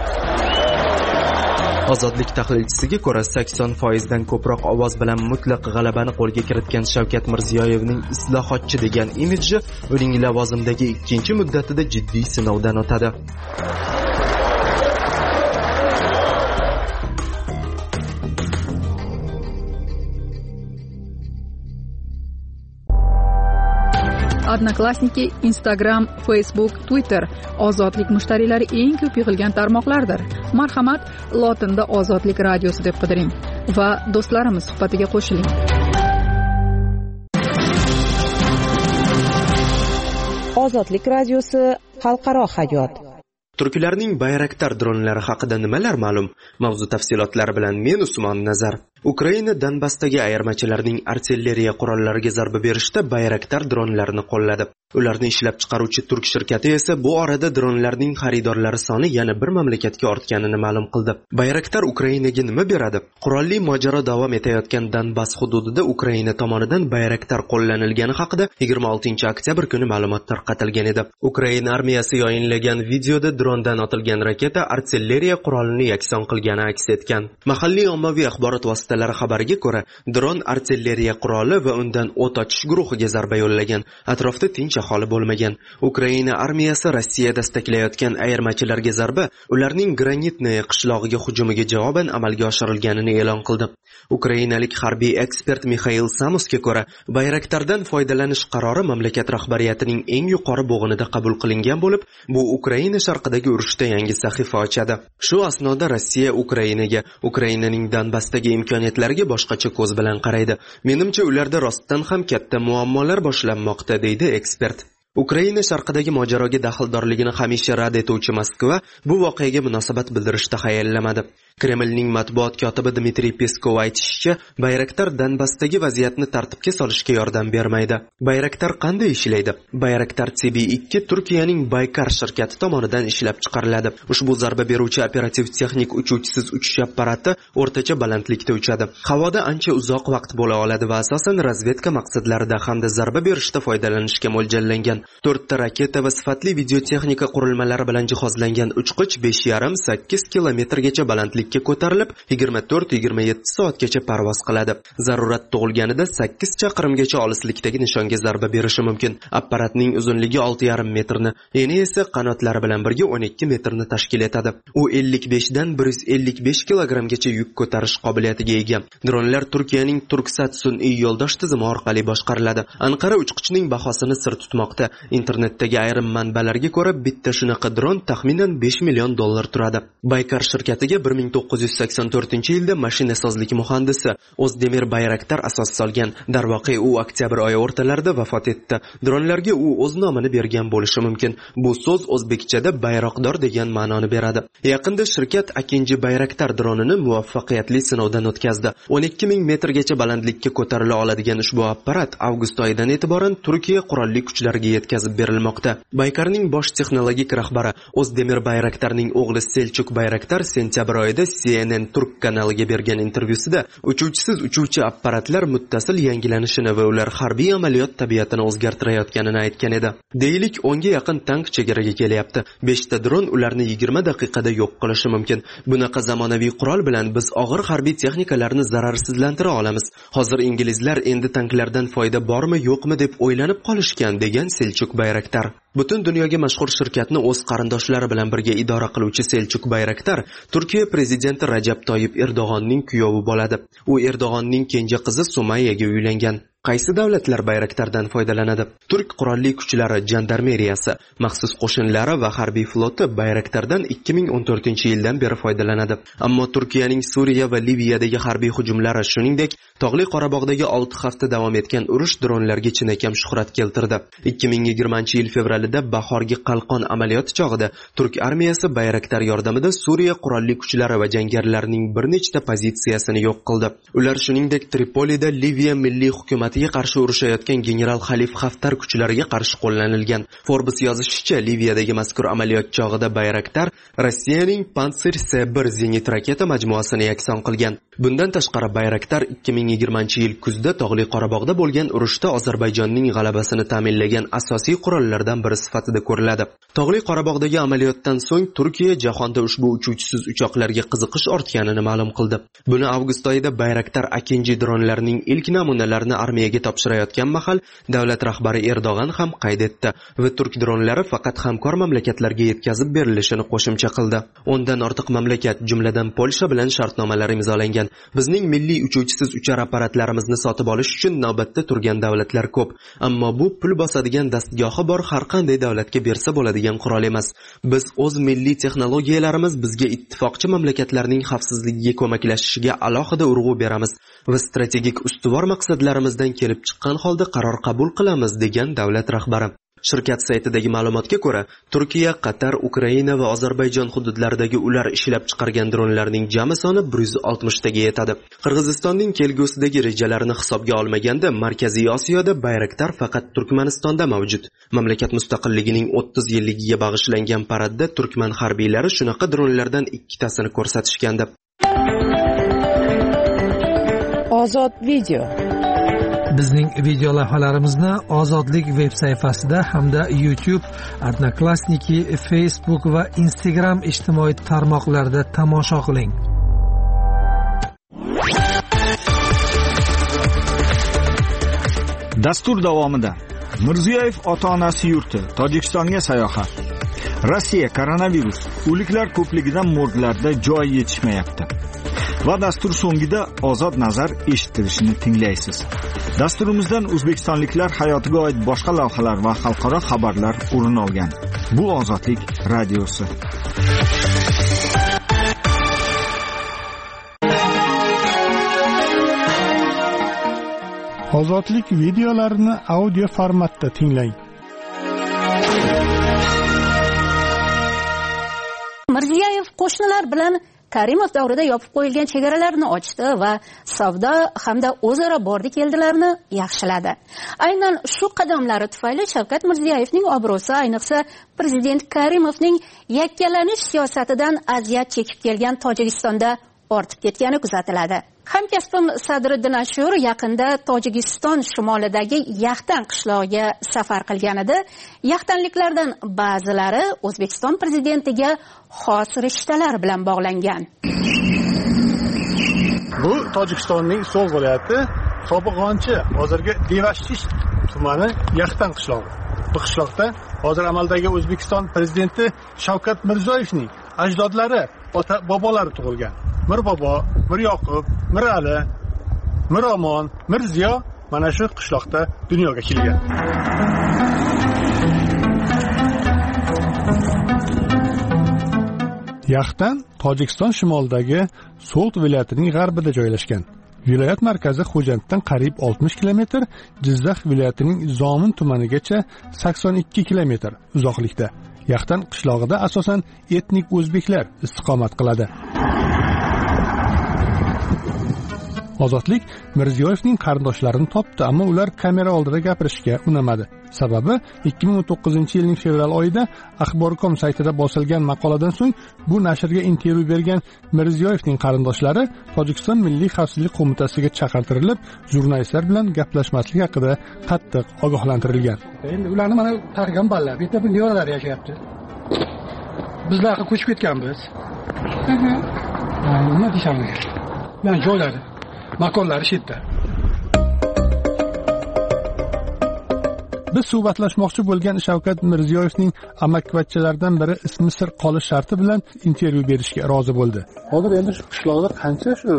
Ozodlik tahlilchisiga ko'ra, sakson foiz dan ko'proq ovoz bilan mutlaq g'alabani qo'lga kiritgan Shavkat Mirziyoyevning islohotchi degan imidji uning lavozimdagi ikkinchi muddatida jiddiy sinovdan o'tadi. Odnoklassniki, Instagram, Facebook, Twitter ozodlik mushtariylari eng ko'p yig'ilgan tarmoqlardir. Marhamat, lotinda Ozodlik radiosi deb qidiring va do'stlarimiz suhbatiga qo'shiling. Ozodlik radiosi xalqaro hayot. Turklarning Bayraktar dronlari haqida nimalar ma'lum? Mavzu tafsilotlari bilan men Usmon Nazar. Ukraina Donbassdagi ayirmachilarning artilleriya qurollariga zarba berishda Bayraktar dronlarini qo'lladi. Ularni ishlab chiqaruvchi turk shirkati esa bu orada dronlarning xaridorlari soni yana bir mamlakatga ortganini ma'lum qildi. Bayraktar Ukrainaga nima beradi? Qurolli mojaro davom etayotgan Donbass hududida Ukraina tomonidan Bayraktar qo'llanilgani haqida yigirma oltinchi oktyabr kuni ma'lumot tarqatilgan edi. Ukraina armiyasi yayinlagan videoda drondan otilgan raketa artilleriya qurolini yakson qilgani aks etgan. Mahalliy ommaviy axborot vositalari xabariga ko'ra, dron artilleriya quroli va undan o't ochish guruhiga zarba yo'llagan. Atrofda tinch aholi bo'lmagan. Ukraina armiyasi Rossiya dastaklayotgan ayirmachilarga zarba ularning Granitnoye qishlog'iga hujumiga javoban amalga oshirilganini e'lon qildi. Ukrainalik harbiy ekspert Mikhail Samusga ko'ra, Bayraktardan foydalanish qarori mamlakat rahbariyatining eng yuqori bo'g'inida qabul qilingan bo'lib, bu Ukraina sharqidagi urushda yangi sahifa ochadi. Shu asnoda Rossiya Ukrainaga, Ukrainaning Donbassdagi imkoniyatlariga boshqacha ko'z bilan qaraydi. Menimcha, ularda rostdan ham katta muammolar boshlanmoqda, deydi ekspert. Ukraina sharqidagi mojaroga daxldorligini hamisha rad etuvchi Moskva bu voqeaga munosabat bildirishda hayallamadi. Kremlning matbuot kotibi Dmitriy Peskov aytishicha, Bayraktar Donbassdagi vaziyatni tartibga solishga yordam bermaydi. Bayraktar qanday ishlaydi? Bayraktar C B ikki Turkiyaning Baykar shirkati tomonidan ishlab chiqariladi. Ushbu zarba beruvchi operativ texnik uchuvchisiz uchish apparati o'rtacha balandlikda uchadi. Havoda ancha uzoq vaqt bo'la oladi va asosan razvedka maqsadlarida hamda zarba berishda foydalanishga mo'ljallangan. to'rtta raketa va sifatli videotexnika qurilmalari bilan jihozlangan uchqich besh yarim sakkiz kilometrgacha balandlikka ko'tarilib, yigirma to'rt yigirma yetti soatgacha parvoz qiladi. Zarurat tug'ilganida sakkiz chaqirimgacha olislikdagi nishonga zarba berishi mumkin. Apparatning uzunligi olti yarim metrni, eni esa qanotlari bilan birga o'n ikki metrni tashkil etadi. U ellik besh dan bir yuz ellik besh kilogrammgacha yuk ko'tarish qobiliyatiga ega. Dronlar Turkiyaning Turksat sun'iy yo'ldosh tizimi orqali boshqariladi. Anqara uchqichning bahosini sir tutmoqda. Internetdagi ayrim manbalarga ko'ra, bitta shunaqa dron taxminan besh million dollar turadi. Baykar shirkatiga bir ming to'qqiz yuz sakson to'rtinchi yilda mashinasozlik muhandisi O'zdemir Bayraktar asos solgan. Darvoqe u oktyabr oyi o'rtalarida vafot etdi. Dronlarga u o'z nomini bergan bo'lishi mumkin. Bu so'z o'zbekchada bayroqdor degan ma'noni beradi. Yaqinda shirkat Akinji Bayraktar dronini muvaffaqiyatli sinovdan o'tkazdi. o'n ikki ming metrgacha balandlikka ko'tarila oladigan ushbu apparat avgust oyidan e'tiboran Turkiya qurolli kuchlariga yetkazib berilmoqda. Baykarning bosh texnologik rahbari O'zdemir Bayraktarning o'g'li Selchuk Bayraktar sentyabr oyida C N N Turk kanaliga bergan intervyusida uchuvchisiz uchuvchi apparatlar muttasil yangilanishini va ular harbiy amaliyot tabiatini o'zgartirayotganini aytgan edi. Deylik, o'nga yaqin tank chegaraga kelyapti. besh ta dron ularni yigirma daqiqada yo'q qilishi mumkin. Bunaqa zamonaviy qurol bilan biz og'ir harbiy texnikalarni zararsizlantira olamiz. Hozir inglizlar endi tanklardan foyda bormi yo'qmi deb o'ylanib qolishgan, degan Selchuk Bayraktar. Butun dunyoga mashhur shirkatni o'z qarindoshlari bilan birga idora qiluvchi Selchuk Bayraktar Turkiya prezidenti Rajab Toyib Erdo'g'onning kuyovi bo'ladi. U Erdo'g'onning kenja qizi Sumayyaga uylangan. Qaysi davlatlar Bayraktardan foydalanadi? Turk qurolli kuchlari, jandarmeriyasi, maxsus qo'shinlari va harbiy floti Bayraktardan ikki ming o'n to'rtinchi yildan beri foydalanadi. Ammo Turkiyaning Suriya va Liviyadagi harbiy hujumlari, shuningdek, Tog'li Qorabog'dagi olti hafta davom etgan urush dronlarga chinakam shuhrat keltirdi. ikki ming yigirmanchi yil fevralida bahorgi qalqon amaliyoti chog'ida Turk armiyasi Bayraktar yordamida Suriya qurolli kuchlari va jangarilarning bir nechta pozitsiyasini yo'q qildi. Ular shuningdek Tripolida Liviya milliy hukumatiga qarshi urushayotgan general Xalif Haftar kuchlariga qarshi qo'llanilgan. Forbes yozishicha, Liviyadagi mazkur amaliyot chog'ida Bayraktar Rossiyaning Pantsir S bir zenit raketa majmuasini yakson qilgan. Bundan tashqari Bayraktar ikki ming yigirmanchi yil kuzda Tog'li Qorabog'da bo'lgan urushda Ozarbayjonning g'alabasini ta'minlagan asosiy qurollardan biri sifatida ko'riladi. Tog'li Qorabog'dagi amaliyotdan so'ng Turkiya jahonda ushbu uchuvchisiz uchoqlarga qiziqish ortganini ma'lum qildi. Buni avgust oyida Bayraktar Akinji dronlarining ilk namunalarini armiyaga topshirayotgan mahal davlat rahbari Erdo'g'on ham qayd etdi va turk dronlari faqat hamkor mamlakatlarga yetkazib berilishini qo'shimcha qildi. O'ndan ortiq mamlakat, jumladan Polsha bilan shartnomalar imzolangan. Bizning milliy uchuvchisiz uchar apparatlarimizni sotib olish uchun navbatda turgan davlatlar ko'p, ammo bu pul bosadigan dastgohi bor har qanday davlatga bersa bo'ladigan qurol emas. Biz o'z milliy texnologiyalarimiz bizga ittifoqchi mamlakatlarning xavfsizligiga ko'maklashishiga alohida urg'u beramiz va strategik ustuvor maqsadlarimizdan kelib chiqqan holda qaror qabul qilamiz, degan davlat rahbari. Shirkat saytidagi ma'lumotga ko'ra, Turkiya, Qatar, Ukraina va Ozarbayjon hududlaridagi ular ishlab chiqargan dronlarning jami soni bir yuz oltmishtaga yetadi. Qirg'izistonning kelgusidagi rejalarini hisobga olmaganda, Markaziy Osiyoda Bayraktar faqat Turkmanistonda mavjud. Mamlakat mustaqilligining o'ttiz yilligiga bag'ishlangan paradda Turkman harbiylari shunaqa dronlardan ikkitasini ko'rsatishgandi. Ozod video. Bizning video lavhalarimizni Ozodlik veb sayfasida hamda YouTube, Odnoklassniki, Facebook va Instagram ijtimoiy tarmoqlarida tomosha qiling. Dastur davomida Mirziyoyev ota-onasi yurti Tojikistonga sayohat. Rossiya koronavirus, o'liklar ko'pligidan morglarda joy yetishmayapti. Va dastur so'ngida ozod nazar eshitilishini tinglaysiz. Dasturimizdan o'zbekistonliklar hayotiga oid boshqa lavhalar va xalqaro xabarlar o'rin olgan. Bu Ozodlik radiosi. Ozodlik videolarini audio formatda tinglang. Mirziyoyev qo'shnilar bilan Karimov davrida yopib qo'yilgan chegaralarni ochdi va savdo hamda o'zaro bordi-keldilarni yaxshiladi. Aynan shu qadamlari tufayli Shavkat Mirziyoyevning obro'si, ayniqsa prezident Karimovning yakkalanish siyosatidan aziyat chekib kelgan Tojikistonda ortib ketgani kuzatiladi. Hamkasbim Sadriddin Ashur yaqinda Tojikiston shimolidagi Yaxtan qishlog'iga safar qilganida, yaxtanliklardan ba'zilari O'zbekiston prezidentiga xos rishtalar bilan bog'langan. Bu Tojikistonning So'l viloyati Sobiqonchi, hozirgi Devashish tumani Yaxtan qishlog'i. Bu qishloqda hozir amaldagi O'zbekiston prezidenti Shavkat Mirziyoyevning ajdodlari, ota bobolari tug'ilgan. Mir bobo, Mir Yoqub, Mir Ali, Mir Omon, Mir Ziyo mana shu qishloqda dunyoga kelgan. Yaxtan Tojikiston shimolidagi So'lt viloyatining g'arbida joylashgan. Viloyat markazi Xo'janddan qariyb oltmish kilometr, Jizzax viloyatining Zomin tumanigacha sakson ikki kilometr uzoqlikda. Yaxtan qishlog'ida asosan etnik o'zbeklar istiqomat qiladi. Ozodlik Mirziyoyevning qarindoshlarini topdi, ammo ular kamera oldida gapirishga unamadi. Sababi ikki ming o'n to'qqizinchi yilning fevral oyida Axborcom saytida bosilgan maqoladan so'ng bu nashrga intervyu bergan Mirziyoyevning qarindoshlari Tojikiston Milliy xavfsizlik qo'mitasiga chaqirtirilib, jurnalistlar bilan gaplashmaslik haqida qattiq ogohlantirilgan. Endi ularni mana targ'am ballar, bu yerda bu niyolar yashayapti. Bizlarga ko'chib ketganmiz. Mhm. Nima deyshamiz? Yani joylari, makonlari shetda. Biz suhbatlashmoqchi bo'lgan Shavkat Mirziyoyevning amakivachchalaridan biri ismi sir qolish sharti bilan intervyu berishga rozi bo'ldi. Hozir endi shu qishloqda qancha shu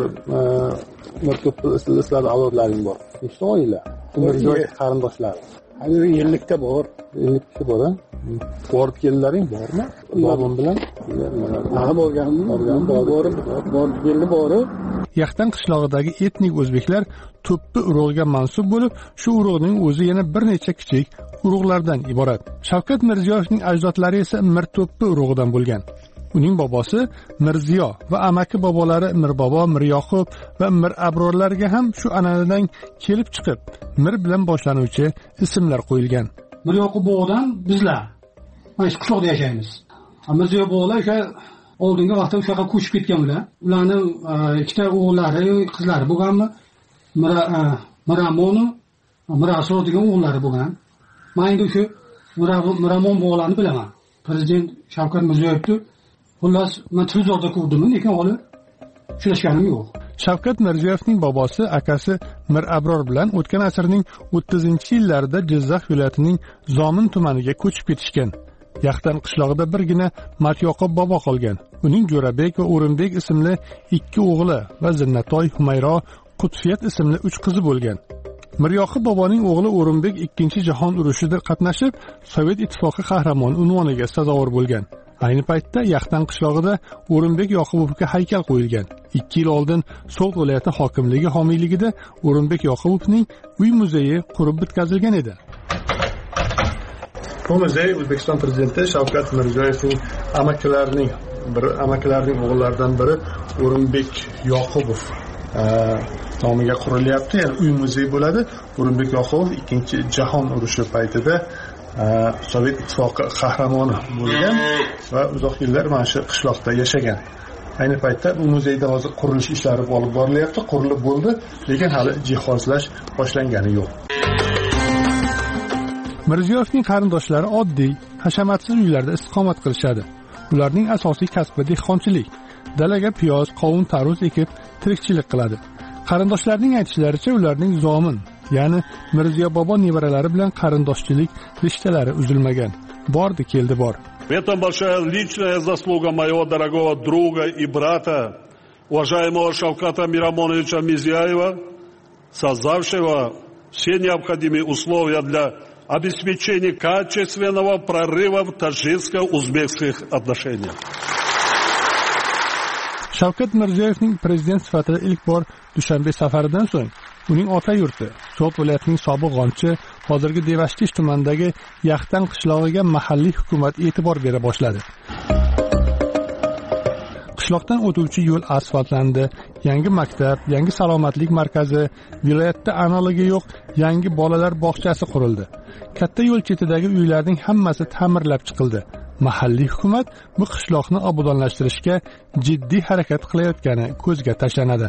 sizlar avlodlaring bor? Nechta oila? Mirziyoyev qarindoshlari. Hozir ellikta bor. ellikta bor. Borib kelinlaring bormi? Ularning bilan ha borganmi? Borgan, borib, borib keldi borib. Yaxtan qishlog'idagi etnik o'zbeklar to'ppi urug'iga mansub bo'lib, shu urug'ning o'zi yana bir necha kichik urug'lardan iborat. Shavkat Mirziyoyevning ajdodlari esa Mirto'ppi urug'idan bo'lgan. Uning bobosi Mirziyo va amaki bobolari Mirbobo, Miryoqub va Mir Abrorlarga ham shu an'anadan kelib chiqib, Mir bilan boshlanuvchi ismlar qo'yilgan. Miryoqub bobodan bizlar mana shu qishloqda yashaymiz. Mirziyo bobolar o'sha oldingi vaqtda o'sha yoqqa ko'chib ketganlar. Ularning ikkita o'g'illari, qizlari bo'lganmi? Miramon, Mirasur degan o'g'illari bo'lgan. Men endi shu Miramon bobolarni bilaman. Prezident Shavkat Mirziyoyevni xullas men televizorda ko'rdim, lekin hali uchrashganim yo'q. Shavkat Mirziyoyevning bobosi akasi Mir Abror bilan o'tgan asrning o'ttizinchi yillarida Jizzax viloyatining Zomin tumaniga ko'chib ketishgan. Yaxtan qishlog'ida birgina Matyoqub bobo qolgan. Uning Jo'rabek va O'rinbek ismli ikki o'g'li va Zinnatoy, Humayro, Qutfiyat ismli uch qizi bo'lgan. Miryoqub boboning o'g'li O'rinbek ikkinchi jahon urushida qatnashib, Sovet ittifoqi qahramoni unvoniga sazovor bo'lgan. Ayni paytda Yaxtan qishlog'ida O'rinbek Yoqubovga haykal qo'yilgan. ikki yil oldin So'g'd viloyati hokimligi homiyligida O'rinbek Yoqubovning uy muzeyi qurib bitkazilgan edi. Bu muzey O'zbekiston prezidenti Shavkat Mirziyoyevning amakilarining bir amakilarining o'g'illaridan biri O'rinbek Yoqubov nomiga qurilyapti. Ya'ni uy muzey bo'ladi. O'rinbek Yoqubov ikkinchi jahon urushi paytida Sovet ittifoqi qahramoni bo'lgan va uzoq yillar mana shu qishloqda yashagan. Ayni paytda bu muzeyda hozir qurilish ishlari olib borilyapti, qurilib bo'ldi, lekin hali jihozlash boshlangani yo'q. Mirziyoyevning qarindoshlari oddiy, hashamatsiz uylarda istiqomat qilishadi. Ularning asosiy kasbi dehqonchilik. Dalaga piyoz, qovun, tarvuz ekib tirikchilik qiladi. Qarindoshlarining aytishlaricha ularning Zomin, ya'ni Mirziyo bobo nevaralari bilan qarindoshchilik rishtalari uzilmagan. Bordi, keldi bor. В этом большая личная заслуга моего дорогого друга и брата, уважаемого Шавката Мирамоновича Мирзияева, создавшего все необходимые условия для обеспечения качественного прорыва в таджикско-узбекских отношениях. Shavkat Mirziyoyevning prezident sifatida ilk bor Dushanbe safaridan so'ng uning ota yurti So'g'd viloyatining sobiq g'onchi, hozirgi Devashtish tumanidagi Yaxtan qishlog'iga mahalliy hukumat e'tibor bera boshladi. Qishloqdan o'tuvchi yo'l asfaltlandi, yangi maktab, yangi salomatlik markazi, viloyatda analogi yo'q yangi bolalar bog'chasi qurildi. Katta yo'l chetidagi uylarning hammasi ta'mirlab chiqildi. Mahalliy hukumat bu qishloqni obodonlashtirishga jiddiy harakat qilayotgani ko'zga tashlanadi.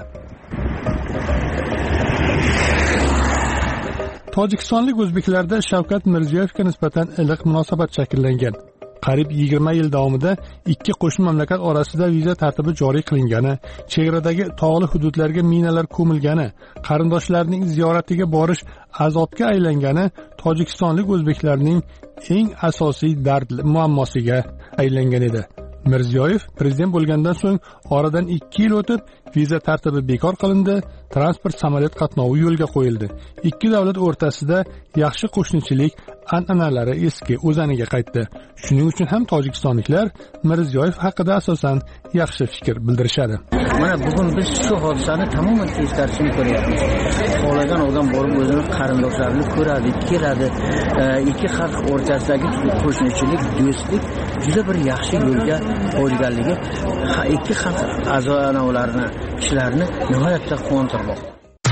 Tojikistonlik o'zbeklarda Shavkat Mirziyoyevga nisbatan iliq munosabat shakllangan. Qariyb yigirma yil davomida ikki qo'shni mamlakat orasida viza tartibi joriy qilingani, chegaradagi tog'li hududlarga minalar ko'milgani, qarindoshlarning ziyoratiga borish azobga aylangani tojikistonlik o'zbeklarning eng asosiy dard muammosiga aylangan edi. Mirziyoyev prezident bo'lgandan so'ng oradan ikki yil o'tib viza tartibi bekor qilindi, transport samolyot qatnovi yo'lga qo'yildi. Ikki davlat o'rtasida yaxshi qo'shnichilik an'analari eski o'zaniga qaytdi. Shuning uchun ham tojikistonliklar Mirziyoyev haqida asosan yaxshi fikr bildirishadi. Mana bugun biz shu hodisani tamoman teskarisini ko'ryapmiz. Xohlagan odam borib o'zini qarindoshlarini ko'radi, keladi. Ikki xalq o'rtasidagi qo'shnichilik, do'stlik juda bir yaxshi yo'lga qo'yilganligi ikki xalq a'zolarini, kishilarni nihoyatda quvontirmoqda.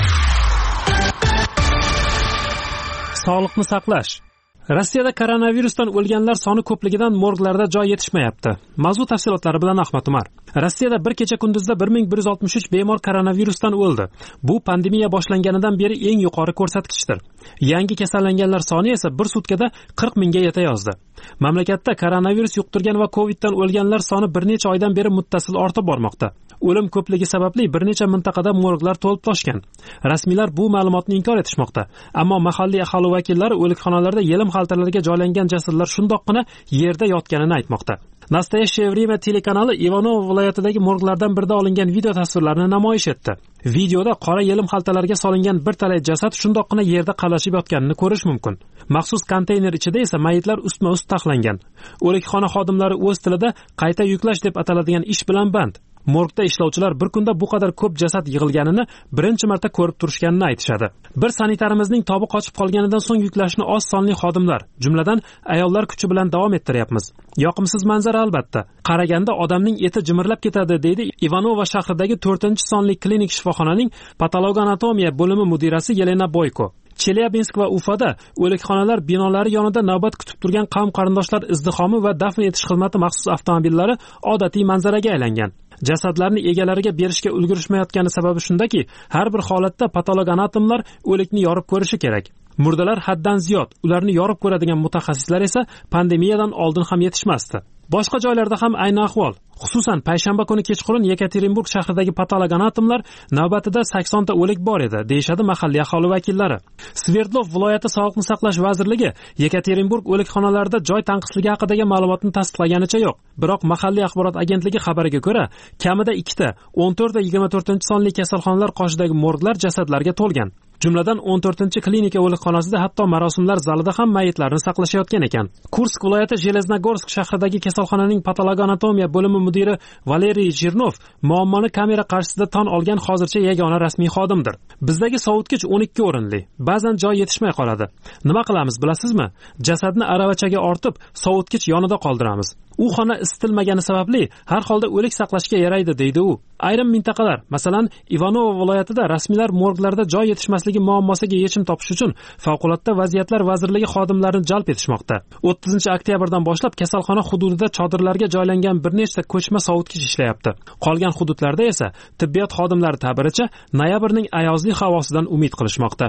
Sog'liqni saqlash. Rossiyada koronavirusdan o'lganlar soni ko'pligidan morglarda joy yetishmayapti. Mavzu tafsilotlari bilan Ahmad Umar. Rossiyada bir kecha kunduzda bir ming bir yuz oltmish uch bemor koronavirusdan o'ldi. Bu pandemiya boshlanganidan beri eng yuqori ko'rsatkichdir. Yangi kasallanganlar soni esa bir sutkada qirq mingga yetayozdi. Mamlakatda koronavirus yuqtirgan va Coviddan o'lganlar soni bir necha oydan beri muttasil ortib bormoqda. O'lim ko'pligi sababli bir necha mintaqada morglar to'lib toshgan. Rasmiylar bu ma'lumotni inkor etishmoqda. Ammo mahalliy aholi vakillari o'likxonalarda yelim xaltalarga joylangan jasadlar shundoqqina yerda yotganini aytmoqda. Nastoyashye Vremya telekanali Ivanovo viloyatidagi morglardan birida olingan video tasvirlarini namoyish etdi. Videoda qora yelim xaltalarga solingan bir talay jasad shundoqqina yerda qalashib yotganini ko'rish mumkin. Maxsus konteyner ichida esa mayitlar ustma-ust taxlangan. O'likxona xodimlari o'z tilida qayta yuklash deb ataladigan ish bilan band. Morgda ishlovchilar bir kunda bu qadar ko'p jasad yig'ilganini birinchi marta ko'rib turishganini aytishadi. Bir sanitarimizning tobi qochib qolganidan so'ng yuklashni oz sonli xodimlar, jumladan ayollar kuchi bilan davom ettiryapmiz. Yoqimsiz manzara albatta. Qaraganda odamning eti jimirlab ketadi, deydi Ivanovo shahridagi to'rtinchi sonli klinik shifoxonaning patologanatomiya bo'limi mudirasi Yelena Boyko. Chelyabinsk va Ufada o'likxonalar binolari yonida navbat kutib turgan qavm qarindoshlar izdihomi va dafn etish xizmati maxsus avtomobillari odatiy manzaraga aylangan. Jasadlarni egalariga berishga ulgurishmayotgani sababi shundaki, har bir holatda patologanatomlar o'likni yorib ko'rishi kerak. Murdalar haddan ziyod, ularni yorib ko'radigan mutaxassislar esa pandemiyadan oldin ham yetishmasdi. Boshqa joylarda ham ayni ahvol. Xususan, payshanba kuni kechqurun Yekaterinburg shahridagi patologanatomlar navbatida sakson ta o'lik bor edi, deyshadi mahalliy aholi vakillari. Sverdlov viloyati sog'liqni saqlash vazirligi Yekaterinburg o'likxonalarida joy tanqisligi haqidagi ma'lumotni tasdiqlaganicha yo'q. Biroq mahalliy axborot agentligi xabariga ko'ra, kamida ikkita, o'n to'rt va yigirma to'rtinchi sonli kasalxonalar qoshidagi morglar jasadlarga to'lgan. Jumladan o'n to'rtinchi klinika o'likxonasida hatto marosimlar zalida ham mayitlarni saqlashayotgan ekan. Kursk viloyati Jeleznogorsk shahridagi kasalxonaning patologanatomiya bo'limi mudiri Valeriy Jirnov muammoni kamera qarshisida tan olgan hozircha yagona rasmiy xodimdir. Bizdagi sovutgich o'n ikki o'rinli, ba'zan joy yetishmay qoladi. Nima qilamiz bilasizmi? Jasadni aravachaga ortib, sovutgich yonida qoldiramiz. U xona isitilmagani sababli har holda o'lik saqlashga yaraydi, deydi u. Ayrim mintaqalar, masalan, Ivanovo viloyatida rasmiylar morglarda joy yetishmasligi muammosiga yechim topish uchun favqulodda vaziyatlar vazirligi xodimlarini jalb etishmoqda. o'ttizinchi oktyabrdan boshlab kasalxona hududida chodirlarga joylangan bir nechta ko'chma sovutgich ishlayapti. Qolgan hududlarda esa tibbiyot xodimlari ta'biricha noyabrning ayozli havosidan umid qilishmoqda.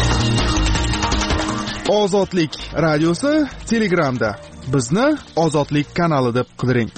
Ozodlik radiosi Telegramda. Bizni Ozodlik kanali deb qidiring.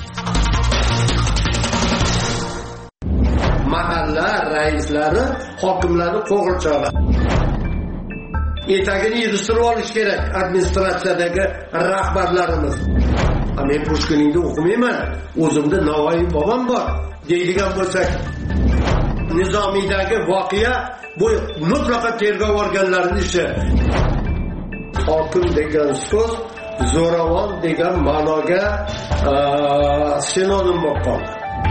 Mahalla raislari hokimlarni qo'g'irchog'i. Etagini yig'ishtirib olish kerak administratsiyadagi rahbarlarimiz. Men Pushkiningni o'qimayman, o'zimda Navoiy bobom bor deydigan bo'lsak, Nizomiyadagi voqea bu mutlaqo tergov organlarining ishi. Hokim degan so'z zo'ravon degan ma'noga sinonim bo'lib qoldi.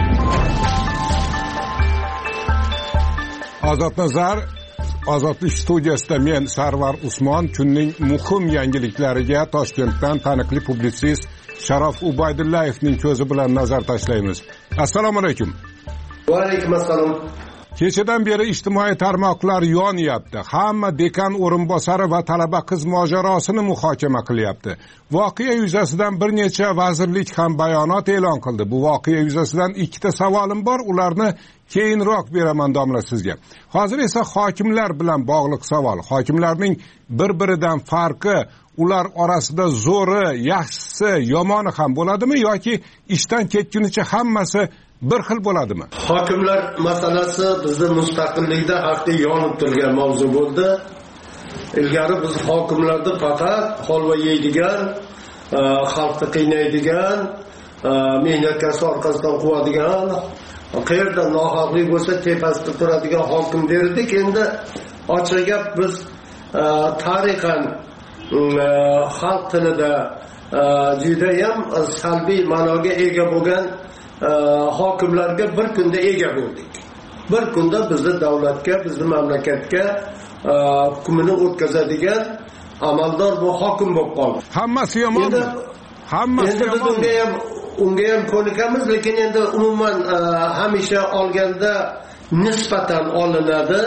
Ozod Nazar, Ozodlik studiyasida men Sarvar Usmon kunning muhim yangiliklariga Toshkentdan taniqli publitsist Sharof Ubaydullayevning ko'zi bilan nazar tashlaymiz. Assalomu alaykum. Va alaykum assalom. Kechadan beri ijtimoiy tarmoqlar yonyapti. Hamma dekan o'rinbosari va talaba qiz mojarosini muhokama qilyapti. Voqea yuzasidan bir necha vazirlik ham bayonot e'lon qildi. Bu voqea yuzasidan ikkita savolim bor, ularni keyinroq beraman domla sizga. Hozir esa hokimlar bilan bog'liq savol. Hokimlarning bir-biridan farqi, ular orasida zo'ri, yaxshisi, yomoni ham bo'ladimi yoki ishdan ketgunicha hammasi bir xil bo'ladimi? Hokimlar masalasi bizning mustaqillikda haqiqiy yonib turgan mavzu bo'ldi. Ilgari biz hokimlarni faqat holva yeydigan, xalqni qiynaydigan, mehnatkasi orqasidan quvadigan, qayerda nohaqlik bo'lsa tepasida turadigan hokim derdik. Endi ochiq gap biz tarixan xalq tilida judayam salbiy ma'noga ega bo'lgan hokimlarga bir kunda ega bo'ldik. Bir kunda bizni davlatga, bizni mamlakatga hukmini o'tkazadigan amaldor bu hokim bo'lib qoldi. Hammasi yomonmi? Hammasi yomon. Unga ham unga ham ko'nikamiz, lekin endi umuman hamisha olganda nisbatan olinadi.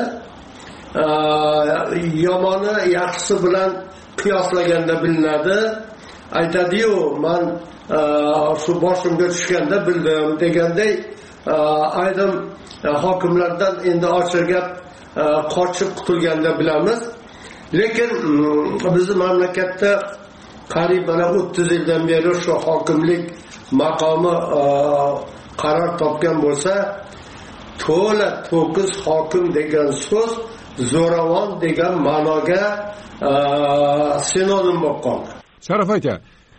Yomoni yaxshisi bilan qiyoslaganda bilinadi. Aytadi-yu, men shu boshimga tushganda bildim deganday ayrim hokimlardan endi ochiq gap qochib qutulganda bilamiz. Lekin bizning mamlakatda qariyb mana o'ttiz yildan beri shu hokimlik maqomi qaror topgan bo'lsa, to'la to'kis hokim degan so'z zo'ravon degan ma'noga sinonim bo'lib qoldi. Sharaf aka,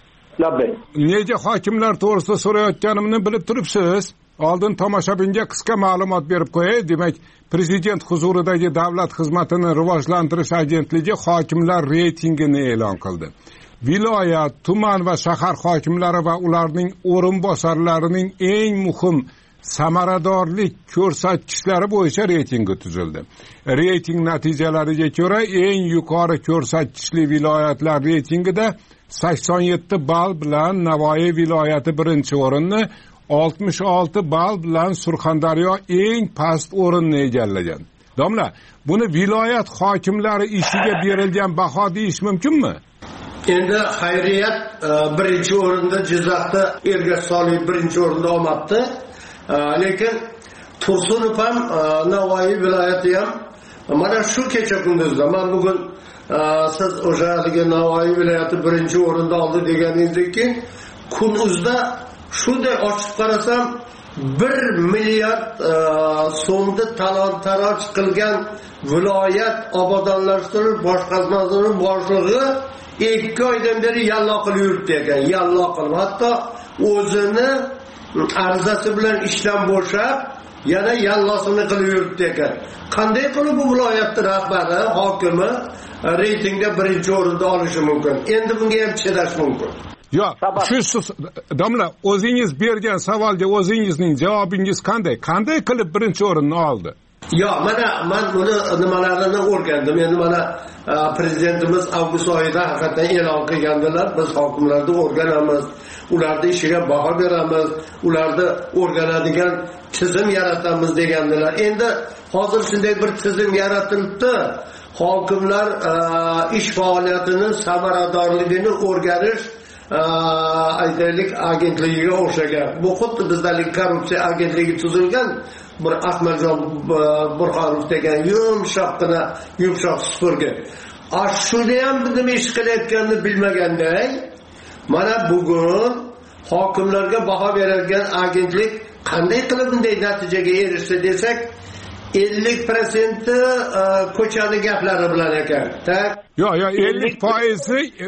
nega hokimlar to'g'risida so'rayotganimni bilib turibsiz? Oldin tomoshabinga qisqa ma'lumot berib qo'yay. Demak, prezident huzuridagi davlat xizmatini rivojlantirish agentligi hokimlar reytingini e'lon qildi. Viloyat, tuman va shahar hokimlari va ularning o'rinbosarlarining eng muhim samaradorlik ko'rsatkichlari bo'yicha reytingi tuzildi. Reyting natijalariga ko'ra eng yuqori ko'rsatkichli viloyatlar reytingida sakson yetti ball bilan Navoiy viloyati birinchi o'rinni, oltmish olti ball bilan Surxondaryo eng past o'rinni egallagan. Domla, buni viloyat hokimlari ishiga berilgan baho deyish mumkinmi? Endi xayriyat birinchi o'rinda Jizzaxda Ergasoliy birinchi o'rinda olmoqda. Lekin Tursunov ham Navoiy viloyati ham mana shu kecha kunduzda, men bugun siz o'sha Navoiy viloyati birinchi o'rinda oldi deganingizdek keyin kunduzda shunday ochib qarasam bir milliard so'mni talon-taroj qilgan viloyat obodonlashtirish boshqarmasining boshlig'i ikki oydan beri yallo qilib yuribdi ekan. Yallo qilib, hatto o'zini arzasi bilan ishdan bo'shab yana yallosini qilib yuribdi ekan. Qanday qilib bu viloyatning rahbari, hokimi reytingda birinchi o'rinda olishi mumkin? Endi bunga ham chidash mumkin. Yo'q, shu domla, o'zingiz bergan savolga o'zingizning javobingiz qanday? Qanday qilib birinchi o'rinni oldi? Yo'q, mana men buni nimalarini o'rgandim. Endi mana prezidentimiz avgust oyida haqiqatan e'lon qilgandilar. Biz hokimlarni o'rganamiz, ularning ishiga baho beramiz, ularni o'rganadigan tizim yaratamiz degandilar. Endi hozir shunday bir tizim yaratilibdi. Hokimlar ish faoliyatining samaradorligini o'rganish aytaylik agentligiga o'xshagan. Bu xuddi bizdagi korrupsiya agentligi tuzilgan bir Ahmadjon Burxonov degan yumshoqqina yumshoq supurgi. Shunda ham nima ish qilayotganini bilmaganday, mana bugun hokimlarga baho berilgan agentlik qanday qilib bunday natijaga erishdi desak, ellik foiz ko'chani gaplari bilan ekan. Yo'q, yo'q, ellik foiz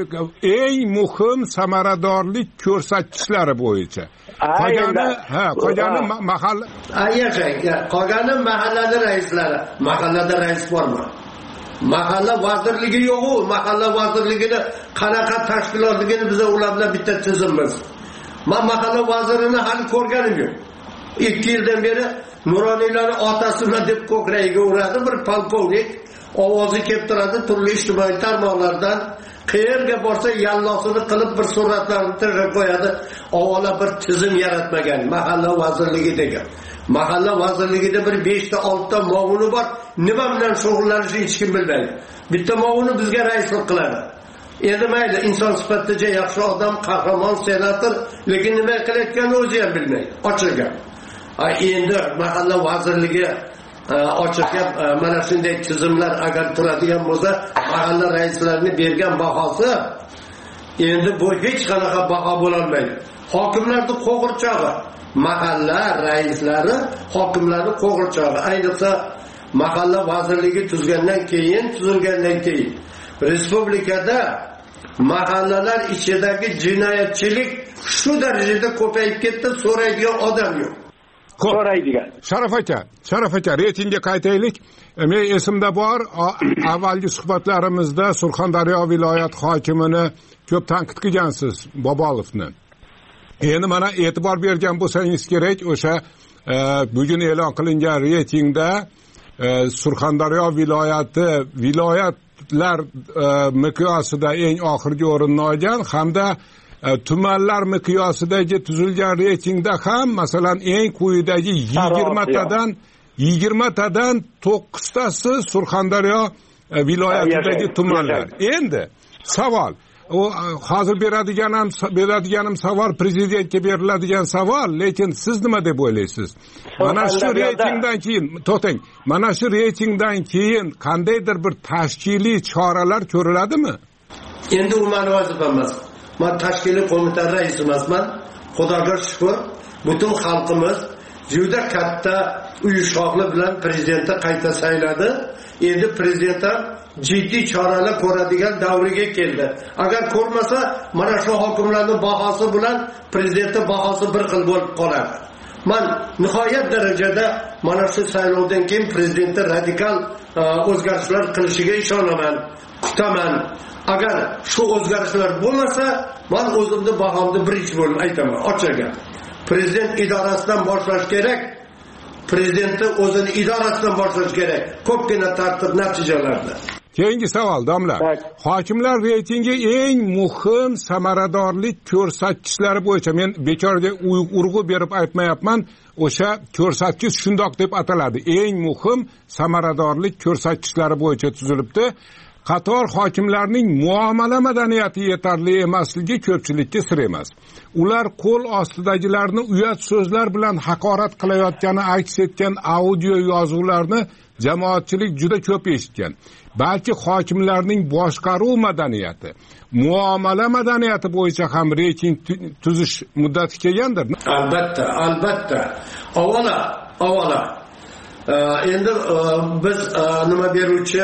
eng muhim samaradorlik ko'rsatkichlari bo'yicha. Qolgani, ha, qolgani mahalla. Ayashang, qolgani mahallada raislari. Mahallada rais bormi? Mahalla vazirligi yo'q-ku, mahalla vazirligini qanaqa tashkilotligini biz ular bilan bitta tizimmiz. Men mahalla vazirini hali ko'rganim yo'q. ikki yildan beri Nuroniylarni otasini deb ko'kragiga uradi bir polkovnik, ovozi kelib turadi turli ijtimoiy tarmoqlardan. Qayerga borsa yallosini qilib bir suratlarni tashlab qo'yadi. Avvalo bir tizim yaratmagan mahalla vazirligi degan. Mahalla vazirligida bir besh ta olti ta muavini bor. Nima bilan shug'ullanishini hech kim bilmaydi. Bitta muavini bizga raislik qiladi. Endi mayli, inson sifatida yaxshi odam, qahramon, senator, lekin nima qilayotganini o'zi ham bilmaydi. Ochiq gap. Endi mahalla vazirligi ochiq gap, mana shunday tizimlar agar turadigan bo'lsa, mahalla raislarining bergan bahosi endi bu hech qanaqa baho bo'la olmaydi. Hokimlarning qo'g'irchog'i, mahalla raislari hokimlarning qo'g'irchog'i. Ayniqsa mahalla vazirligi tuzgandan keyin, tuzilgandan keyin respublikada mahallalar ichidagi jinoyatchilik shu darajada ko'payib ketdi, so'raydigan odam yo'q. so'raydigan. Sharaf aka, Sharaf aka, reytingga qaytaylik. Men esimda bor, avvalgi suhbatlarimizda Surxondaryo viloyat hokimini ko'p tanqid qilgansiz, Bobolovni. Endi mana e'tibor bergan bo'lsangiz kerak, o'sha bugun e'lon qilingan reytingda Surxondaryo viloyati viloyatlar miqyosida eng oxirgi o'rinni olgan hamda tumanlar miqyosidagi tuzilgan reytingda ham masalan eng quyidagi yigirmatadan yigirmatadan to'qqiztasi Surxondaryo viloyatidagi tumanlar. Endi savol, o hozir beradiganim beradiganim savol prezidentga beriladigan savol, lekin siz nima deb o'ylaysiz? Mana shu reytingdan keyin, to'xtang, mana shu reytingdan keyin qandaydir bir tashkiliy choralar ko'riladimi? Endi u meni vazifam emas. Men tashkiliy qo'mita raisi emasman. Xudoga shukr, butun xalqimiz juda katta uyushqoqlik bilan prezidentni qayta sayladi. Endi prezident jiddiy choralar ko'radigan davriga keldi. Agar ko'rmasa, mana shu hokimlarning bahosi bilan prezidentning bahosi bir xil bo'lib qoladi. Men nihoyat darajada mana shu saylovdan keyin prezidentning radikal o'zgarishlar qilishiga ishonaman, kutaman. Agar shu o'zgarishlar bo'lmasa, men o'zimni bahomni birinchi bo'lib aytaman, ochiq. Prezident idorasidan boshlash kerak. Prezidentning o'zini idorasidan boshlash kerak. Ko'pgina tartib natijalarda. Keyingi savol, domla. Hokimlar reytingi eng muhim samaradorlik ko'rsatkichlari bo'yicha men bekorga urg'u berib aytmayapman, o'sha ko'rsatkich shundoq deb ataladi. Eng muhim samaradorlik ko'rsatkichlari bo'yicha tuzilibdi. Qator hokimlarning muomala madaniyati yetarli emasligi ko'pchilikka sir emas. Ular qo'l ostidagilarni uyat so'zlar bilan haqorat qilayotgani aks etgan audio yozuvlarni jamoatchilik juda ko'p eshitgan. Balki hokimlarning boshqaruv madaniyati, muomala madaniyati bo'yicha ham reyting tuzish muddati kelgandir. Albatta, albatta. Avvalo, avvalo endi biz nima beruvchi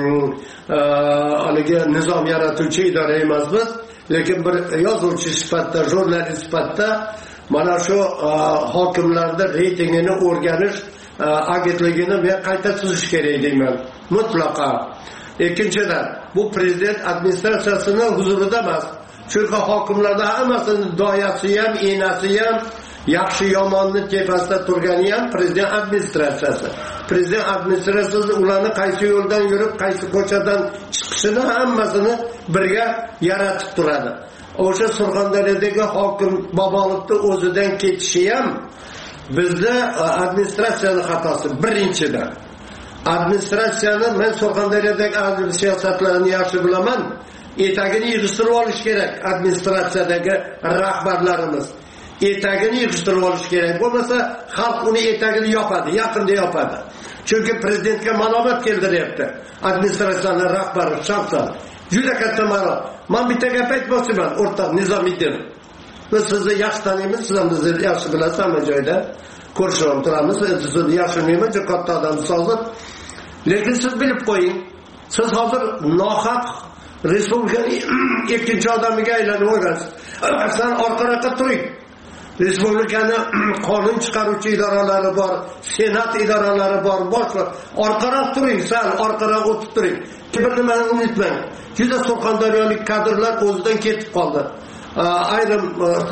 haligi nizom yaratuvchi idora emasmiz, lekin bir yozuvchi sifatida, jurnalist sifatida mana shu hokimlarning reytingini o'rganish agentligini men qayta tuzish kerak deyman, mutlaqo. Ikkinchidan, bu prezident administratsiyasining huzurida emas. Chunki hokimlarning hammasini doyasi ham, enasi ham, yaxshi yomonni tepasida turgani ham prezident administratsiyasi. Prezident administratsiyasi ularni qaysi yo'ldan yurib, qaysi ko'chadan chiqishini hammasini birga yaratib turadi. O'sha Surxondaryodagi hokim Bobolovning o'zidan ketishi ham bizda administratsiyaning xatosi birinchidan. Administratsiyani men Surxondaryodagi adliya siyosatlarini yaxshi bilaman. Etagini yig'ishtirib olish kerak administratsiyadagi rahbarlarimiz. Etagini yig'ishtirib olish kerak. Bo'lmasa xalq uni etagini yopadi, yaqinda yopadi. Chunki prezidentga malomat keldiryapti. Administratsiyaning rahbari shaxsan juda katta ma'lum. Men bitta gap aytmoqchiman, o'rtoq Nizomiddin. Biz sizni yaxshi taniymiz, siz ham bizni yaxshi bilasiz hamma joyda. Ko'rishib turamiz, sizni yaxshi bilmayman, juda katta odamsiz hozir. Lekin siz bilib qo'ying, siz hozir nohaq respublikaning ikkinchi odamiga aylanib o'rgansiz. Sen orqaroqqa turing. Respublikani qonun chiqaruvchi idoralari bor, senat idoralari bor, boshqa orqaroq turing, sal orqaroq o'tib turing. Bir nimani unutmang. Juda Surxondaryolik kadrlar o'zidan ketib qoldi. Ayrim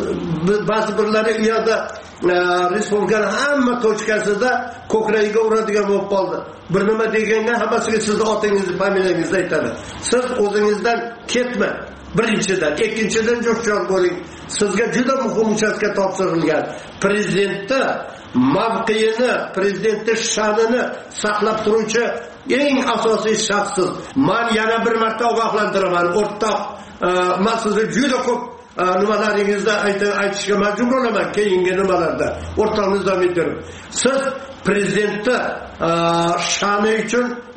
ba'zi birlari u yerda respublikaning hamma tochkasida ko'kragiga uradigan bo'lib qoldi. Bir nima deganda hammasiga sizni otingizni, familiyangizni aytadi. Siz o'zingizdan ketmang. Birinchidan, ikkinchidan jo'shqor bo'ling. Sizga juda muhim uchastka topshirilgan. Prezidentni mavqeini, prezidentning sha'nini saqlab turuvchi eng asosiy shaxssiz. Men yana bir marta ogohlantiraman, o'rtoq, men sizni juda ko'p nimalaringizda aytishga majbur bo'laman keyingi nimalarda. O'rtoq Nizomiddin, siz prezidentni sha'ni uchun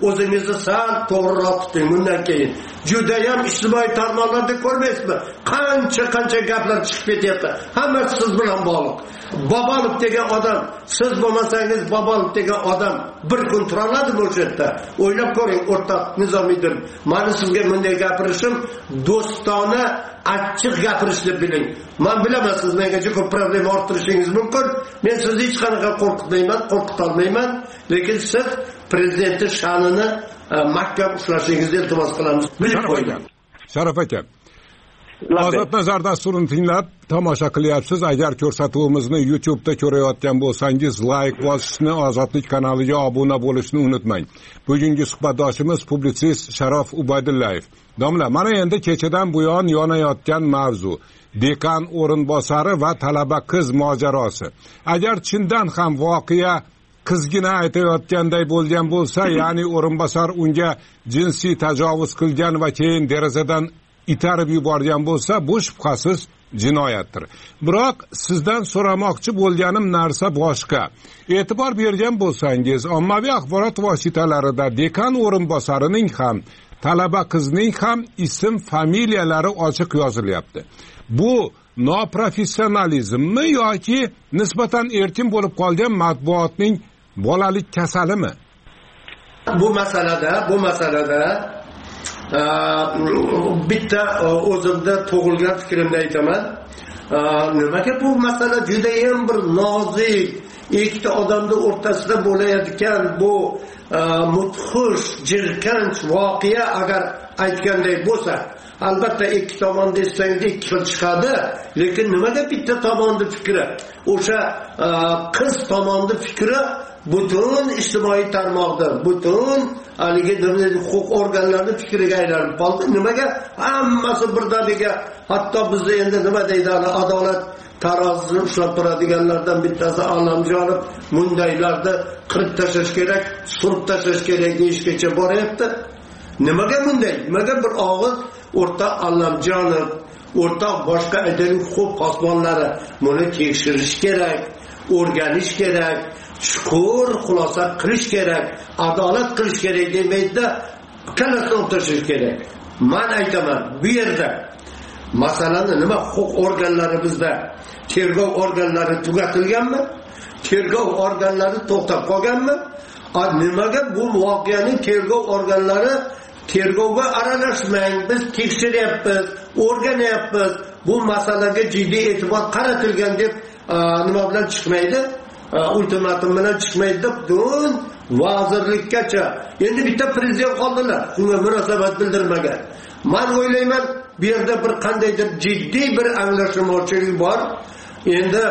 o'zingizni sal to'g'riroq tuting bundan keyin. Judayam ijtimoiy tarmoqlarda ko'rmaysizmi? Qancha qancha gaplar chiqib ketyapti. Hammasi siz bilan bog'liq. Bobolov degan odam, siz bo'lmasangiz Bobolov degan odam bir kun tura oladimi o'sha yerda? O'ylab ko'ring, o'rtoq Nizomiydir. Meni sizga bunday gapirishim do'stona, achchiq gapirishni biling. Men bilaman siz menga ko'p problema orttirishingiz mumkin. Men sizni hech qanaqa qo'rqitmayman, qo'rqita olmayman, lekin siz prezidentning sha'nini mahkam ushlashingizni iltimos qilamiz. Bilib qo'ying. Sharaf aka. Ozod nazar dasturini tinglab tomosha qilyapsiz. Agar ko'rsatuvimizni YouTube'da ko'rayotgan bo'lsangiz, like bosishni, Ozodlik kanaliga obuna bo'lishni unutmang. Bugungi suhbatdoshimiz publitsist Sharof Ubaydullayev. Domla, mana endi kechadan buyon yonayotgan mavzu dekan o'rinbosari va talaba qiz mojarosi. Agar chindan ham voqea qizgina aytayotganday bo'lgan bo'lsa, ya'ni o'rinbosar unga jinsiy tajovuz qilgan va keyin derazadan itarib yuborgan bo'lsa, bu shubhasiz jinoyatdir. Biroq sizdan so'ramoqchi bo'lganim narsa boshqa. E'tibor bergan bo'lsangiz, ommaviy axborot vositalarida dekan o'rinbosarining ham, talaba qizning ham ism familiyalari ochiq yozilyapti. Bu noprofessionalizmmi yoki nisbatan erkin bo'lib qolgan matbuotning bolalik kasalimi? Bu masalada, bu masalada bitta o'zimda tug'ilgan fikrimni aytaman. Nimaga bu masala juda ham bir nozik, ikkita odamning o'rtasida bo'layotgan bu mudhish, jirkanch voqea agar aytganday bo'lsa, albatta ikki tomon desangda ikki xil chiqadi, lekin nimaga bitta tomonning fikri, o'sha qiz tomonning fikri butun ijtimoiy tarmoqda, butun haligi huquq organlarining fikriga aylanib qoldi. Nimaga hammasi birdaniga, hatto bizda endi nima deydi, adolat tarozisini ushlab turadiganlardan bittasi Allamjonov mundaylarni qirib tashlash kerak, surib tashlash kerak deyishgacha boryapti. Nimaga bunday? Nimaga bir og'iz o'rta Allamjonov, o'rtoq boshqa aytaylik huquq posbonlari buni tekshirish kerak, o'rganish kerak, chuqur xulosa qilish kerak, adolat qilish kerak demaydi-da, kallasini o'tirish kerak. Men aytaman, bu yerda masalani nima, huquq organlari bizda tergov organlari tugatilganmi? Tergov organlari to'xtab qolganmi? Nimaga bu voqeaning tergov organlari tergovga aralashmang, biz tekshiryapmiz, o'rganyapmiz, bu masalaga jiddiy e'tibor qaratilgan deb nima bilan chiqmaydi? Ultimatum bilan chiqmaydi, butun vazirlikkacha. Endi bitta prezident qoldilar, shunga munosabat bildirmagan. Men o'ylayman, bu yerda bir qandaydir jiddiy bir anglashilmovchilik bor. Endi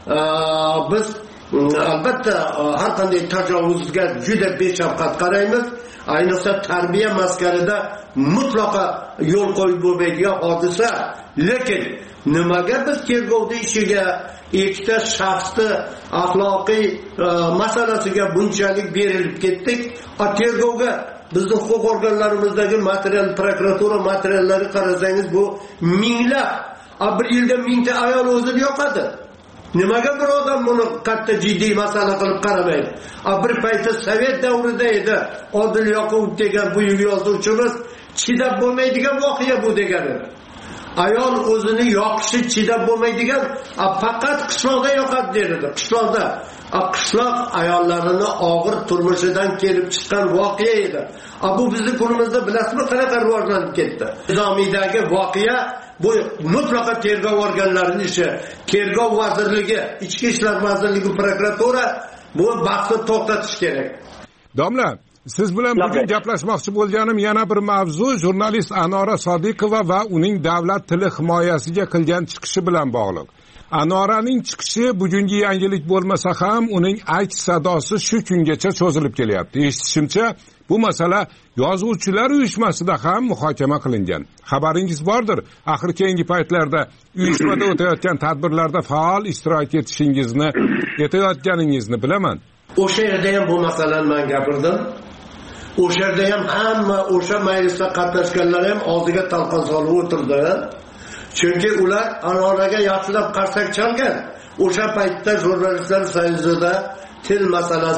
biz albatta har qanday tajovuzga juda beshafqat qaraymiz. Ayniqsa tarbiya maskanida mutlaqo yo'l qo'yib bo'lmaydigan hodisa. Lekin nimaga biz tergovning ishiga ikkita shaxsni axloqiy masalasiga bunchalik berilib ketdik? Tergovga bizning huquq organlarimizdagi material, prokuratura materiallari qarasangiz, bu minglab, bir yilda mingta ayol o'zini yo'qadi. Nimaga bir odam buni katta jiddiy masala qilib qaramaydi? Bir paytda Sovet davrida edi, Odil Yoqubov degan buyuk yozuvchimiz chidab bo'lmaydigan voqea bu degani. Ayol o'zini yoqishi chidab bo'lmaydigan, faqat qishloqda yoqadi derdi. Qishloqda, qishloq ayollarini og'ir turmushidan kelib chiqqan voqea edi. Bu bizning kunimizda bilasizmi qanaqa rivojlanib ketdi? Nizomiydagi voqea bu mutlaqo tergov organlarining ishi. Tergov vazirligi, Ichki ishlar vazirligi, prokuratura bu bahsni to'xtatish kerak. Domla, siz bilan bugun gaplashmoqchi bo'lganim yana bir mavzu jurnalist Anora Sodiqova va uning davlat tili himoyasiga qilgan chiqishi bilan bog'liq. Anoraning chiqishi bugungi yangilik bo'lmasa ham, uning aks sadosi shu kungacha cho'zilib kelyapti. Eshitishimcha, bu masala yozuvchilar uyushmasida ham muhokama qilingan. Xabaringiz bordir, axir keyingi paytlarda uyushmada o'tayotgan tadbirlarda faol ishtirok etishingizni, etayotganingizni bilaman. O'sha yerda ham bu masalani men gapirdim. O'sha yerda ham hamma o'sha majlisda qatnashganlar ham og'ziga talqon solib o'tirdi. Chunki ular Anoraga yaxshilab qarsak chalgan. O'sha paytda jurnalistlar soyuzida til masalasi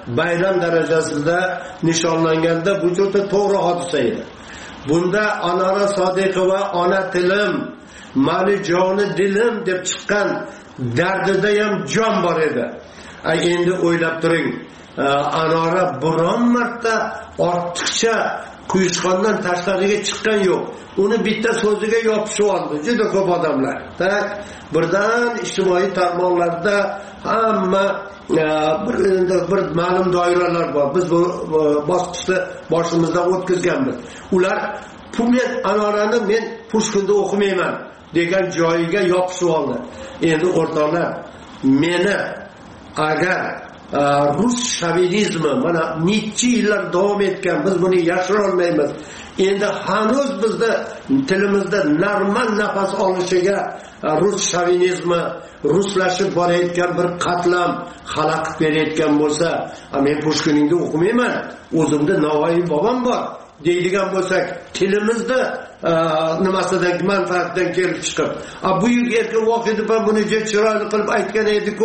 bayram darajasida nishonlanganda bu juda to'g'ri hodisa edi. Bunda Anora Sodiqova ona tilim, mani joni dilim deb chiqqan dardida ham jon bor edi. Ay endi o'ylab turing, Anora biron marta ortiqcha quyushqondan tashqariga chiqqan yo'q. Uni bitta so'ziga yopishib oldi juda ko'p odamlar. Tak birdan ijtimoiy tarmoqlarda hamma bir bir ma'lum doiralar bor. Biz bu bosqichda boshimizdan o'tkazganmiz. Ular men Anorani men Pushkinda o'qimayman degan joyiga yopishib oldi. Endi o'rtoqlar, meni agar rus shovinizmi mana necha yillar davom etgan, biz buni yashira olmaymiz. Endi hanuz bizda tilimizda normal nafas olishiga rus shovinizmi, ruslashib borayotgan bir qatlam xalaqit berayotgan bo'lsa, men Pushkiningda o'qimayman, o'zimda Navoiy bobom bor deydigan bo'lsak, tilimizda nimasidan manfaatdan kelib chiqib, bu erkin Vohidov ham buni juda chiroyli qilib aytgan edi-ku.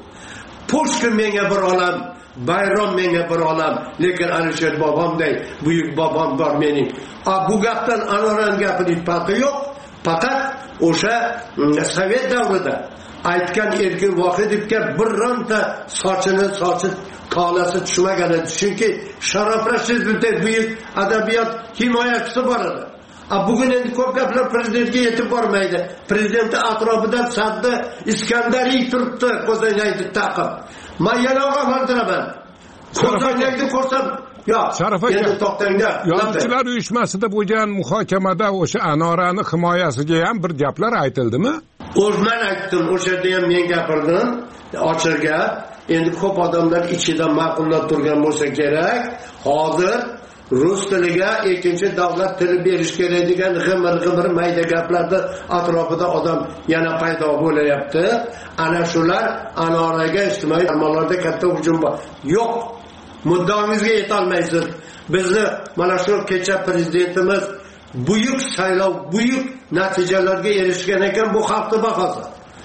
Pushkin menga bir olam, bayram menga bir olam, lekin Alisher bobomday buyuk bobom bor mening. Bu gapdan Anoraning gapining farqi yo'q. Faqat o'sha Sovet davrida aytgan erkin Vohidovga birronta sochini sochi tolasi tushmagan edi. Chunki Sharof Rashidovday buyuk adabiyot himoyachisi bor edi. Bugün endi ko'p gaplar prezidentga yetib bormaydi. Prezidentning atrofidan Saddi Iskandariy turibdi, ko'zoynakni taqib. Men yana gapirtiraman. Ko'zoynakni ko'rsam, yo'q. Sharaf aka, endi to'xtangda. Yozuvchilar uyushmasida bo'lgan muhokamada o'sha Anorani himoyasiga ham bir gaplar aytildimi? O'zman aytdim, o'sha yerda ham men gapirdim, ochiq gap. Endi ko'p odamlar ichida ma'qullab turgan bo'lsa kerak. Hozir rus tiliga ikkinchi davlat tili berish kerak degan g'imir-g'imir mayda gaplarda atrofida odam yana paydo bo'layapti. Ana shular Anoraga ijtimoiy tarmoqlarda katta hujum bor. Yo'q, muddaomizga yetolmaysiz. Bizni mana shu kecha prezidentimiz buyuk saylov, buyuk natijalarga erishgan ekan, bu xalqning bahosi.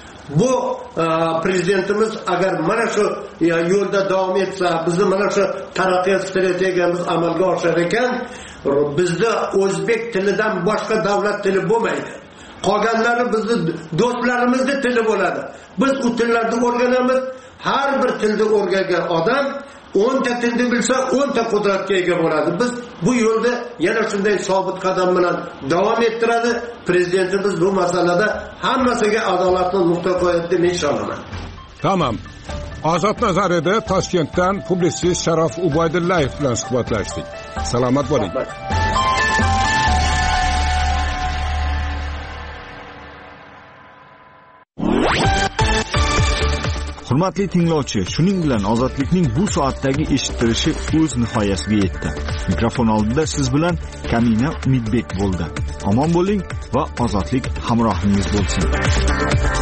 Bu prezidentimiz agar mana shu yo'lda davom etsa, bizni mana shu taraqqiyot strategiyamiz amalga oshar ekan, bizda o'zbek tilidan boshqa davlat tili bo'lmaydi. Qolganlari bizni do'stlarimizning tili bo'ladi. Biz u tillarni o'rganamiz. Har bir tilni o'rgangan odam o'nta tilni bilsa, o'nta qudratga ega bo'ladi. Biz bu yo'lda yana shunday sobit qadam bilan davom ettiradi. Prezidentimiz bu masalada hammasiga adolatli nuqta qo'yadi deb ishonaman. Tamam. Ozod nazarida Toshkentdan publitsist Sharof Ubaydullayev bilan suhbatlashdik. Salomat bo'ling. Hurmatli tinglovchi, shuning bilan ozodlikning bu soatdagi eshittirishi o'z nihoyasiga yetdi. Mikrofon oldida siz bilan Kamina Umidbek bo'ldi. Omon bo'ling va ozodlik hamrohingiz bo'lsin.